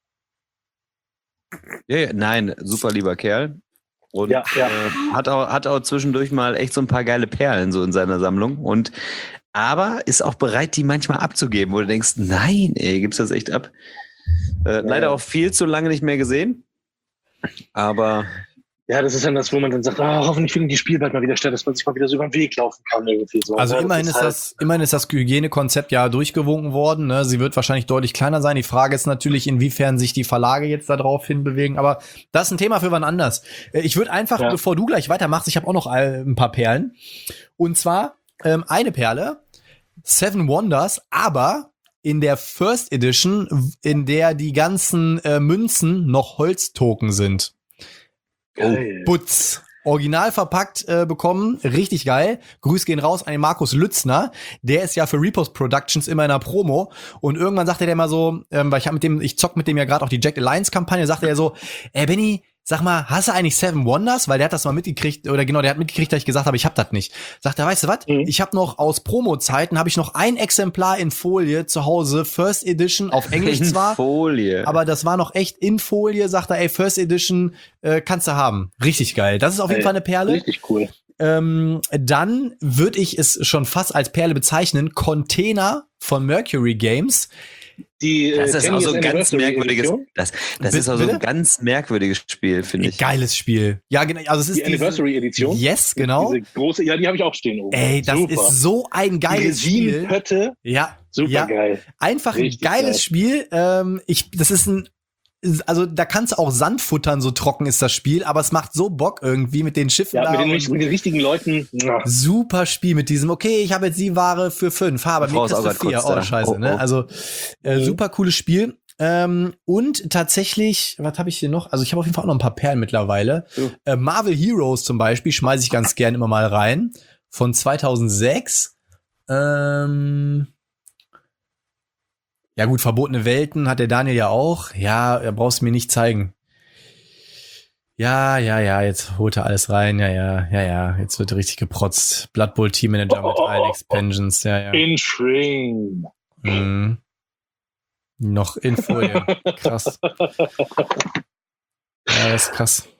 Ja, ja, nein, super lieber Kerl. Und ja, ja. Äh, hat, auch, hat auch zwischendurch mal echt so ein paar geile Perlen so in seiner Sammlung. Und aber ist auch bereit, die manchmal abzugeben, wo du denkst, nein, ey, gibt's das echt ab? Äh, ja. Leider auch viel zu lange nicht mehr gesehen. Aber ja, das ist dann das, wo man dann sagt, ah, hoffentlich finden die Spiele bald mal wieder statt, dass man sich mal wieder so über den Weg laufen kann. Irgendwie so. Also ja, immerhin das ist, ist das, halt immerhin ist das Hygienekonzept ja durchgewunken worden. Ne? Sie wird wahrscheinlich deutlich kleiner sein. Die Frage ist natürlich, inwiefern sich die Verlage jetzt da drauf hinbewegen. Aber das ist ein Thema für wann anders. Ich würde einfach, ja. bevor du gleich weitermachst, ich habe auch noch ein paar Perlen. Und zwar ähm, eine Perle, Seven Wonders, aber in der First Edition, in der die ganzen äh, Münzen noch Holztoken sind. Oh, Butz. Original verpackt äh, bekommen. Richtig geil. Grüß gehen raus an den Markus Lützner. Der ist ja für Repost Productions immer in der Promo. Und irgendwann sagte der mal so, ähm, weil ich hab mit dem, ich zock mit dem ja gerade auch die Jack Alliance Kampagne, sagte er so, ey Benny, sag mal, hast du eigentlich Seven Wonders? Weil der hat das mal mitgekriegt, oder genau, der hat mitgekriegt, dass ich gesagt habe, ich hab das nicht. Sagt er, weißt du was? Mhm. Ich habe noch aus Promo-Zeiten, habe ich noch ein Exemplar in Folie zu Hause, First Edition, auf Englisch zwar. Folie. Aber das war noch echt in Folie, sagt er, ey, First Edition äh, kannst du haben. Richtig geil. Das ist auf jeden ey, Fall eine Perle. Richtig cool. Ähm, dann würde ich es schon fast als Perle bezeichnen, Container von Mercury Games. Die, das ist auch so ein ganz merkwürdiges, Edition? das, das ist auch so ein ganz merkwürdiges Spiel, finde ich. Geiles Spiel. Ja, genau. Also es ist die Anniversary Edition. Yes, genau. Diese große, ja, die habe ich auch stehen oben. Ey, das Super. Ist so ein geiles die Spiel. Pötte. Ja. Super ja. geil. Einfach Richtig ein geiles geil. Spiel. Ähm, ich, das ist ein Also da kannst du auch Sand futtern, so trocken ist das Spiel, aber es macht so Bock irgendwie mit den Schiffen ja, da. Mit den, mit den richtigen Leuten. Ja. Super Spiel mit diesem, okay, ich habe jetzt die Ware für fünf, aber mir kriegst du vier. Oh, scheiße, oh, oh. ne? Also äh, mhm. super cooles Spiel. Ähm, und tatsächlich, was habe ich hier noch? Also ich habe auf jeden Fall auch noch ein paar Perlen mittlerweile. Mhm. Äh, Marvel Heroes zum Beispiel schmeiße ich ganz gern immer mal rein. Von zweitausendsechs. Ähm... Ja gut, Verbotene Welten hat der Daniel ja auch. Ja, da brauchst du mir nicht zeigen. Ja, ja, ja, jetzt holt er alles rein. Ja, ja, ja, ja, jetzt wird richtig geprotzt. Blood Bowl Team Manager oh, mit oh, allen oh, Expansions. Ja, ja. In Shrine. Mhm. Noch in Folie. Krass. Ja, das ist krass.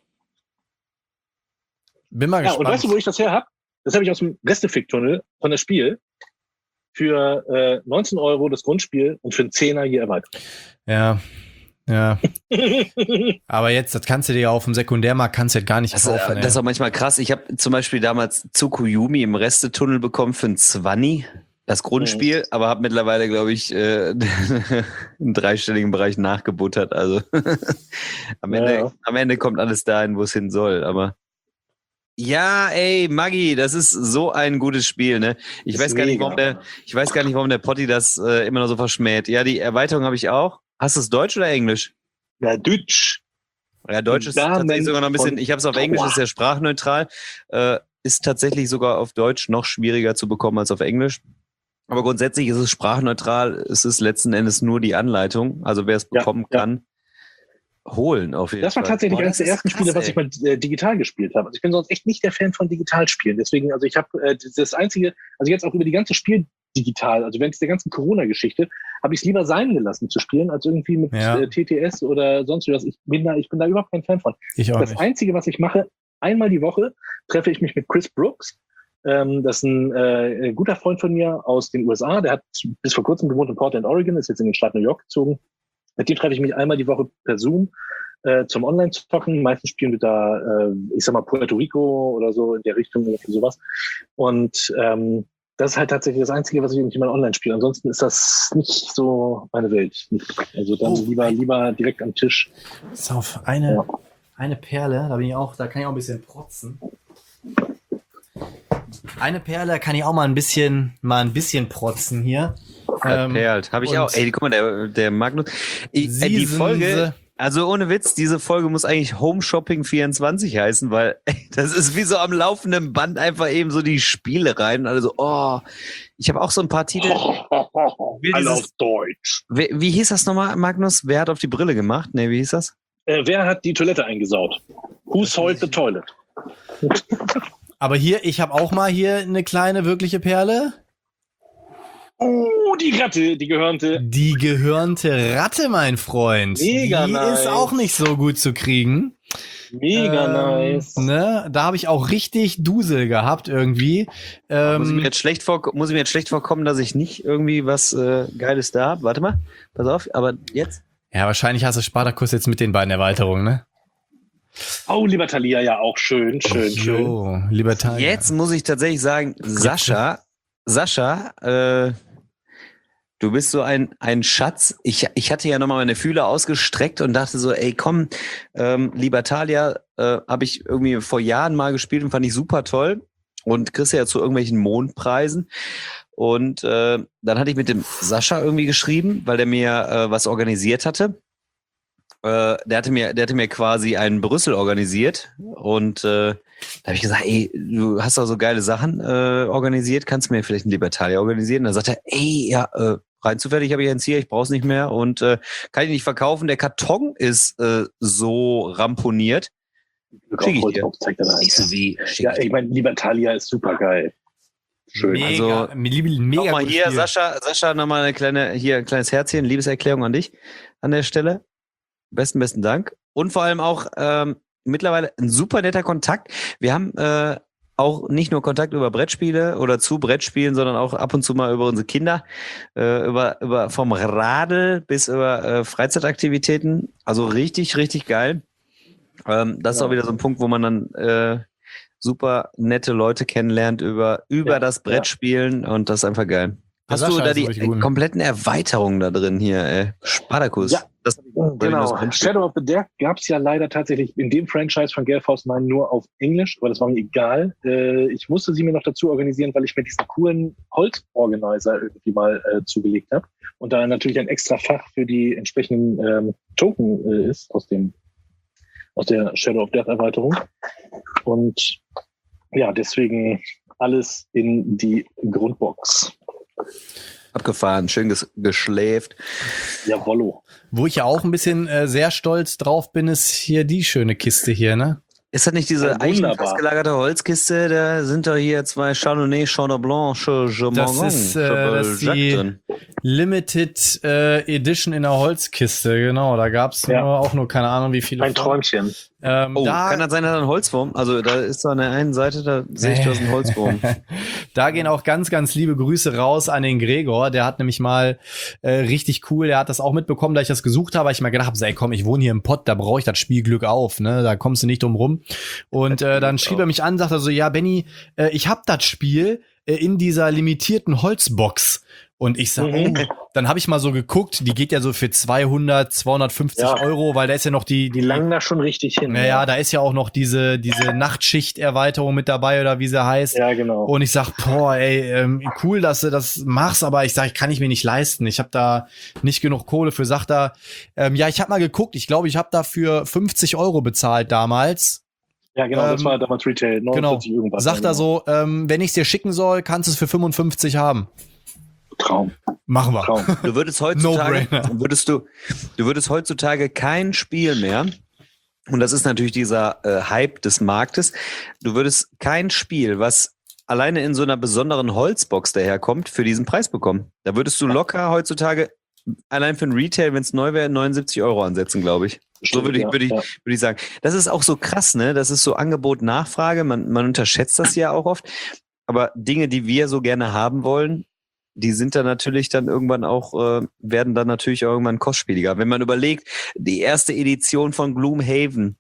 Bin mal Ja, gespannt. und weißt du, wo ich das her habe? Das habe ich aus dem Restefick-Tunnel von der Spiel für äh, neunzehn Euro das Grundspiel und für einen Zehner hier erweitert. Ja, ja. Aber jetzt, das kannst du dir ja auf dem Sekundärmarkt kannst du das gar nicht Das, kaufen. das ist auch manchmal krass. Ich habe zum Beispiel damals Tsukuyomi im Restetunnel bekommen für ein Zwanni, das Grundspiel, aber habe mittlerweile, glaube ich, äh, im dreistelligen Bereich nachgebuttert. Also am, Ende, Ja. am Ende kommt alles dahin, wo es hin soll. Aber ja, ey, Maggi, das ist so ein gutes Spiel, ne? Ich Ist weiß gar nicht, mega. warum der, ich weiß gar nicht, warum der Potti das äh, immer noch so verschmäht. Ja, die Erweiterung habe ich auch. Hast du es Deutsch oder Englisch? Ja, Deutsch. Ja, Deutsch ist Damen tatsächlich sogar noch ein bisschen, von ich habe es auf Englisch, ist ja sprachneutral, äh, ist tatsächlich sogar auf Deutsch noch schwieriger zu bekommen als auf Englisch. Aber grundsätzlich ist es sprachneutral, es ist letzten Endes nur die Anleitung, also wer es Ja, bekommen ja. kann, holen auf jeden Das war Fall. tatsächlich Boah, eines das der ist ersten krass, Spiele, was ey. ich mal äh, digital gespielt habe. Also ich bin sonst echt nicht der Fan von Digitalspielen. Deswegen, also ich habe äh, das einzige, also jetzt auch über die ganze Spiel digital, also während der ganzen Corona-Geschichte, habe ich es lieber sein gelassen zu spielen, als irgendwie mit Ja. äh, T T S oder sonst was. Ich bin da, ich bin da überhaupt kein Fan von. Ich auch Das nicht. Einzige, was ich mache, einmal die Woche treffe ich mich mit Chris Brooks. Ähm, das ist ein äh, guter Freund von mir aus den U S A. Der hat bis vor kurzem gewohnt in Portland, Oregon, ist jetzt in den Staat New York gezogen. Mit dem treffe ich mich einmal die Woche per Zoom äh, zum Online-Zocken. Meistens spielen wir da, äh, ich sag mal, Puerto Rico oder so in der Richtung oder sowas. Und ähm, das ist halt tatsächlich das Einzige, was ich irgendwie mal online spiele. Ansonsten ist das nicht so meine Welt. Nicht. Also dann Oh. lieber, lieber direkt am Tisch. Pass auf, eine, Ja. eine Perle, da bin ich auch, da kann ich auch ein bisschen protzen. Eine Perle, da kann ich auch mal ein bisschen, mal ein bisschen protzen hier. Ähm, Perlt, habe ich und auch. Ey, guck mal, der, der Magnus. Ich, ey, die Siesense. Folge, also ohne Witz, diese Folge muss eigentlich Home Shopping vierundzwanzig heißen, weil ey, das ist wie so am laufenden Band einfach eben so die Spiele rein. Also, oh, ich habe auch so ein paar Titel. Will Alle dieses- auf Deutsch. Wie, wie hieß das nochmal, Magnus? Wer hat auf die Brille gemacht? Nee, wie hieß das? Äh, wer hat die Toilette eingesaut? Who soiled the toilet? Aber hier, ich habe auch mal hier eine kleine wirkliche Perle. Oh, die Ratte, die gehörnte. Die gehörnte Ratte, mein Freund. Mega Die nice. ist auch nicht so gut zu kriegen. Mega Ähm, nice. Ne? Da habe ich auch richtig Dusel gehabt irgendwie. muss, ich mir Ähm, jetzt schlecht vor, muss ich mir jetzt schlecht vorkommen, dass ich nicht irgendwie was äh, Geiles da habe? Warte mal, pass auf, aber jetzt? ja, wahrscheinlich hast du Spartakus jetzt mit den beiden Erweiterungen, ne? Oh, lieber Thalia, ja auch schön, schön, schön. Jo, lieber Teil. Jetzt muss ich tatsächlich sagen, Sascha, Sascha, äh, du bist so ein, ein Schatz. Ich, ich hatte ja nochmal meine Fühler ausgestreckt und dachte so, ey, komm, ähm, lieber Thalia, äh, habe ich irgendwie vor Jahren mal gespielt und fand ich super toll und kriegst ja zu irgendwelchen Mondpreisen. Und äh, dann hatte ich mit dem Sascha irgendwie geschrieben, weil der mir äh, was organisiert hatte. Äh, der hatte mir, der hatte mir quasi einen Brüssel organisiert und äh, da habe ich gesagt, ey, du hast doch so geile Sachen äh, organisiert, kannst du mir vielleicht einen Libertalia organisieren? Und dann sagt er, ey, ja, äh, rein zufällig habe ich eins hier, ich brauch's nicht mehr und äh, kann ich nicht verkaufen. Der Karton ist äh, so ramponiert. Schick ich dir. Zeig dir das. Ich so wie, schick Ja, ich dir. ich meine, lieber Thalia ist super geil. Schön. Mega, Also, mega, mega Nochmal gutes hier, Spiel. Sascha, Sascha, nochmal eine kleine, hier ein kleines Herzchen, Liebeserklärung an dich an der Stelle. Besten, besten Dank. Und vor allem auch ähm, mittlerweile ein super netter Kontakt. Wir haben äh, auch nicht nur Kontakt über Brettspiele oder zu Brettspielen, sondern auch ab und zu mal über unsere Kinder, äh, über, über vom Radl bis über äh, Freizeitaktivitäten. Also richtig, richtig geil. Ähm, das ist Ja. auch wieder so ein Punkt, wo man dann äh, super nette Leute kennenlernt über, über Ja, das Brettspielen und das ist einfach geil. Der Hast du Sascha da ist die wirklich gut. äh, kompletten Erweiterungen da drin hier, ey? Spartacus. Ja. Das, Genau. Shadow of the Dead gab es ja leider tatsächlich in dem Franchise von Gale Force Nine nur auf Englisch, aber das war mir egal. Äh, ich musste sie mir noch dazu organisieren, weil ich mir diesen coolen Holz-Organizer irgendwie mal äh, zugelegt habe. Und da natürlich ein extra Fach für die entsprechenden ähm, Token äh, ist aus dem aus der Shadow of Death Erweiterung. Und ja, deswegen alles in die Grundbox. Abgefahren, schön ges geschläft. Jawollo. Wo ich ja auch ein bisschen äh, sehr stolz drauf bin, ist hier die schöne Kiste hier, ne? Ist das nicht diese Ja, wunderbar. eichenfassgelagerte Holzkiste? Da sind doch hier zwei Chardonnay, Chardonnay Blanc, Chardonnay Das ist, äh, das ist die drin. Limited äh, Edition in der Holzkiste, genau. Da gab's Ja. nur, auch nur keine Ahnung, wie viele. Ein von. Träumchen. Ähm, Oh, da, kann das sein, dass da ein Holzwurm? Also da ist so an der einen Seite, da sehe ich, du hast einen Holzwurm. Da gehen auch ganz, ganz liebe Grüße raus an den Gregor. Der hat nämlich mal äh, richtig cool, der hat das auch mitbekommen, da ich das gesucht habe. Ich mal gedacht habe, ey, komm, ich wohne hier im Pott, da brauche ich das Spiel Glück auf, ne? Da kommst du nicht drum rum. Und äh, dann schrieb er mich an, sagte so, ja, Benny, äh, ich hab das Spiel äh, in dieser limitierten Holzbox. Und ich sag, Mhm. oh, dann habe ich mal so geguckt, die geht ja so für zweihundert, zweihundertfünfzig Ja. Euro, weil da ist ja noch die, Die die langen da schon richtig hin. naja, da ist ja auch noch diese, diese Nachtschicht-Erweiterung mit dabei oder wie sie heißt. Ja, genau. Und ich sag, boah, ey, ähm, cool, dass du das machst, aber ich sag, ich kann ich mir nicht leisten. Ich habe da nicht genug Kohle für. Sagt er, ähm, ja, ich habe mal geguckt. Ich glaube, ich habe dafür fünfzig Euro bezahlt damals. Ja, genau, das ähm, war damals Retail. Genau. neunundvierzig irgendwas. Sagt er so, ähm, wenn ich es dir schicken soll, kannst du es für fünfundfünfzig haben. Traum, Machen wir. Traum. Du würdest heutzutage, No-brainer. würdest du, du würdest heutzutage kein Spiel mehr, und das ist natürlich dieser äh, Hype des Marktes, du würdest kein Spiel, was alleine in so einer besonderen Holzbox daherkommt, für diesen Preis bekommen. Da würdest du locker heutzutage allein für ein Retail, wenn es neu wäre, neunundsiebzig Euro ansetzen, glaube ich. So würde ich, Ja, würde ich, ja. würde ich sagen. Das ist auch so krass, ne? Das ist so Angebot-Nachfrage. Man, man unterschätzt das ja auch oft. Aber Dinge, die wir so gerne haben wollen, die sind dann natürlich dann irgendwann auch, äh, werden dann natürlich auch irgendwann kostspieliger. Wenn man überlegt, die erste Edition von Gloomhaven,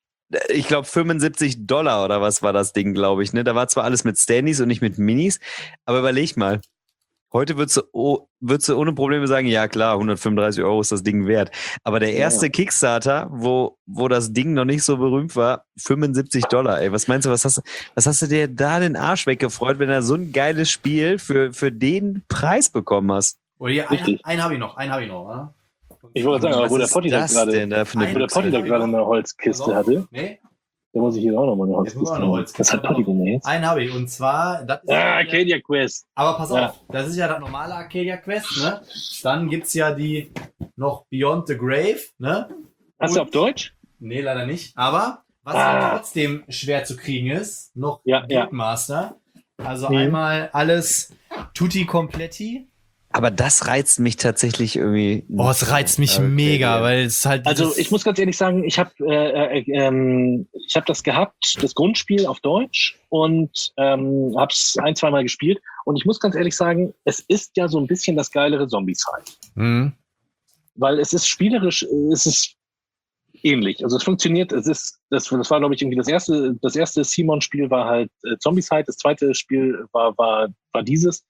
ich glaube fünfundsiebzig Dollar oder was war das Ding, glaube ich, ne? Da war zwar alles mit Standys und nicht mit Minis, aber überleg mal, heute würdest du, oh, würdest du ohne Probleme sagen, ja klar, hundertfünfunddreißig Euro ist das Ding wert. Aber der erste Ja. Kickstarter, wo, wo das Ding noch nicht so berühmt war, fünfundsiebzig Dollar, ey. Was meinst du, was hast du, was hast du dir da den Arsch weggefreut, wenn du so ein geiles Spiel für, für den Preis bekommen hast? Oh, hier, Richtig. einen habe ich noch, einen habe ich noch. Oder? Ich wollte sagen, aber wo der ist Potti da das gerade, denn da für eine wo der Potti da gerade eine Holzkiste hatte, Nee, da muss ich hier auch nochmal eine Jetzt muss Holzkiste auch eine haben. Holzkiste Was hat Potti denn jetzt? einen habe ich. Und zwar, das ist Ah, ja- Arcadia Quest. Aber pass Ja. auf, das ist ja das normale Arcadia Quest, ne? Dann gibt's ja die noch Beyond the Grave, ne? Hast du Und- auf Deutsch? Nee, leider nicht. Aber was Ah. ja trotzdem schwer zu kriegen ist, noch Ja, ja. Guildmaster. Also Mhm. einmal alles tutti kompletti. Aber das reizt mich tatsächlich irgendwie. Oh, es reizt mich Okay, mega, ja. weil es halt Also dieses- ich muss ganz ehrlich sagen, ich habe äh, äh, ähm, ich habe das gehabt, das Grundspiel auf Deutsch und ähm, habe es ein, zwei Mal gespielt. Und ich muss ganz ehrlich sagen, es ist ja so ein bisschen das geilere Zombicide. Mhm. Weil es ist spielerisch, äh, es ist ähnlich. Also es funktioniert, es ist, das, das war, glaube ich, irgendwie das erste, das erste Simon-Spiel war halt äh, Zombicide, das zweite Spiel war, war, war dieses.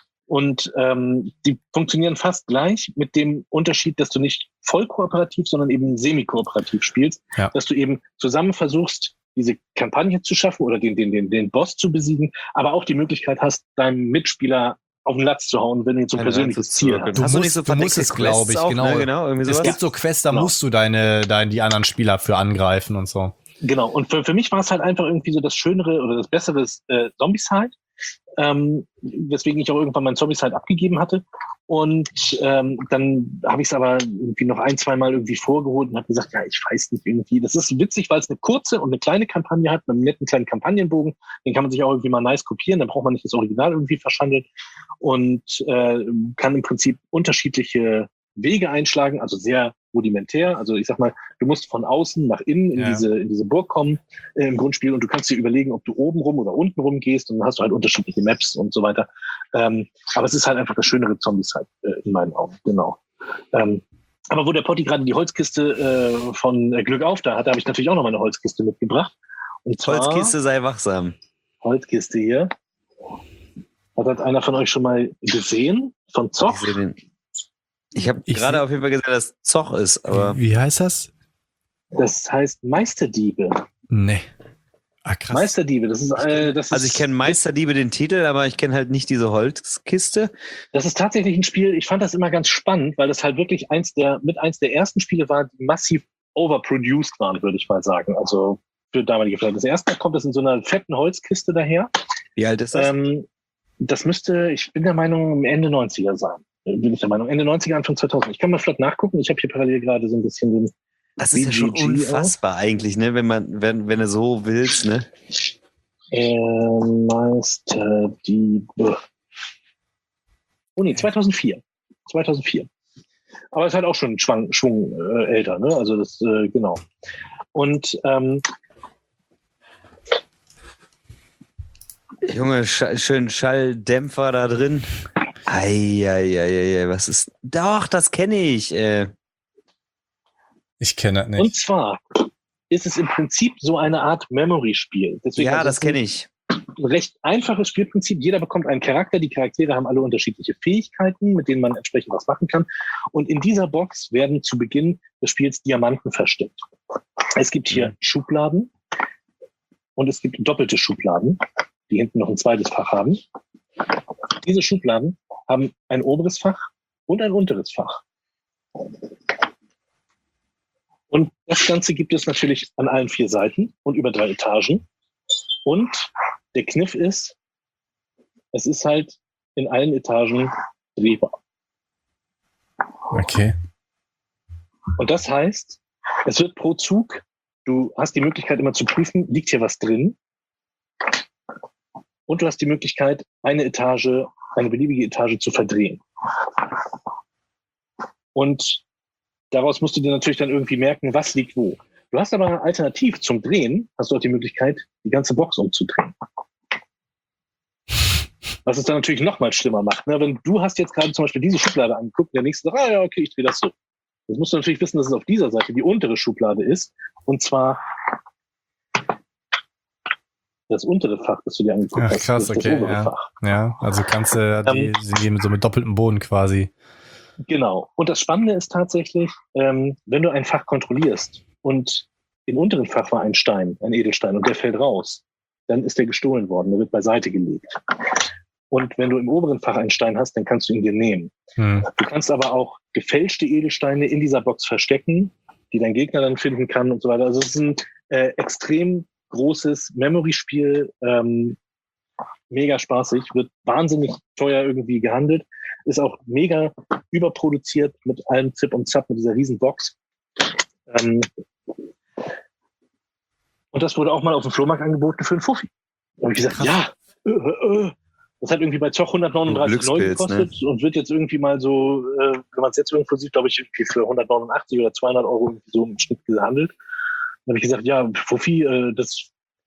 Und ähm, die funktionieren fast gleich mit dem Unterschied, dass du nicht voll kooperativ, sondern eben semi-kooperativ spielst, Ja. dass du eben zusammen versuchst, diese Kampagne zu schaffen oder den, den, den, den Boss zu besiegen, aber auch die Möglichkeit hast, deinem Mitspieler auf den Latz zu hauen, wenn du jetzt so ein Einen persönliches Einfluss Ziel zu- hast. Du Hast musst- nicht so du musst verdeckte es, glaub Quests ich, auch, genau. Ne? Genau, irgendwie Es sowas. gibt so Quests, da Genau. musst du deine, deine, die anderen Spieler für angreifen und so. Genau, und für, für mich war es halt einfach irgendwie so das schönere oder das bessere äh, Zombicide, ähm, weswegen ich auch irgendwann mein Zombicide abgegeben hatte. Und ähm, dann habe ich es aber irgendwie noch ein, zwei Mal irgendwie vorgeholt und habe gesagt, ja, ich weiß nicht irgendwie. Das ist witzig, weil es eine kurze und eine kleine Kampagne hat, mit einem netten kleinen Kampagnenbogen. Den kann man sich auch irgendwie mal nice kopieren, dann braucht man nicht das Original irgendwie verschandeln und äh, kann im Prinzip unterschiedliche Wege einschlagen, also sehr rudimentär. Also ich sag mal, du musst von außen nach innen in Ja. diese in diese Burg kommen äh, im Grundspiel und du kannst dir überlegen, ob du oben rum oder unten rum gehst und dann hast du halt unterschiedliche Maps und so weiter. Ähm, aber es ist halt einfach das schönere Zombicide äh, in meinen Augen, genau. Ähm, aber wo der Potti gerade die Holzkiste äh, von äh, Glück auf da hatte, habe ich natürlich auch noch mal eine Holzkiste mitgebracht. Und zwar Holzkiste sei wachsam. Holzkiste hier. Hat das einer von euch schon mal gesehen? Von Ich Zoch? sehe den. Ich habe Ich gerade seh- auf jeden Fall gesehen, dass Zoch ist, aber Wie heißt das? Das heißt Meisterdiebe. Nee. Ah, krass. Meisterdiebe, das ist, äh, das ist, also ich kenne Meisterdiebe den Titel, aber ich kenne halt nicht diese Holzkiste. das ist tatsächlich ein Spiel, ich fand das immer ganz spannend, weil das halt wirklich eins der, mit eins der ersten Spiele war, die massiv overproduced waren, würde ich mal sagen. Also für damalige Verhältnisse. Das erste Mal kommt das in so einer fetten Holzkiste daher. Wie alt ist das? Ähm, das müsste, ich bin der Meinung, Ende neunziger sein. Bin ich der Meinung. Ende neunziger, Anfang zweitausend. Ich kann mal flott nachgucken. Ich habe hier parallel gerade so ein bisschen den, Das ist ja schon B G G unfassbar eigentlich, ne? Wenn man, wenn, wenn du so willst, ne? Äh, Meisterdiebe. Oh nee, zweitausendvier. zweitausendvier. Aber es ist halt auch schon Schwung, Schwung äh, älter, ne? Also das, äh, genau. Und ähm, Junge, Sch- schön Schalldämpfer da drin. Eieieiei, was ist. Doch, das kenne ich. Äh. Ich kenne das nicht. Und zwar ist es im Prinzip so eine Art Memory-Spiel. Deswegen Ja, also das es ist ein kenne ich. recht einfaches Spielprinzip. Jeder bekommt einen Charakter. Die Charaktere haben alle unterschiedliche Fähigkeiten, mit denen man entsprechend was machen kann. Und in dieser Box werden zu Beginn des Spiels Diamanten versteckt. Es gibt hier Mhm. Schubladen und es gibt doppelte Schubladen, die hinten noch ein zweites Fach haben. Diese Schubladen haben ein oberes Fach und ein unteres Fach. Und das Ganze gibt es natürlich an allen vier Seiten und über drei Etagen. Und der Kniff ist, es ist halt in allen Etagen drehbar. Okay. Und das heißt, es wird pro Zug, du hast die Möglichkeit immer zu prüfen, liegt hier was drin? Und du hast die Möglichkeit, eine Etage, eine beliebige Etage zu verdrehen. Und daraus musst du dir natürlich dann irgendwie merken, was liegt wo. Du hast aber alternativ zum Drehen, hast du auch die Möglichkeit, die ganze Box umzudrehen. Was es dann natürlich noch mal schlimmer macht. Ne? Wenn du hast jetzt gerade zum Beispiel diese Schublade angeguckt, und der nächste sagt, ah ja, okay, ich drehe das so. Jetzt musst du natürlich wissen, dass es auf dieser Seite die untere Schublade ist. Und zwar das untere Fach, das du dir angeguckt Ach, hast. krass, das, okay, das obere ja. Fach. Ja, also kannst du, die Ähm, sind die so mit doppeltem Boden quasi. Genau. Und das Spannende ist tatsächlich, ähm, wenn du ein Fach kontrollierst und im unteren Fach war ein Stein, ein Edelstein, und der fällt raus, dann ist der gestohlen worden, der wird beiseite gelegt. Und wenn du im oberen Fach einen Stein hast, dann kannst du ihn dir nehmen. Hm. Du kannst aber auch gefälschte Edelsteine in dieser Box verstecken, die dein Gegner dann finden kann und so weiter. Also es ist ein äh, extrem großes Memory-Spiel, ähm, mega spaßig, wird wahnsinnig teuer irgendwie gehandelt, ist auch mega überproduziert mit allem Zip und Zap, mit dieser riesen Box. Ähm, und das wurde auch mal auf dem Flohmarkt angeboten für einen Fuffi. Da habe ich gesagt, Krass. ja, äh, äh, das hat irgendwie bei Zoch hundertneununddreißig neu Glückspilz, gekostet, ne? Und wird jetzt irgendwie mal so, äh, wenn man es jetzt irgendwo sieht, glaube ich, irgendwie für hundertneunundachtzig oder zweihundert Euro irgendwie so im Schnitt gehandelt. Dann habe ich gesagt, ja, Fuffi, äh, das,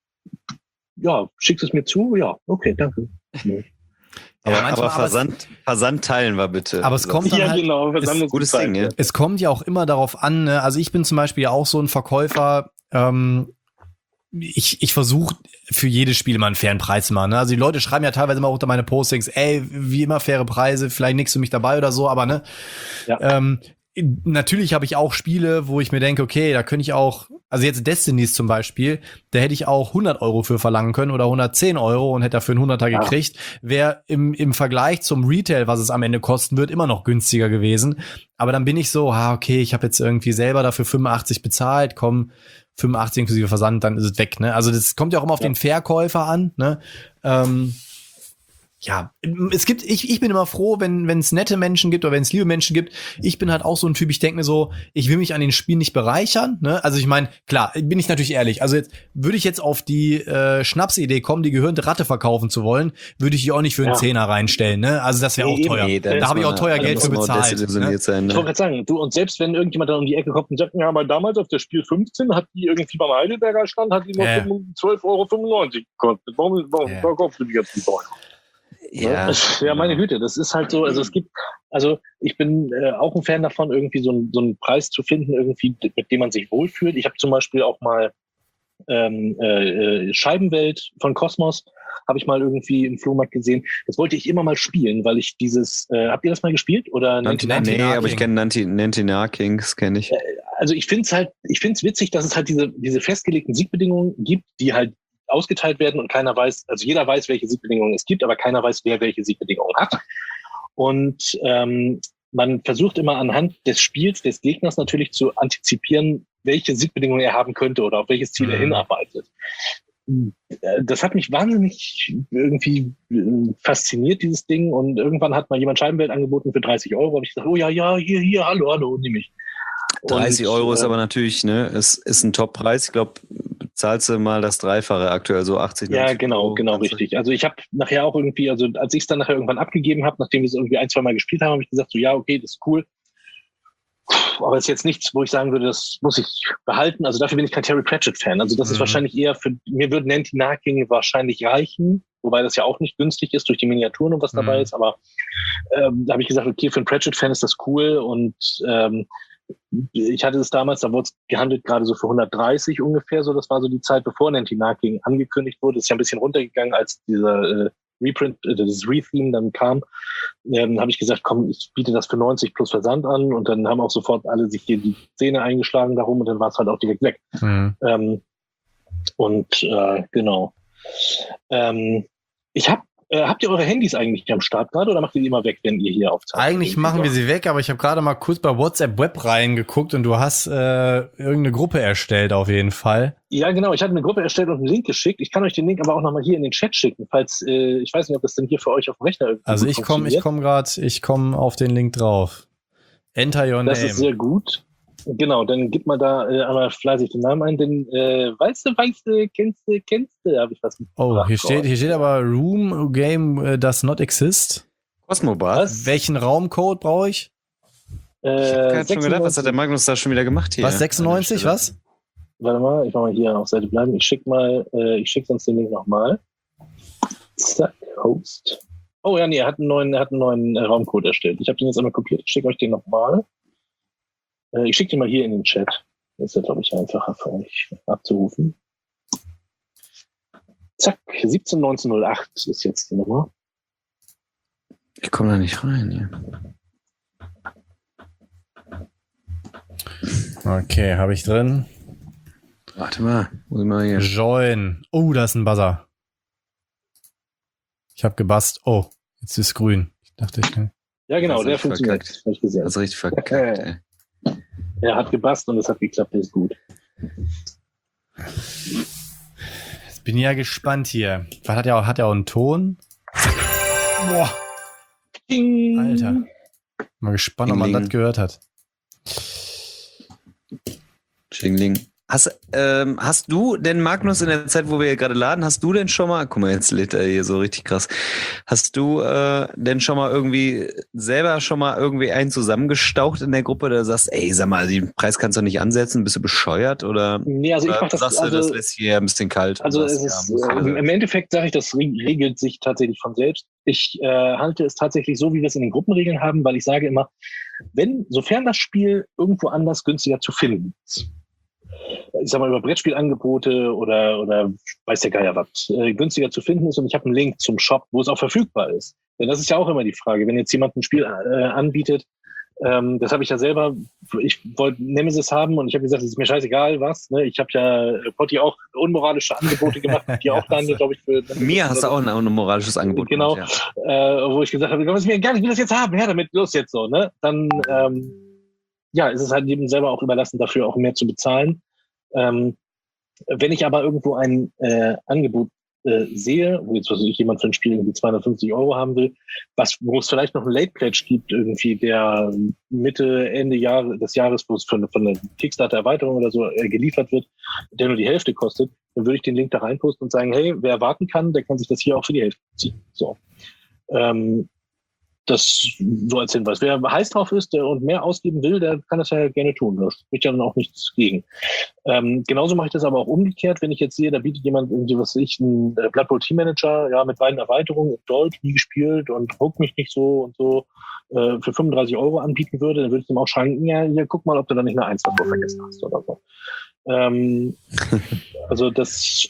ja, schickst es mir zu? Ja, okay, danke. Ja. Aber, manchmal- aber aber es- Versand, Versand teilen wir bitte. Aber es kommt dann Ja, halt, genau. ist Versand- Gutes Ding, ja. es kommt ja auch immer darauf an, ne? Also ich bin zum Beispiel auch so ein Verkäufer, ähm, ich, ich versuche für jedes Spiel immer einen fairen Preis zu machen. Ne? Also die Leute schreiben ja teilweise immer unter meine Postings, ey, wie immer faire Preise, vielleicht nichts für mich dabei oder so, aber ne, Ja. ähm, natürlich habe ich auch Spiele, wo ich mir denke, okay, da könnte ich auch, also jetzt Destinies zum Beispiel, da hätte ich auch hundert Euro für verlangen können oder hundertzehn Euro und hätte dafür einen Hunderter Ja. gekriegt. Wäre im, im Vergleich zum Retail, was es am Ende kosten wird, immer noch günstiger gewesen. Aber dann bin ich so, ah, okay, ich habe jetzt irgendwie selber dafür fünfundachtzig bezahlt, komm, fünfundachtzig inklusive Versand, dann ist es weg, ne? Also das kommt ja auch immer auf Ja. den Verkäufer an, ne? Ähm, ja, es gibt, ich, ich bin immer froh, wenn wenn es nette Menschen gibt oder wenn es liebe Menschen gibt. Ich bin halt auch so ein Typ, ich denke mir so, ich will mich an den Spielen nicht bereichern, ne? Also ich meine, klar, bin ich natürlich ehrlich. Also jetzt würde ich jetzt auf die äh, Schnapsidee kommen, die gehörnte Ratte verkaufen zu wollen, würde ich die auch nicht für einen Ja. Zehner reinstellen, ne? Also das wäre auch Nee, teuer. Nee, Da muss habe ich auch man- teuer da Geld muss für man auch bezahlt, desillusioniert sein, Ich ne? wollte gerade sagen, du, und selbst wenn irgendjemand dann um die Ecke kommt und sagt, ja, aber damals auf der Spiel fünfzehn hat die irgendwie beim Heidelberger Stand, hat die nur Ja. zwölf Euro fünfundneunzig gekostet. Warum, warum, Ja. warum kaufst du die jetzt nicht teuer? Ja, ja, meine Güte, das ist halt so, also es gibt, also ich bin äh, auch ein Fan davon, irgendwie so, ein, so einen Preis zu finden, irgendwie, mit dem man sich wohlfühlt. Ich habe zum Beispiel auch mal ähm, äh, Scheibenwelt von Kosmos, habe ich mal irgendwie im Flohmarkt gesehen. Das wollte ich immer mal spielen, weil ich dieses, äh, habt ihr das mal gespielt? Oder Nanti, Nanti- nee, Nanti- aber ich kenne Nanti, Nanti Kings, kenne ich. also ich finde es halt, ich finde es witzig, dass es halt diese, diese festgelegten Siegbedingungen gibt, die halt ausgeteilt werden und keiner weiß, also jeder weiß, welche Siegbedingungen es gibt, aber keiner weiß, wer welche Siegbedingungen hat. Und ähm, man versucht immer anhand des Spiels des Gegners natürlich zu antizipieren, welche Siegbedingungen er haben könnte oder auf welches Ziel er Mhm. hinarbeitet. Das hat mich wahnsinnig irgendwie äh, fasziniert, dieses Ding. Und irgendwann hat mal jemand Scheibenwelt angeboten für dreißig Euro. Habe ich gesagt, oh ja, ja, hier, hier, hallo, hallo, nehme ich. dreißig Und, Euro ist äh, aber natürlich, ne, ist, ist ein Top-Preis. Ich glaube, zahlst du mal das Dreifache aktuell, so achtzig, Ja, neunzig genau, Euro, genau, kannst du- richtig. Also ich habe nachher auch irgendwie, also als ich es dann nachher irgendwann abgegeben habe, nachdem wir es irgendwie ein, zwei Mal gespielt haben, habe ich gesagt, so ja, okay, das ist cool. Puh, aber es ist jetzt nichts, wo ich sagen würde, das muss ich behalten. Also dafür bin ich kein Terry Pratchett-Fan. Also das Mhm. ist wahrscheinlich eher für, mir würde Nanty Narking wahrscheinlich reichen, wobei das ja auch nicht günstig ist durch die Miniaturen und was Mhm. dabei ist. Aber ähm, da habe ich gesagt, okay, für einen Pratchett-Fan ist das cool und ähm, ich hatte es damals, da wurde es gehandelt gerade so für hundertdreißig ungefähr, so das war so die Zeit, bevor Nanty Narking angekündigt wurde. Das ist ja ein bisschen runtergegangen, als dieser äh, Reprint, äh, das Retheme dann kam. Ähm, habe ich gesagt, komm, ich biete das für neunzig plus Versand an und dann haben auch sofort alle sich hier die Zähne eingeschlagen darum und dann war es halt auch direkt weg. Mhm. Ähm, und äh, genau. Ähm, ich hab, äh, habt ihr eure Handys eigentlich am Start gerade oder macht ihr die immer weg, wenn ihr hier aufzeichnet? Eigentlich machen wir sie weg, aber ich habe gerade mal kurz bei WhatsApp Web reingeguckt und du hast äh, irgendeine Gruppe erstellt auf jeden Fall. Ja, genau. Ich hatte eine Gruppe erstellt und einen Link geschickt. Ich kann euch den Link aber auch nochmal hier in den Chat schicken, falls, äh, ich weiß nicht, ob das denn hier für euch auf dem Rechner irgendwie Also gut ich komme ich funktioniert. komme gerade, ich komme auf den Link drauf. Enter your Das name. ist sehr gut. Genau, dann gib mal da äh, einmal fleißig den Namen ein, denn äh, weißt du, weißt du, kennst du, kennst du, habe ich was Oh, mitgebracht. hier steht, hier steht aber Room Game uh, does not exist. Cosmobar. Was? Welchen Raumcode brauche ich? Äh, Ich hab grad schon gedacht, was hat der sechsundneunzig. Magnus da schon wieder gemacht hier? Was, sechsundneunzig, An der was? Warte mal, ich mach mal hier auf Seite bleiben. Ich schick mal, äh, ich schick sonst den Link nochmal. Zack, Host. Oh ja, nee, er hat einen neuen, er hat einen neuen äh, Raumcode erstellt. Ich habe den jetzt einmal kopiert. Ich schicke euch den nochmal. Äh, ich schicke den mal hier in den Chat. Das ist ja, glaube ich, einfacher für euch abzurufen. Zack, siebzehn neunzehn null acht ist jetzt die Nummer. Stelle. Ich komme da nicht rein hier. Okay, habe ich drin. Warte mal, muss ich mal hier. Join. Oh, da ist ein Buzzer. Ich habe gebast. Oh, jetzt ist grün. Ich dachte, ich kann. Ja, genau, Das der hab ich funktioniert. verkackt. Hab ich gesehen. Das ist richtig verkackt, ey. Er hat gebast und es hat geklappt, der ist gut. Jetzt bin ich ja gespannt hier. Was hat er auch, hat er auch einen Ton? Boah, Ding. Alter. Mal gespannt, ob man Ding, das gehört hat. Schingling. Hast, ähm, hast du denn, Magnus, in der Zeit, wo wir hier gerade laden, hast du denn schon mal, guck mal, jetzt lädt er hier so richtig krass, hast du äh, denn schon mal irgendwie selber schon mal irgendwie einen zusammengestaucht in der Gruppe, der sagst, ey, sag mal, den Preis kannst du nicht ansetzen, bist du bescheuert? Oder Nee, also ich oder mach das, sagst du, also, das lässt hier ein bisschen kalt? und Also es sagst, ist, ja, muss äh, wieder im sein. Endeffekt sage ich, das re- regelt sich tatsächlich von selbst. Ich äh, halte es tatsächlich so, wie wir es in den Gruppenregeln haben, weil ich sage immer, wenn, sofern das Spiel irgendwo anders günstiger zu finden ist, ich sag mal über Brettspielangebote oder, oder weiß der Geier was, äh, günstiger zu finden ist und ich habe einen Link zum Shop, wo es auch verfügbar ist. Denn das ist ja auch immer die Frage, wenn jetzt jemand ein Spiel äh, anbietet, ähm, das habe ich ja selber, ich wollte Nemesis haben und ich habe gesagt, es ist mir scheißegal, was. Ne? Ich habe ja äh, Potti auch unmoralische Angebote gemacht, die auch Ja, Daniel, glaube ich, für Mir hast du auch ein, auch ein moralisches Angebot Genau, gemacht, ja. äh, wo ich gesagt habe, ist mir egal, ich will das jetzt haben, her damit, los jetzt so. Ne? Dann ähm, ja, ist es halt jedem selber auch überlassen, dafür auch mehr zu bezahlen. Ähm, wenn ich aber irgendwo ein äh, Angebot äh, sehe, wo jetzt was weiß ich, jemand für ein Spiel irgendwie zweihundertfünfzig Euro haben will, was, wo es vielleicht noch einen Late Pledge gibt, irgendwie, der Mitte, Ende Jahre, des Jahres, wo es von, von einer Kickstarter-Erweiterung oder so äh, geliefert wird, der nur die Hälfte kostet, dann würde ich den Link da reinposten und sagen, hey, wer warten kann, der kann sich das hier auch für die Hälfte ziehen. So. Ähm, das so als Hinweis. Wer heiß drauf ist der und mehr ausgeben will, der kann das ja gerne tun. Da spricht ja dann auch nichts gegen. Ähm, genauso mache ich das aber auch umgekehrt, wenn ich jetzt sehe, da bietet jemand irgendwie, was weiß ich, ein äh, Blood Bowl Team Manager, ja, mit beiden Erweiterungen, in Deutsch, nie gespielt und ruckt mich nicht so und so, äh, für fünfunddreißig Euro anbieten würde, dann würde ich dem auch schreiben, ja, hier, guck mal, ob du da nicht eine Eins davor vergessen hast oder so. Ähm, also das,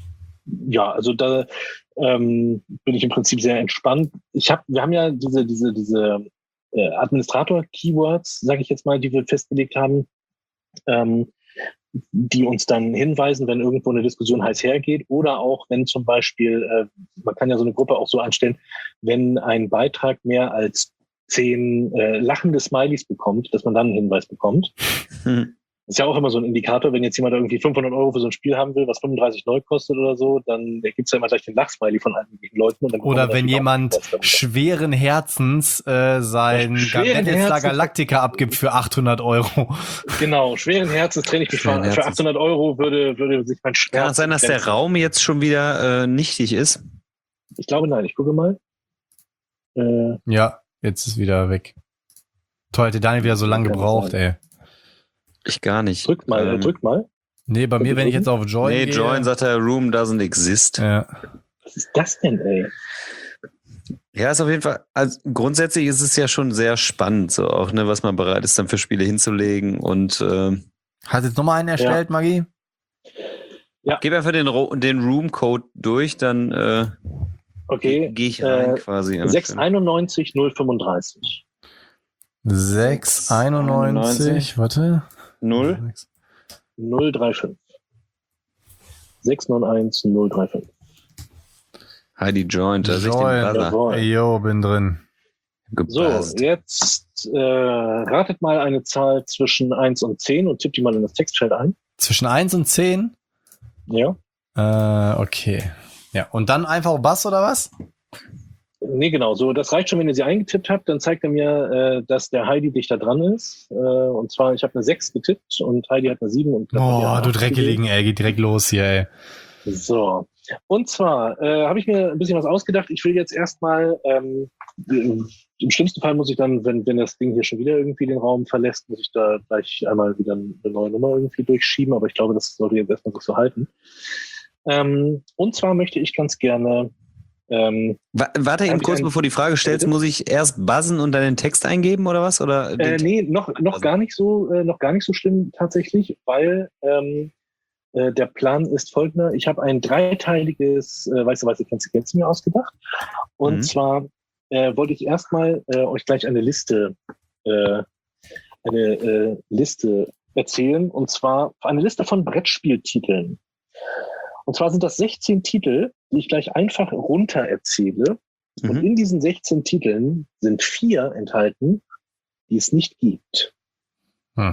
ja, also da ähm, bin ich im Prinzip sehr entspannt. Ich habe, wir haben ja diese, diese, diese äh, Administrator-Keywords, sage ich jetzt mal, die wir festgelegt haben, ähm, die uns dann hinweisen, wenn irgendwo eine Diskussion heiß hergeht oder auch wenn zum Beispiel, äh, man kann ja so eine Gruppe auch so einstellen, wenn ein Beitrag mehr als zehn äh, lachende Smileys bekommt, dass man dann einen Hinweis bekommt. Hm. Ist ja auch immer so ein Indikator, wenn jetzt jemand irgendwie fünfhundert Euro für so ein Spiel haben will, was fünfunddreißig neu kostet oder so, dann gibt's ja immer gleich den Lachsmiley von allen möglichen Leuten. Und dann bekommt Oder man wenn natürlich auch jemand was darüber. schweren Herzens äh, sein Schweren Battlestar Herzens- Galactica abgibt für achthundert Euro. Genau, schweren Herzens trenne ich mich Schweren für, für Herzens. achthundert Euro würde, würde sich mein Schmerz... Kann es sein, dass der begrenzen. Raum jetzt schon wieder äh, nichtig ist? Ich glaube, nein. Ich gucke mal. Äh, Ja, jetzt ist wieder weg. Toll, hat der Daniel wieder so lange Kann gebraucht, sein. ey. Ich gar nicht. drück mal, äh, Ähm, drück mal. Nee, bei mir, wenn ich jetzt auf Join Nee, gehe. Join sagt er, Room doesn't exist. Ja. Was ist das denn, ey? Ja, ist auf jeden Fall, also grundsätzlich ist es ja schon sehr spannend, so auch, ne, was man bereit ist, dann für Spiele hinzulegen und äh, Hast jetzt nochmal einen erstellt, Maggie? gib einfach den, Ro- den Room-Code durch, dann äh, Okay. gehe ich rein Äh, quasi. sechs einundneunzig null fünfunddreißig. sechs einundneunzig, warte. Null. null drei fünf. sechs neun eins null drei fünf. Heidi Joint, da sehe ich den Join. Buzzer. Jawohl. Ey, yo, bin drin. So, Gebuzzt. jetzt äh, ratet mal eine Zahl zwischen eins und zehn und tippt die mal in das Textfeld ein. Zwischen eins und zehn? Ja. Äh, okay. Ja, und dann einfach Bass oder was? Nee, genau. So, das reicht schon, wenn ihr sie eingetippt habt. Dann zeigt er mir, äh, dass der Heidi dichter dran ist. Äh, und zwar, ich habe eine sechs getippt und Heidi hat eine sieben. Und Boah, du Dreckeligen, ey, geht direkt los hier, ey. So. Und zwar äh, habe ich mir ein bisschen was ausgedacht. Ich will jetzt erstmal, ähm, im schlimmsten Fall muss ich dann, wenn, wenn das Ding hier schon wieder irgendwie den Raum verlässt, muss ich da gleich einmal wieder eine neue Nummer irgendwie durchschieben. Aber ich glaube, das sollte jetzt erstmal sich so halten. Ähm, und zwar möchte ich ganz gerne ähm, Wa- Warte eben Hab ich kurz, einen- bevor du die Frage stellst, Bitte? muss ich erst buzzen und dann den Text eingeben oder was? Oder Äh, den nee, noch, noch Also- gar nicht so, äh, noch gar nicht so schlimm tatsächlich, weil ähm, äh, der Plan ist folgender. Ich habe ein dreiteiliges, äh, weißt du was, ich kennst du kennst du mir ausgedacht. Und Mhm. zwar äh, wollte ich erstmal äh, euch gleich eine Liste, äh, eine äh, Liste erzählen. Und zwar eine Liste von Brettspieltiteln. Und zwar sind das sechzehn Titel, die ich gleich einfach runter erzähle. Und Mhm. in diesen sechzehn Titeln sind vier enthalten, die es nicht gibt. Hm.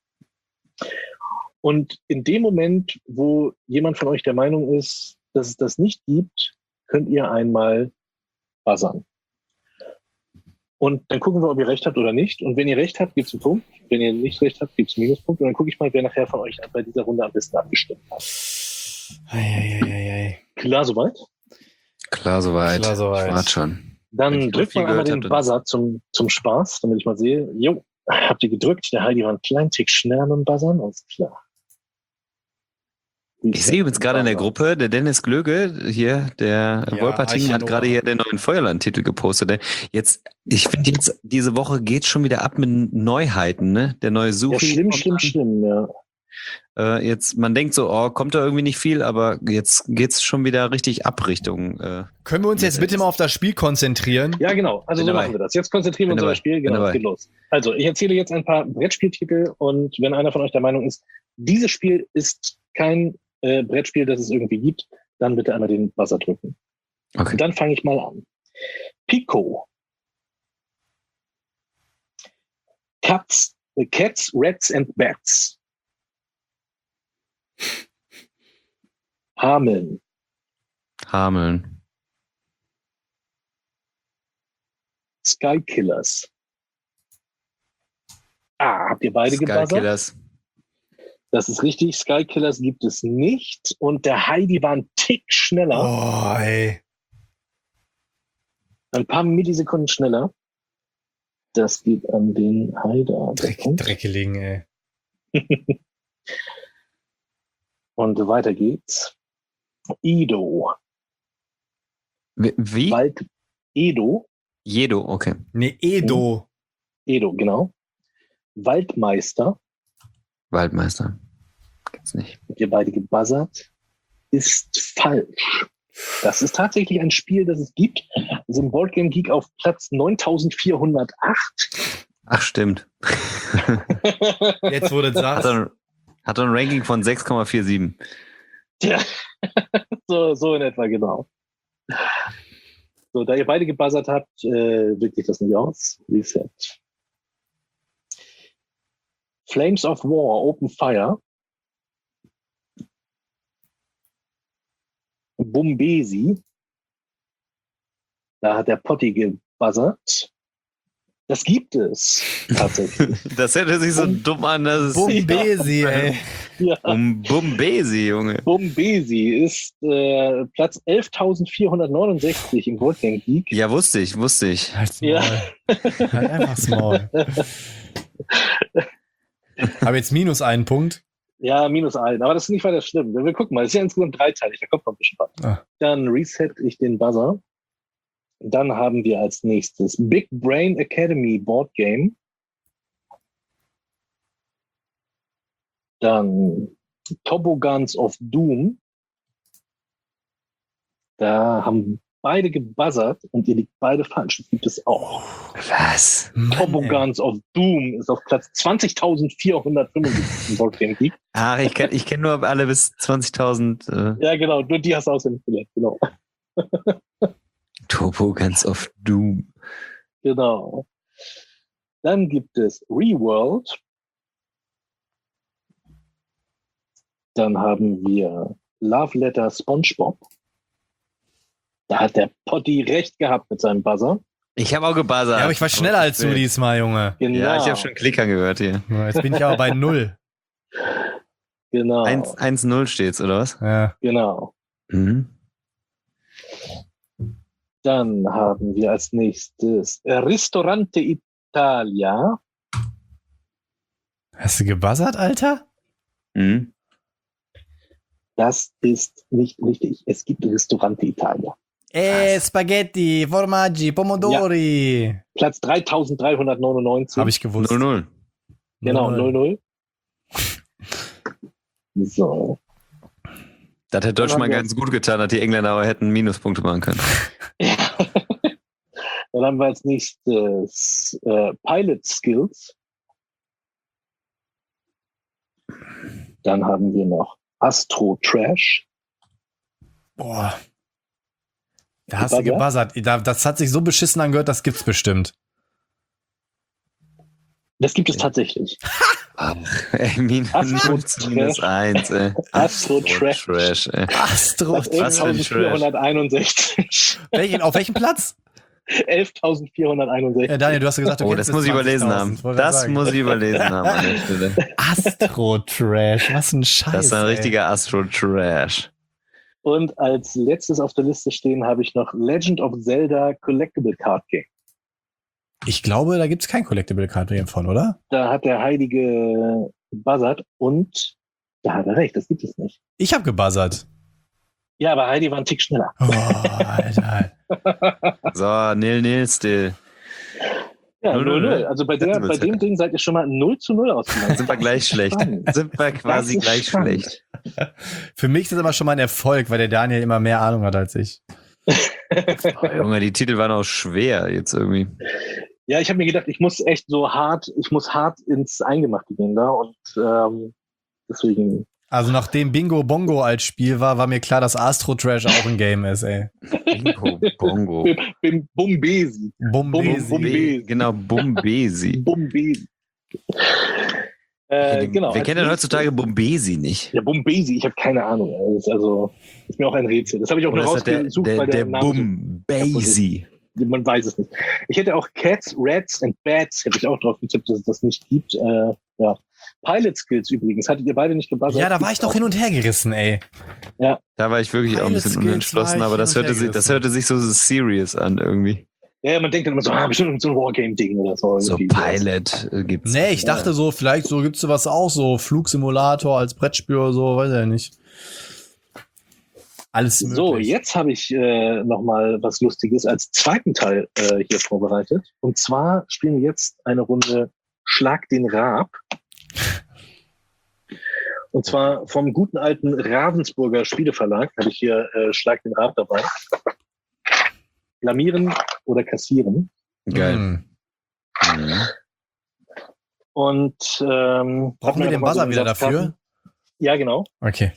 Und in dem Moment, wo jemand von euch der Meinung ist, dass es das nicht gibt, könnt ihr einmal buzzern. Und dann gucken wir, ob ihr recht habt oder nicht. Und wenn ihr recht habt, gibt es einen Punkt. Wenn ihr nicht recht habt, gibt es einen Minuspunkt. Und dann gucke ich mal, wer nachher von euch bei dieser Runde am besten abgestimmt hat. Eieieiei. Klar soweit? Klar soweit. Klar soweit. Ich warte schon. Wenn Dann ich drückt viel mal einmal gehört den hab, dann- Buzzer zum, zum Spaß, damit ich mal sehe. Jo, habt ihr gedrückt? Der Heidi war einen kleinen Tick schneller mit dem Buzzern. Alles klar. Ich sehe übrigens gerade in der Gruppe, der Dennis Glöge, hier, der Ja, Wolperting, hat Archäologe. gerade hier den neuen Feuerland-Titel gepostet. Jetzt, ich finde jetzt, diese Woche geht schon wieder ab mit Neuheiten, ne? Der neue Ja, Suchi. schlimm, kommt schlimm, an. schlimm, ja. Äh, jetzt, man denkt so, oh, kommt da irgendwie nicht viel, aber jetzt geht's schon wieder richtig ab Richtung. Äh, Können wir uns jetzt bitte mal auf das Spiel konzentrieren? Ja, genau. Also Bin so dabei. machen wir das. Jetzt konzentrieren wir Bin uns auf das dabei. Spiel. Bin Genau, dabei. es geht los. Also, ich erzähle jetzt ein paar Brettspieltitel und wenn einer von euch der Meinung ist, dieses Spiel ist kein äh, Brettspiel, das es irgendwie gibt, dann bitte einmal den Buzzer drücken. okay. Und dann fange ich mal an. Pico. Cats, äh, Cats, Rats and Bats. Hameln. Hameln. Sky Killers. Ah, habt ihr beide Sky gebuzzert? Killers. Das ist richtig. Sky Killers gibt es nicht. Und der Heidi war ein Tick schneller. Oh, ey. Ein paar Millisekunden schneller. Das geht an den Heider. Der Dreck, Punkt. Dreckeligen, ey. Und weiter geht's. Edo. Wie? wie? Wald. Edo. Jedo, okay. Nee, Edo. Edo, genau. Waldmeister. Waldmeister. Gibt's nicht. Habt ihr beide gebuzzert? Ist falsch. Das ist tatsächlich ein Spiel, das es gibt. Das ist im Board Game Geek auf Platz neuntausendvierhundertacht. Ach, stimmt. Jetzt wurde es Hat sagst. er, hat er ein Ranking von sechs Komma siebenundvierzig. Tja, so, so in etwa, genau. So, da ihr beide gebuzzert habt, äh, wirkt sich das nicht aus. Reset. Flames of War, Open Fire. Bumbesi. Da hat der Potti gebuzzert. Das gibt es tatsächlich. Das hört sich so Bum- dumm an. Das ist Bumbesi, ey. Ja. um Bumbesi, Junge. Bumbesi ist äh, Platz elftausendvierhundertneunundsechzig im World Game Geek. Ja, wusste ich, wusste ich. Halt's Ja. Maul. Halt einfach Small. Habe jetzt minus einen Punkt. Ja, minus ein. Aber das ist nicht weiter schlimm. Wir gucken mal, es ist ja insgesamt dreiteilig, da kommt noch ein bisschen was. Ah. Dann reset ich den Buzzer. Dann haben wir als nächstes Big Brain Academy Board Game. Dann Toboggans of Doom. Da haben beide gebuzzert und ihr liegt beide falsch. Das gibt es auch. Was? Mann, ey. Toboggans of Doom ist auf Platz zwanzigtausendvierhundertfünfundsiebzig im Board Game Geek. Ach, ich kenn, ich kenn nur alle bis zwanzigtausend. Äh, Ja, genau, nur die hast du auswendig gelernt, genau. Tobogans of Doom. Genau. Dann gibt es Reworld. Dann haben wir Love Letter SpongeBob. Da hat der Potti recht gehabt mit seinem Buzzer. Ich habe auch gebuzzert. Ja, aber ich war schneller als du diesmal, Junge. Genau. Ja, ich habe schon Klicker gehört hier. Jetzt bin ich aber bei null. Genau. eins null steht's, oder was? Ja. Genau. Mhm. Dann haben wir als nächstes Ristorante Italia. Hast du gebuzzert, Alter? Mhm. Das ist nicht richtig. Es gibt Ristorante Italia. Eh, Spaghetti, Formaggi, Pomodori. Platz dreitausenddreihundertneunundneunzig. Habe ich gewusst. null null. Genau, Null. null null. So. Das hätte Deutschland haben wir- ganz gut getan, dass die Engländer aber hätten Minuspunkte machen können. Dann haben wir als nächstes äh, Pilot Skills. Dann haben wir noch Astro Trash. Boah. Da hast du Gebuzzert? gebuzzert. Da- Das hat sich so beschissen angehört, das gibt's bestimmt. Das gibt es tatsächlich. Ey, min Astro null zu minus eins, ey. Astro Trash. Trash, ey. Astro. Platz Was für ein elftausendvierhunderteinundsechzig. Welchen, auf welchem Platz? elftausendvierhunderteinundsechzig. Ja, Daniel, du hast ja gesagt, du Oh, kennst das muss ich überlesen zwanzigtausend. haben. Wollte ich Das sagen. muss ich überlesen haben an der Stelle. Astro-Trash. Was ein Scheiß. Das ist ein ey. richtiger Astro-Trash. Und als letztes auf der Liste stehen habe ich noch Legend of Zelda Collectible Card Game. Ich glaube, da gibt's kein Collectible Card Game von, oder? Da hat der Heilige gebuzzert und da hat er recht, das gibt es nicht. Ich habe gebuzzert. Ja, aber Heidi war ein Tick schneller. Oh, Alter. So, nil nil still. Ja, Null, null null. null. Also bei, der, Hätten wir bei es dem ja. Ding seid ihr schon mal null zu null ausgegangen. Sind wir gleich schlecht. Spannend. Sind wir quasi Das ist gleich spannend. schlecht. Für mich ist das aber schon mal ein Erfolg, weil der Daniel immer mehr Ahnung hat als ich. Oh, Junge, die Titel waren auch schwer jetzt irgendwie. Ja, ich habe mir gedacht, ich muss echt so hart, ich muss hart ins Eingemachte gehen da und ähm, deswegen. Also nachdem Bingo Bongo als Spiel war, war mir klar, dass Astro Trash auch ein Game ist, ey. Bingo, Bongo. Bim, bim, Bumbesi. Bumbesi. Bum- Be genau, Bumbesi. Bumbesi. Äh, genau. Wer als kennt denn nächstes- heutzutage Bumbesi nicht? Ja, Bumbesi, ich habe keine Ahnung. Das ist also, ist mir auch ein Rätsel. Das habe ich auch Oder nur ist das der, rausgesucht, der, weil der, der Name Bumbesi? so, man weiß es nicht. Ich hätte auch Cats, Rats and Bats, hätte ich auch drauf getippt, dass es das nicht gibt. Äh, ja. Pilot Skills übrigens, hattet ihr beide nicht gebuzzert? Ja, da war ich doch hin und her gerissen, ey. Da war ich wirklich auch ein Pilot bisschen Skills unentschlossen, war ich aber das hin und hörte, sich, das hergerissen. hörte sich so serious an irgendwie. Ja, man denkt dann immer so, ah, bestimmt so ein Wargame-Ding oder so. So irgendwie. Pilot äh, gibt's. Nee, ich dachte so, vielleicht so gibt's sowas auch, so Flugsimulator als Brettspiel oder so, weiß ich nicht. Alles möglich. So, jetzt habe ich äh, nochmal was Lustiges als zweiten Teil äh, hier vorbereitet. Und zwar spielen wir jetzt eine Runde Schlag den Raab. Und zwar vom guten alten Ravensburger Spieleverlag habe ich hier äh, Schlag den Raab dabei. Blamieren oder kassieren. Geil. Hm. Mhm. Und ähm, Brauchen wir den Buzzer wieder dafür? Ja, genau. Okay.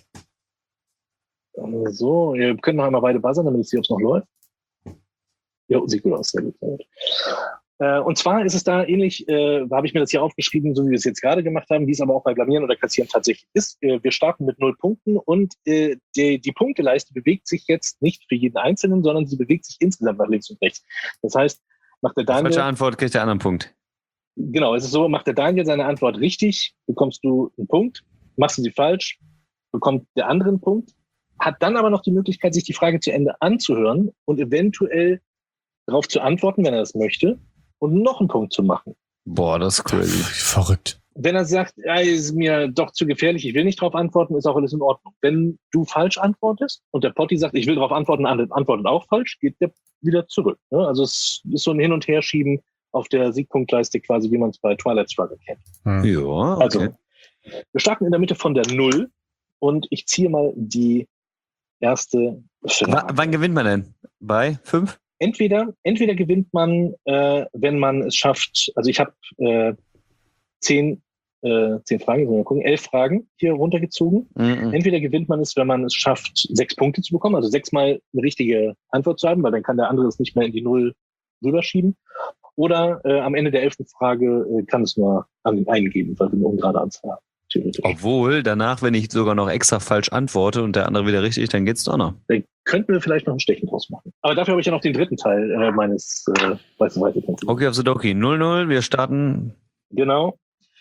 So, ihr könnt noch einmal beide buzzern, damit ich sehe, ob es noch läuft. Ja, sieht gut aus. Sehr gut, sehr gut. Äh, und zwar ist es da ähnlich, äh, habe ich mir das hier aufgeschrieben, so wie wir es jetzt gerade gemacht haben, wie es aber auch bei Blamieren oder Kassieren tatsächlich ist. Äh, wir starten mit null Punkten und äh, die, die Punkteleiste bewegt sich jetzt nicht für jeden Einzelnen, sondern sie bewegt sich insgesamt nach links und rechts. Das heißt, macht der Daniel... Falsche Antwort kriegt der anderen Punkt. Genau, es ist so, macht der Daniel seine Antwort richtig, bekommst du einen Punkt, machst du sie falsch, bekommt der andere einen Punkt, hat dann aber noch die Möglichkeit, sich die Frage zu Ende anzuhören und eventuell darauf zu antworten, wenn er das möchte, und noch einen Punkt zu machen. Boah, das ist crazy. Verrückt. Wenn er sagt, ja, ist mir doch zu gefährlich, ich will nicht darauf antworten, ist auch alles in Ordnung. Wenn du falsch antwortest und der Potti sagt, ich will darauf antworten, antwortet auch falsch, geht der wieder zurück. Also es ist so ein Hin- und Herschieben auf der Siegpunktleiste quasi, wie man es bei Twilight Struggle kennt. Hm. Ja, okay. Also, wir starten in der Mitte von der Null und ich ziehe mal die erste. W- wann gewinnt man denn? Bei fünf? Entweder, entweder gewinnt man, äh, wenn man es schafft, also ich habe äh, zehn, äh, zehn Fragen, sollen wir mal gucken, elf Fragen hier runtergezogen. Mhm. Entweder gewinnt man es, wenn man es schafft, sechs Punkte zu bekommen, also sechsmal eine richtige Antwort zu haben, weil dann kann der andere es nicht mehr in die Null rüberschieben. Oder äh, am Ende der elften Frage äh, kann es nur an einen geben, weil wir eine ungerade Anzahl haben. Theoretisch. Obwohl, danach, wenn ich sogar noch extra falsch antworte und der andere wieder richtig, dann geht's doch noch. Da könnten wir vielleicht noch ein Stechen draus machen. Aber dafür habe ich ja noch den dritten Teil äh, meines äh, weißt du, weiter. Okay, auf Sudoku. null null, wir starten. Genau.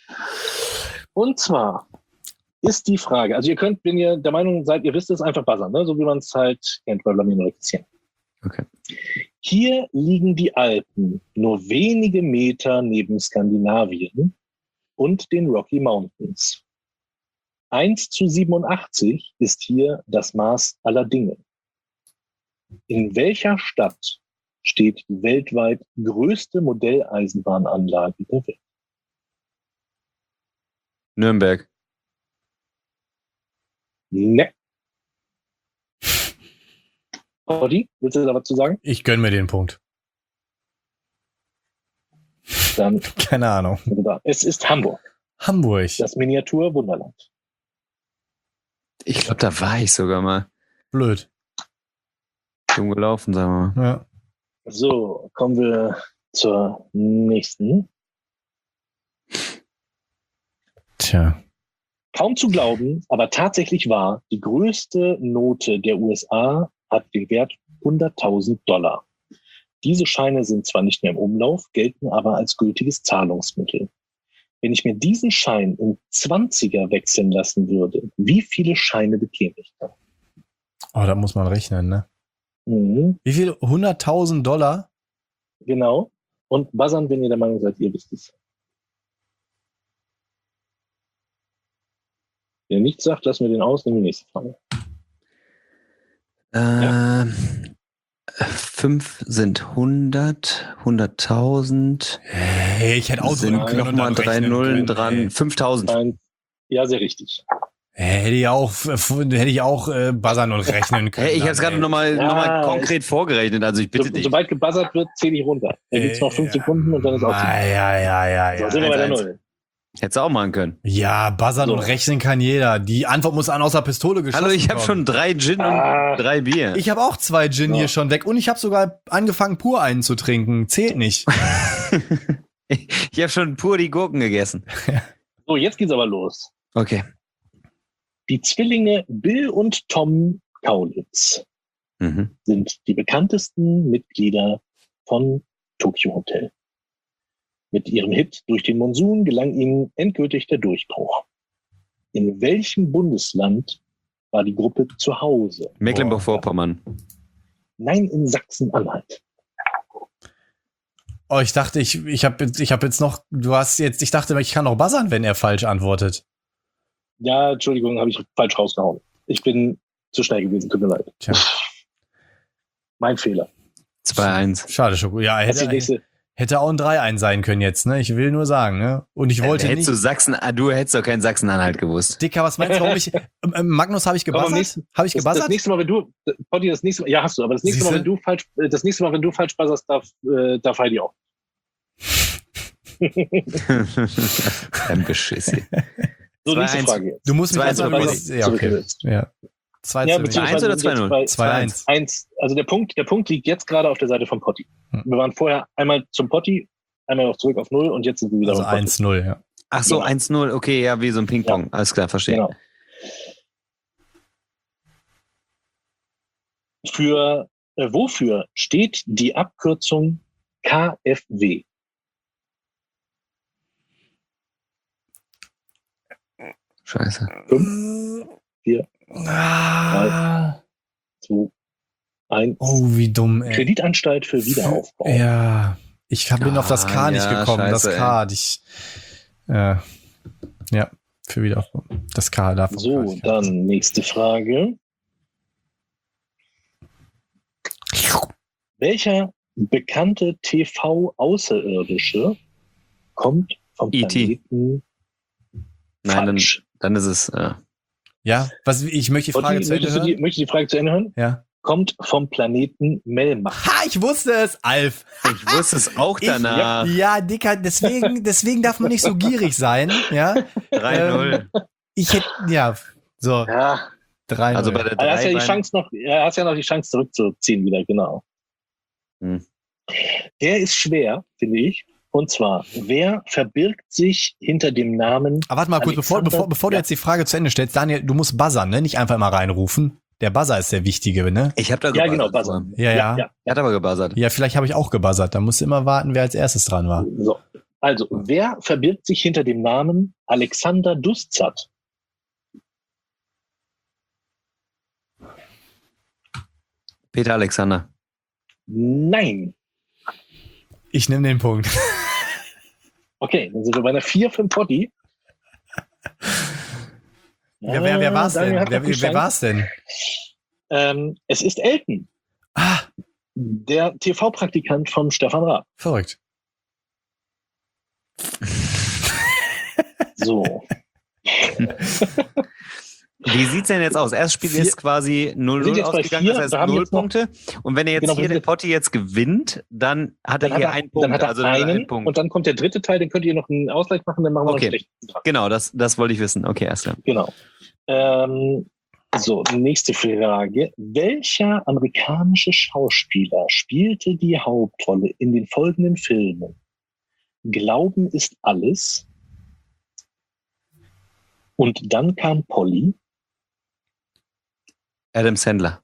Und zwar ist die Frage, also ihr könnt, wenn ihr der Meinung seid, ihr wisst es, einfach buzzern, ne? So wie man es halt kennt bei Blamieren oder Kassieren. Okay. Hier liegen die Alpen nur wenige Meter neben Skandinavien und den Rocky Mountains. eins zu siebenundachtzig ist hier das Maß aller Dinge. In welcher Stadt steht die weltweit größte Modelleisenbahnanlage der Welt? Nürnberg. Ne. Roddy, willst du da was zu sagen? Ich gönn mir den Punkt. Dann, Keine Ahnung. es ist Hamburg, Hamburg. das Miniatur-Wunderland. Ich glaube, da war ich sogar mal. Blöd. Dumm gelaufen, sagen wir mal. Ja. So, kommen wir zur nächsten. Tja. Kaum zu glauben, aber tatsächlich wahr, die größte Note der U S A hat den Wert hunderttausend Dollar. Diese Scheine sind zwar nicht mehr im Umlauf, gelten aber als gültiges Zahlungsmittel. Wenn ich mir diesen Schein in zwanziger wechseln lassen würde, wie viele Scheine bekäme ich dann? Oh, da muss man rechnen, ne? Mhm, Wie viel? hunderttausend Dollar? genau. Und buzzern, wenn ihr der Meinung seid, ihr wisst es. Wer nichts sagt, lassen wir den aus, nehmen wir die nächste Frage. Ähm, fünf sind hundert, hunderttausend. Hey, ich hätte auch Sind drücken können und nochmal dann drei rechnen Nullen können, dran. ey. fünftausend. Ein, ja, sehr richtig. Hey, hätte ich auch, hätte ich auch äh, buzzern und rechnen können. Hey, ich habe es dann, gerade ey. nochmal Ja, noch mal konkret vorgerechnet, also ich bitte So, dich. sobald gebuzzert wird, zähle ich runter. Dann gibt es noch fünf Äh, Sekunden und dann ist auch Ah, ja, ja, ja, So, ja. sind wir bei der eins, Null. Hättest du auch machen können. Ja, buzzern So. und rechnen kann jeder. Die Antwort muss an aus der Pistole geschossen Hallo, ich habe kommen. schon drei Gin Ah. und drei Bier. Ich habe auch zwei Gin Ja. hier schon weg und ich habe sogar angefangen, pur einen zu trinken. Zählt nicht. Ich habe schon pur die Gurken gegessen. So, jetzt geht's aber los. Okay. Die Zwillinge Bill und Tom Kaulitz Mhm. sind die bekanntesten Mitglieder von Tokyo Hotel. Mit ihrem Hit Durch den Monsun gelang ihnen endgültig der Durchbruch. In welchem Bundesland war die Gruppe zu Hause? Mecklenburg-Vorpommern. Nein, in Sachsen-Anhalt. Oh, ich dachte, ich, ich habe jetzt, ich hab jetzt noch, du hast jetzt, ich dachte, ich kann noch buzzern, wenn er falsch antwortet. Ja, Entschuldigung, habe ich falsch rausgehauen. Ich bin zu schnell gewesen, tut mir leid. Tja. Mein Fehler. zwei eins. Schade, Schoko. Ja, Das ist die hätte, nächste. hätte auch ein drei eins sein können jetzt, ne? Ich will nur sagen, ne? Und ich wollte Hättest nicht. du Sachsen, ah, du hättest doch keinen Sachsen-Anhalt gewusst. Dicker, was meinst du, warum ich, ähm, Magnus, habe ich Komm, am gebuzzert? nächsten- Habe ich Das, das gebuzzert? nächste Mal, wenn du, Potti, das nächste Mal, ja, hast du, aber das nächste Mal, Siehste? wenn du falsch, äh, das nächste Mal, wenn du falsch buzzerst, darf, äh, darf Heidi auch. Ein Beschiss hier. So, zwei nächste eins. Frage jetzt. Du musst mich zwei erstmal eins über oder die, ja, okay. Zurückgesetzt. Ja. zwei Ja, zu beziehungsweise eins oder sind zwei jetzt null? bei zwei eins. eins. Also der Punkt, der Punkt liegt jetzt gerade auf der Seite von Potti. Hm. Wir waren vorher einmal zum Potti einmal noch zurück auf null und jetzt sind wir wieder Also auf eins null, ja. Ach so, Genau. eins null, okay, ja, wie so ein Ping-Pong. Ja. Alles klar, verstehe. Genau. Für äh, wofür steht die Abkürzung K F W? Scheiße. Fünf, vier, Ah. zwei, eins. Oh, wie dumm, ey. Kreditanstalt für Wiederaufbau. Ja, ich hab, bin auf das K Ah, nicht ja, gekommen. scheiße, das K, ich, äh, ja, für Wiederaufbau. Das K davon. So, weiß ich. dann nächste Frage. Welcher bekannte T V-Außerirdische kommt vom E T Planeten Nein, dann, falsch? dann ist es. Äh, Ja, was, ich möchte die Frage Otti, zu Ende möchtest, du die, hören. möchtest du die Frage zu Ende hören? Ja. Kommt vom Planeten Melmac. Ha, ich wusste es, Alf. ich wusste es auch danach. Ja, Dicker, deswegen, deswegen darf man nicht so gierig sein, ja. drei null. Ich hätte, ja, so, Ja, drei Also bei der aber hast ja drei die Chance noch, ja, hast ja noch die Chance zurückzuziehen wieder, genau. Hm. Der ist schwer, finde ich. Und zwar, wer verbirgt sich hinter dem Namen? Aber warte mal kurz, bevor, Alexander- bevor, bevor du Ja. jetzt die Frage zu Ende stellst, Daniel, du musst buzzern, ne? Nicht einfach immer reinrufen. Der Buzzer ist der Wichtige, ne? Ich habe da Ja, gebuzzert. genau, Buzzer. vorher. Ja, ja. ja. Er hat aber gebuzzert. Ja, vielleicht habe ich auch gebuzzert. Da musst du immer warten, wer als erstes dran war. So. Also, wer verbirgt sich hinter dem Namen Alexander Dustzat? Peter Alexander. Nein. Ich nehme den Punkt. Okay, dann sind wir bei einer vier für den Potti. Ja, wer, wer war's Daniel denn? hat Wer, noch die wer Chance. war's denn? Ähm, es ist Elton, Ah, der T V-Praktikant von Stefan Raab. verrückt. So. Wie sieht's denn jetzt aus? Erstes Spiel Vier- ist quasi null Wir sind null jetzt bei ausgegangen, vier, das heißt wir haben null jetzt noch- Punkte. Und wenn er jetzt Genau, wir hier sind der jetzt- Potti jetzt gewinnt, dann hat er Dann hat hier er, einen Punkt. dann hat er also dann hat er einen einen Punkt. und dann kommt der dritte Teil, den könnt ihr noch einen Ausgleich machen, dann machen wir Okay. noch einen schlechten dran. Genau, das, das wollte ich wissen. Okay, erst klar. Genau. Ähm, so, nächste Frage. Welcher amerikanische Schauspieler spielte die Hauptrolle in den folgenden Filmen? Glauben ist alles. Und dann kam Polly. Adam Sandler.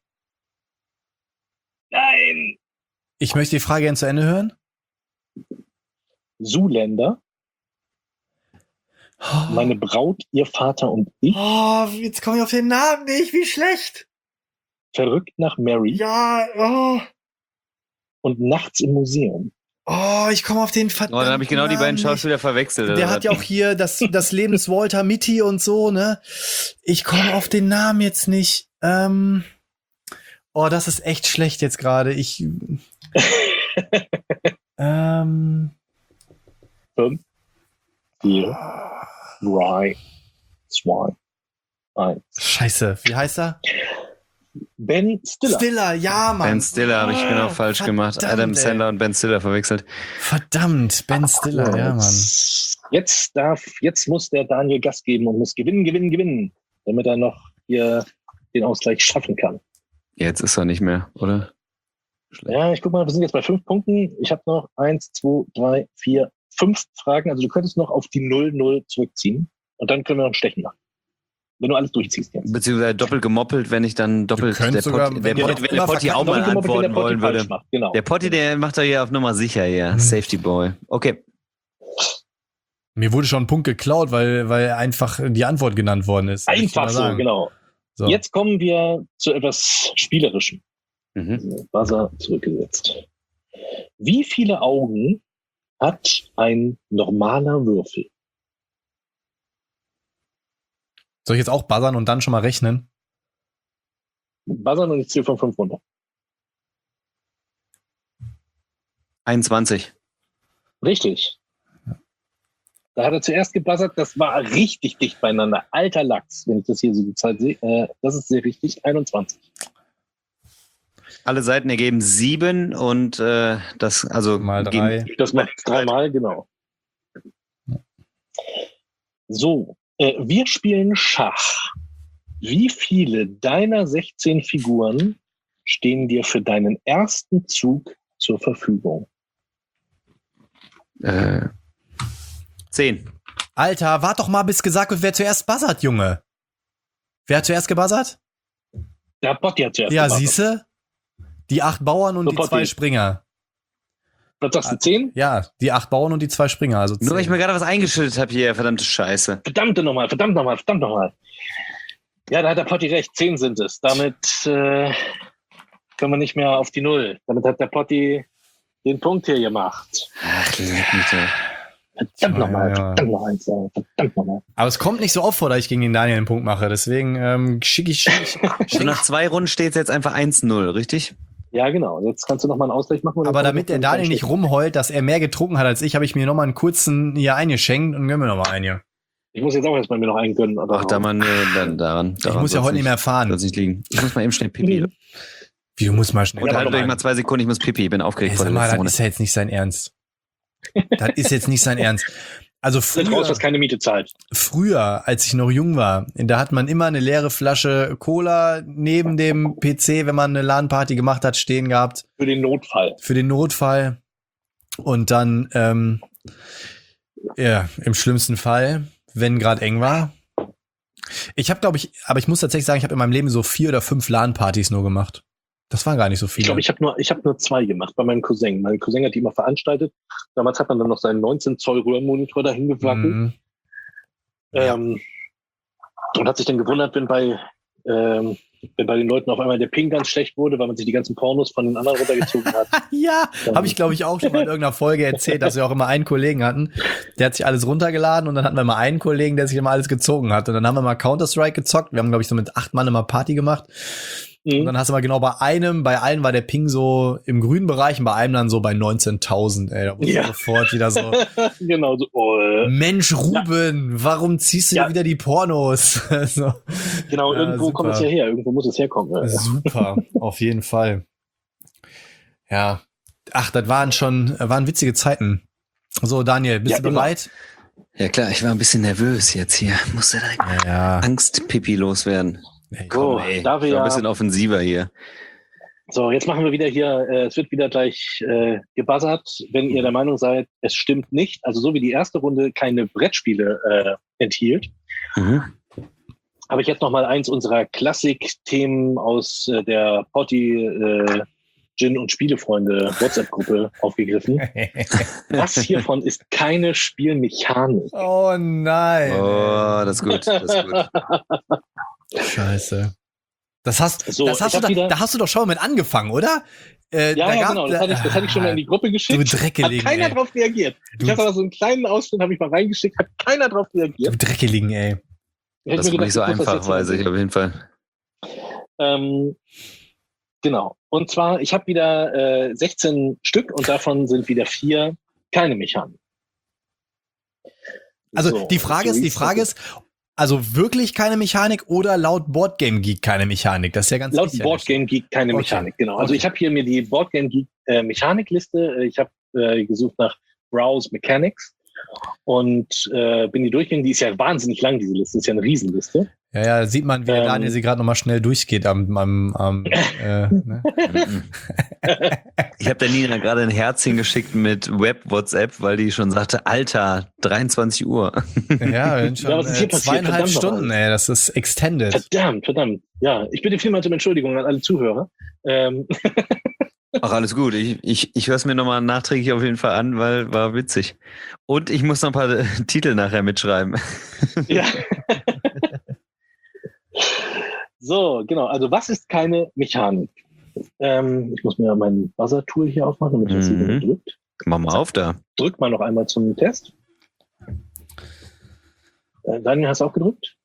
Nein! Ich möchte die Frage gerne zu Ende hören. Zoolander. Meine Braut, ihr Vater und ich. Oh, jetzt komme ich auf den Namen nicht. Wie schlecht. Verrückt nach Mary. Ja, oh, Und nachts im Museum. oh ich komme auf den Oh, verdammten dann habe ich genau die beiden Namen nicht. Schauspieler verwechselt. Der oder hat was? ja auch hier das, das Leben des Walter Mitty und so, ne? Ich komme auf den Namen jetzt nicht. Ähm, oh, das ist echt schlecht jetzt gerade. Ich. ähm, Fünf, vier, drei, zwei, eins. Scheiße, wie heißt er? Ben Stiller. Stiller, ja, Mann. Ben Stiller habe ich genau falsch gemacht. Verdammt, Adam ey. Sandler und Ben Stiller verwechselt. Verdammt, Ben Stiller, ja, Mann. Jetzt, jetzt darf, jetzt muss der Daniel Gas geben und muss gewinnen, gewinnen, gewinnen, damit er noch hier den Ausgleich schaffen kann. Jetzt ist er nicht mehr, oder? Schlecht. Ja, ich guck mal, wir sind jetzt bei fünf Punkten. Ich habe noch eins, zwei, drei, vier, fünf Fragen. Also du könntest noch auf die null null zurückziehen und dann können wir noch ein Stechen machen. Wenn du alles durchziehst jetzt. Beziehungsweise doppelt gemoppelt, wenn ich dann doppelt könnt der sogar, Potti, wenn der, ihr Potti, noch wenn der immer Potti auch verkackt, mal Doppelt gemoppelt, wenn antworten der Potti wollen falsch würde. macht. Genau. Der Potti, der macht doch hier auf Nummer sicher hier. Mhm. Safety Boy. Okay. Mir wurde schon ein Punkt geklaut, weil, weil einfach die Antwort genannt worden ist. Möchte ich Einfach mal so, sagen. genau. So. Jetzt kommen wir zu etwas Spielerischem. Mhm. So, Buzzer zurückgesetzt. Wie viele Augen hat ein normaler Würfel? Soll ich jetzt auch buzzern und dann schon mal rechnen? Buzzern und ich zähle von fünf runter. einundzwanzig. Richtig. Da hat er zuerst gebuzzert, das war richtig dicht beieinander. Alter Lachs, wenn ich das hier so die Zeit sehe. Äh, das ist sehr richtig, einundzwanzig. Alle Seiten ergeben sieben und äh, das, also Mal geben- drei. Das macht dreimal, genau. So, äh, wir spielen Schach. Wie viele deiner sechzehn Figuren stehen dir für deinen ersten Zug zur Verfügung? Äh, zehn. Alter, wart doch mal, bis gesagt wird, wer zuerst buzzert, Junge. Wer hat zuerst gebuzzert? Der Potti hat zuerst Ja, gemacht. siehste? Die acht Bauern und So, die Potti. zwei Springer. Was sagst du, zehn? Ja, die acht Bauern und die zwei Springer. Also Nur weil ich zehn. mir gerade was eingeschüttet habe hier, verdammte Scheiße. Verdammte nochmal, verdammt nochmal, verdammt nochmal. Ja, da hat der Potti recht, zehn sind es. Damit äh, können wir nicht mehr auf die Null. Damit hat der Potti den Punkt hier gemacht. Ach, leck mich doch. Verdammt Ja, nochmal, ja. verdammt nochmal, verdammt nochmal. Aber es kommt nicht so oft vor, dass ich gegen den Daniel einen Punkt mache. Deswegen ähm, schicke ich. Schick ich So, schick nach zwei Runden steht es jetzt einfach eins null, richtig? Ja, genau. Jetzt kannst du nochmal einen Ausgleich machen. und dann Aber kommen wir damit der zum Daniel nicht Stück. rumheult, dass er mehr getrunken hat als ich, habe ich mir nochmal einen kurzen hier eingeschenkt und gönn mir nochmal einen hier. Ich muss jetzt auch erstmal mir noch einen gönnen. Aber Ach, da man, äh, dann, daran. Ich muss ja heute nicht mehr fahren. Soll nicht liegen. Ich muss mal eben schnell Pipi. Wie, du musst mal schnell. Und Ja, halt aber euch mal zwei Sekunden, ich muss Pipi, ich bin aufgeregt Ey, vor sag der mal, letzten das Runde. ist ja jetzt nicht sein Ernst. Das ist jetzt nicht sein Ernst. Also Jetzt raus, früher, was keine Miete zahlt. früher, als ich noch jung war, da hat man immer eine leere Flasche Cola neben dem P C, wenn man eine LAN-Party gemacht hat, stehen gehabt. Für den Notfall. Für den Notfall. Und dann, ähm, ja, im schlimmsten Fall, wenn gerade eng war. Ich habe, glaube ich, aber ich muss tatsächlich sagen, ich habe in meinem Leben so vier oder fünf LAN-Partys nur gemacht. Das waren gar nicht so viele. Ich glaube, ich habe nur, ich habe nur zwei gemacht bei meinem Cousin. Mein Cousin hat die immer veranstaltet. Damals hat man dann noch seinen neunzehn Zoll Röhrenmonitor dahin gewackelt. Mhm. Ähm, und hat sich dann gewundert, wenn bei, ähm, wenn bei den Leuten auf einmal der Ping ganz schlecht wurde, weil man sich die ganzen Pornos von den anderen runtergezogen hat. Ja, Ähm. habe ich, glaube ich, auch schon mal in irgendeiner Folge erzählt, dass wir auch immer einen Kollegen hatten, der hat sich alles runtergeladen und dann hatten wir mal einen Kollegen, der sich immer alles gezogen hat. Und dann haben wir mal Counter-Strike gezockt. Wir haben, glaube ich, so mit acht Mann immer Party gemacht. Und Mhm. dann hast du mal genau bei einem, bei allen war der Ping so im grünen Bereich und bei einem dann so bei neunzehntausend. Ey, da wurde Ja. sofort wieder so, Genau so. Oh, äh, Mensch, Ruben, warum ziehst du Ja. dir wieder die Pornos? so, genau, Ja, irgendwo super. kommt es ja her. Irgendwo muss es herkommen. Ja. super, auf jeden Fall. Ja. Ach, das waren schon, waren witzige Zeiten. So, Daniel, bist Ja, du immer. bereit? Ja klar, ich war ein bisschen nervös jetzt hier. Musste direkt Ja. Angst-Pipi loswerden. Ey, So, Ey, da wir ich war ein ja, bisschen offensiver hier. so, jetzt machen wir wieder hier, äh, es wird wieder gleich äh, gebuzzert, wenn ihr der Meinung seid, es stimmt nicht. Also so wie die erste Runde keine Brettspiele äh, enthielt, Mhm. habe ich jetzt noch mal eins unserer Klassik-Themen aus äh, der Potti äh, Gin- und Spielefreunde WhatsApp-Gruppe aufgegriffen. Das hiervon ist keine Spielmechanik. Oh nein. Oh, das ist gut, das ist gut. Scheiße. Das hast, So, das hast ich du hab da, wieder- da hast du doch schon mit angefangen, oder? Äh, Ja, da ja, gab- genau. Das hatte ich, das hatte ich schon mal in die Gruppe geschickt. Du Dreckeligen, Hat keiner ey. drauf reagiert. Du- Ich habe aber so einen kleinen Ausschnitt, habe ich mal reingeschickt, hat keiner drauf reagiert. Du Dreckeligen, ey. Ich hätte Das mir war nicht so gedacht, ich muss das einfach, jetzt weiß mal ich auf jeden Fall. Ähm, genau. Und zwar, ich habe wieder äh, sechzehn Stück und davon sind wieder vier keine Mechanik. Also So, die Frage so ist, die ist Frage das. ist, also wirklich keine Mechanik oder laut Boardgame Geek keine Mechanik? Das ist ja ganz Laut wichtig. Boardgame Geek keine Okay. Mechanik, genau. Also Okay. ich habe hier mir die Boardgame Geek äh, Mechanikliste, ich habe äh, gesucht nach Browse Mechanics und äh, bin die durchgegangen. Die ist ja wahnsinnig lang, diese Liste, ist ja eine Riesenliste. Ja, ja, sieht man, wie der Ähm. Daniel sie gerade nochmal schnell durchgeht am, am, am äh, ne? Mhm. Ich habe der Nina gerade ein Herz hingeschickt mit Web-WhatsApp, weil die schon sagte, Alter, dreiundzwanzig Uhr. Ja, wir sind schon Ja, was ist hier äh, passiert? zweieinhalb Verdammt Stunden, ey. Das ist extended. Verdammt, verdammt. Ja, ich bitte vielmals um Entschuldigung an alle Zuhörer. Ähm, Ach, alles gut. Ich, ich, ich höre es mir nochmal nachträglich auf jeden Fall an, weil war witzig. Und ich muss noch ein paar äh, Titel nachher mitschreiben. ja. So, genau. Also was ist keine Mechanik? Ähm, ich muss mir mein Buzzer-Tool hier aufmachen, damit das Mhm. hier drückt. Mach mal auf da. Drück mal noch einmal zum Test. Äh, Daniel, hast du auch gedrückt?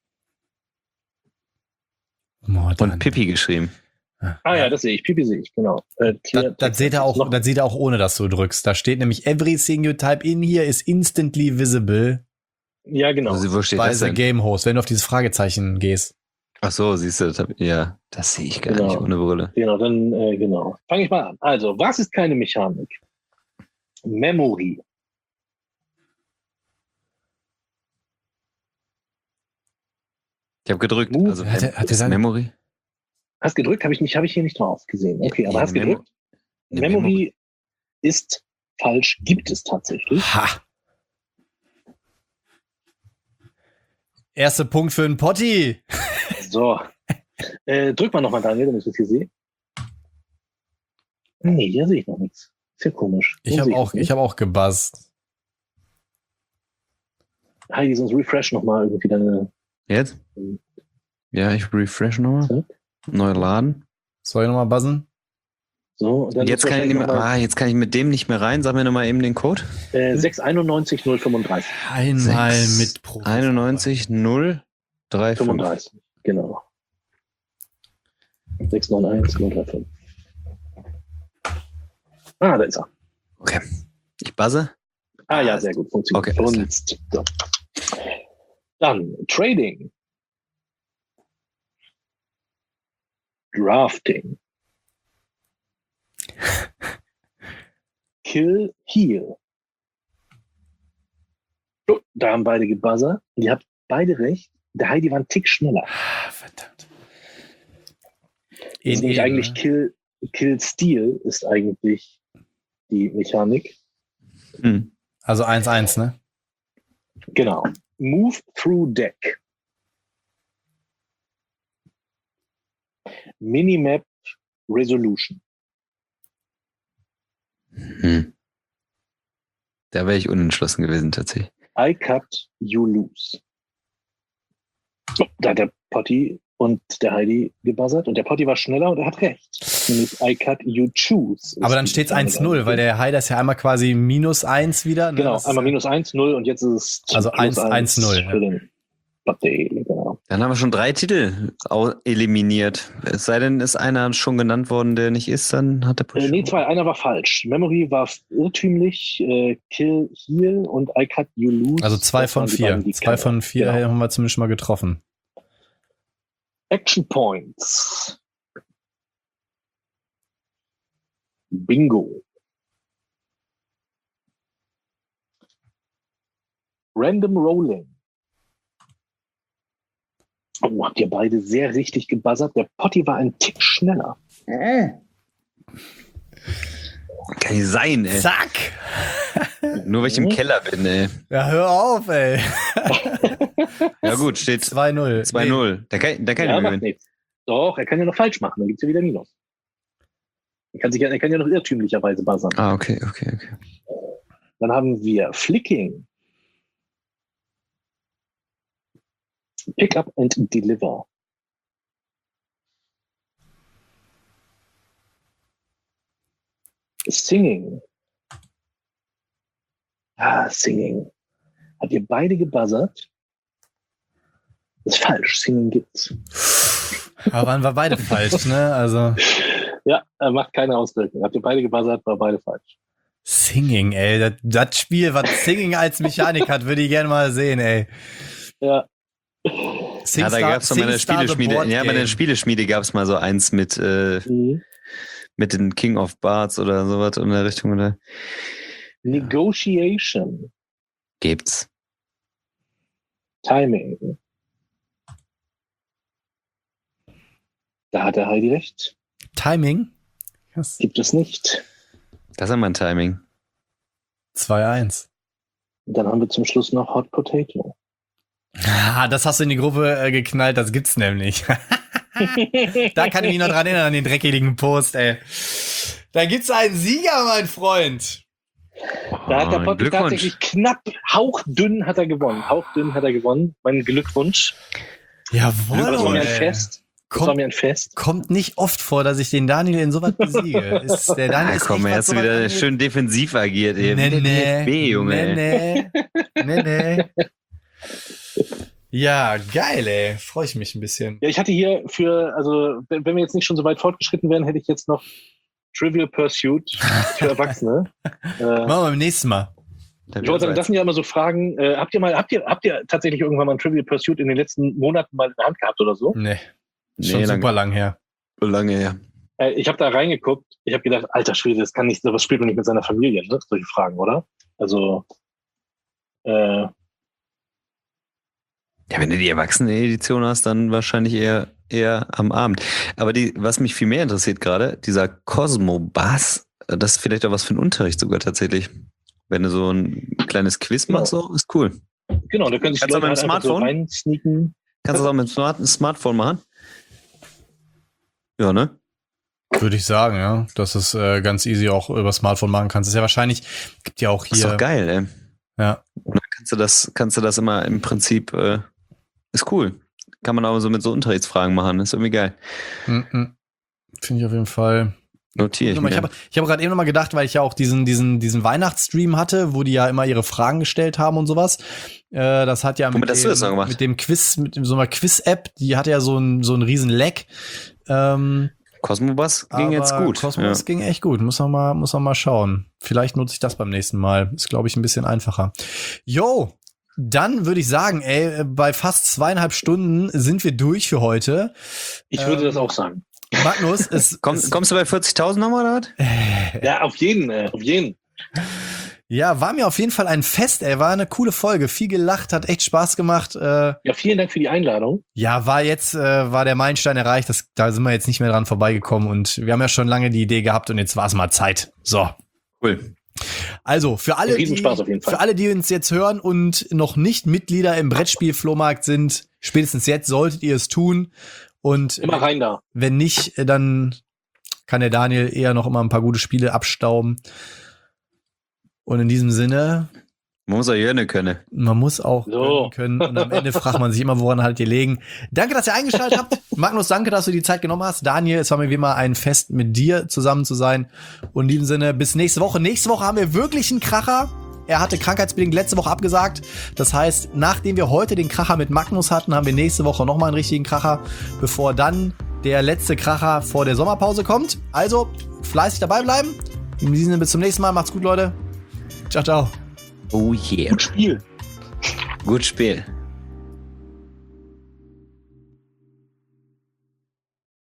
Boah, Und Daniel. Pippi geschrieben. Ah ja, das sehe ich. Pipi sehe ich, genau. Äh, Das, das seht ihr auch, noch, das seht ihr auch ohne, dass du drückst. Da steht nämlich everything you type in here is instantly visible Ja, genau. Also, wo steht by das the denn? game host, wenn du auf dieses Fragezeichen gehst. Ach so, siehst du, das hab, ja, das sehe ich gar Genau. nicht ohne Brille. Genau, dann, äh, genau. Fange ich mal an. Also, was ist keine Mechanik? Memory. Ich habe gedrückt. Move. Also, Hat er- hat er ist seine- Memory? Hast gedrückt? Habe ich nicht, habe ich hier nicht drauf gesehen. Okay, aber Ja, hast eine Memo- gedrückt? Eine Memory ist falsch, gibt es tatsächlich. Ha. Erster Punkt für den Potti. So. Äh, drück mal nochmal, Daniel, damit ich das hier sehe. Nee, hier sehe ich noch nichts. Ist ja komisch. Ich Hier habe sehe auch, es ich habe auch gebuzzt. Heidi, sonst refresh nochmal irgendwie deine. Jetzt? Ja, ich refresh nochmal. Neu laden. Soll ich nochmal buzzen? So, und dann Jetzt kann, ich nicht mehr, ah, jetzt kann ich mit dem nicht mehr rein. Sag mir nochmal eben den Code. äh, sechs einundneunzig null fünfunddreißig. Einmal Sechs, mit Pro. einundneunzig null drei fünf. fünfunddreißig, genau. sechs neun eins null drei fünf. Ah, da ist er. Okay. Ich buzze. Ah ja, sehr gut, funktioniert. Okay, alles Und so. Dann Trading. Drafting. Kill, Heal. Oh, da haben beide gebuzzert. Und ihr habt beide recht. Der Heidi war ein Tick schneller. Ah, verdammt. Das ist In nämlich Eden, eigentlich ne? Kill, Kill Steal ist eigentlich die Mechanik. Hm. Also eins eins, ne? Genau. Move through deck. Minimap Resolution. Hm. Da wäre ich unentschlossen gewesen, tatsächlich. I cut, you lose. Oh, da hat der Potti und der Heidi gebuzzert und der Potti war schneller und er hat recht. Nämlich I cut, you choose. Aber dann steht es eins null, weil der Heider ist ja einmal quasi minus eins wieder. Ne? Genau, Das ist einmal ja- minus eins, null und jetzt ist es Also plus eins, eins, null, für den Potti, genau. Dann haben wir schon drei Titel au- eliminiert. Es sei denn, ist einer schon genannt worden, der nicht ist, dann hat der Push. Äh, nee, zwei. Einer war falsch. Memory war irrtümlich. Äh, Kill, Heal und I cut, you lose. Also zwei Das von waren die vier. beiden, die Zwei keine- von vier Genau. haben wir zumindest mal getroffen. Action Points. Bingo. Random Rolling. Oh, habt ihr beide sehr richtig gebuzzert. Der Potti war ein Tick schneller. Kann nicht sein, ey. Zack! Nur weil ich im Mhm. Keller bin, ey. Ja, hör auf, ey. Ja gut, steht zwei null. zwei null. Da kann, da kann Ja, ich macht gewinnen. nichts. Doch, er kann ja noch falsch machen. Dann gibt es ja wieder Minus. Er kann, sich, ja- er kann ja noch irrtümlicherweise buzzern. Ah, okay, okay, okay. Dann haben wir Flicking. Pick up and deliver. Singing. Ah, Singing. Habt ihr beide gebuzzert? Das ist falsch. Singing gibt's. Aber waren wir beide falsch, ne? Also Ja, er macht keine Auswirkung. Habt ihr beide gebuzzert, war beide falsch. Singing, ey. Das, das Spiel, was Singing als Mechanik hat, würde ich gerne mal sehen, ey. Ja, Sing Ja, da Star- gab es doch mal eine Sing Star the Spieleschmiede. Board Ja, bei der Game. Spieleschmiede gab es mal so eins mit, äh, mhm. mit den King of Bards oder sowas in der Richtung. Oder? Negotiation. Gibt's. Timing. Da hat der Heidi recht. Timing? Yes. Gibt es nicht. Das ist mein Timing. zwei eins. Und dann haben wir zum Schluss noch Hot Potato. Ah, das hast du in die Gruppe äh, geknallt, das gibt's nämlich. Da kann ich mich noch dran erinnern, an den dreckigen Post, ey. Da gibt's einen Sieger, mein Freund. Da hat der Oh, Potti Glückwunsch. tatsächlich knapp, hauchdünn hat er gewonnen. Hauchdünn hat er gewonnen. Mein Glückwunsch. Jawohl, Das war mir ein ey. Fest. Das war Kommt, mir ein Fest. kommt nicht oft vor, dass ich den Daniel in sowas besiege. Ist, der Daniel Ja, ist komm, echt, er was hast sowas wieder angeht. schön defensiv agiert. Ey. Nee, Wie der nee, D F B, Junge. ey. nee, nee, nee, nee. Ja, geil, ey. Freue ich mich ein bisschen. Ja, ich hatte hier für, also wenn wenn wir jetzt nicht schon so weit fortgeschritten wären, hätte ich jetzt noch Trivial Pursuit für Erwachsene. äh, Machen wir beim nächsten Mal. Da ich wollte sagen, das sind ja immer so Fragen. Äh, habt ihr mal, habt ihr, habt ihr tatsächlich irgendwann mal ein Trivial Pursuit in den letzten Monaten mal in der Hand gehabt oder so? Nee, Nee, schon lang, super lang her. lange her. Äh, ich habe da reingeguckt. Ich habe gedacht, alter Schwede, das kann nicht, sowas spielt man nicht mit seiner Familie, ne? Solche Fragen, oder? Also, äh, Ja, wenn du die Erwachsene-Edition hast, dann wahrscheinlich eher, eher am Abend. Aber die, was mich viel mehr interessiert gerade, dieser Cosmo Bass das ist vielleicht auch was für einen Unterricht sogar tatsächlich. Wenn du so ein kleines Quiz machst, so, ist cool. Genau, da können sich Kannst du Leute mit dem halt einfach so Smartphone? reinsneaken. Kannst du das auch mit dem Smart Smartphone machen? Ja, ne? Würde ich sagen, ja. Dass es äh, ganz easy auch über Smartphone machen kannst. Das ist ja wahrscheinlich, gibt ja auch hier. Das ist doch geil, ey. Ja. Und dann kannst du das, kannst du das immer im Prinzip, äh, ist cool. Kann man auch so mit so Unterrichtsfragen machen, ist irgendwie geil. Mhm. Finde ich auf jeden Fall. Notiere ich Ich mir. habe ich hab gerade eben noch mal gedacht, weil ich ja auch diesen, diesen, diesen Weihnachtsstream hatte, wo die ja immer ihre Fragen gestellt haben und sowas. Äh, das hat ja Womit mit hast du das noch dem, gemacht? mit dem Quiz, mit so einer Quiz-App, die hat ja so ein so ein riesen Lag. Ähm, Cosmobus ging aber jetzt gut. Cosmos Ja. ging echt gut. Muss man mal, muss man mal schauen. Vielleicht nutze ich das beim nächsten Mal. Ist, glaube ich, ein bisschen einfacher. Yo, dann würde ich sagen, ey, bei fast zweieinhalb Stunden sind wir durch für heute. Ich würde Ähm, das auch sagen. Magnus, es, Komm, es kommst du bei vierzigtausend nochmal oder was? Ja, auf jeden, äh, auf jeden. ja, war mir auf jeden Fall ein Fest, ey. War eine coole Folge. Viel gelacht, hat echt Spaß gemacht. Äh, Ja, vielen Dank für die Einladung. ja, war jetzt, äh, war der Meilenstein erreicht. Das, da sind wir jetzt nicht mehr dran vorbeigekommen. Und wir haben ja schon lange die Idee gehabt und jetzt war es mal Zeit. So. Cool. Also, für alle, die, Riesenspaß auf jeden Fall. für alle, die uns jetzt hören und noch nicht Mitglieder im Brettspiel-Flohmarkt sind, spätestens jetzt solltet ihr es tun. Und Immer rein da. wenn nicht, dann kann der Daniel eher noch immer ein paar gute Spiele abstauben. Und in diesem Sinne, Man muss auch Jörne können. man muss auch So. können. Und am Ende fragt man sich immer, woran halt ihr legen. Danke, dass ihr eingeschaltet habt. Magnus, danke, dass du die Zeit genommen hast. Daniel, es war mir wie immer ein Fest, mit dir zusammen zu sein. Und in diesem Sinne, bis nächste Woche. Nächste Woche haben wir wirklich einen Kracher. Er hatte krankheitsbedingt letzte Woche abgesagt. Das heißt, nachdem wir heute den Kracher mit Magnus hatten, haben wir nächste Woche nochmal einen richtigen Kracher, bevor dann der letzte Kracher vor der Sommerpause kommt. Also, fleißig dabei bleiben. In diesem Sinne, bis zum nächsten Mal. Macht's gut, Leute. Ciao, ciao. Oh yeah. Gut Spiel. Gut Spiel.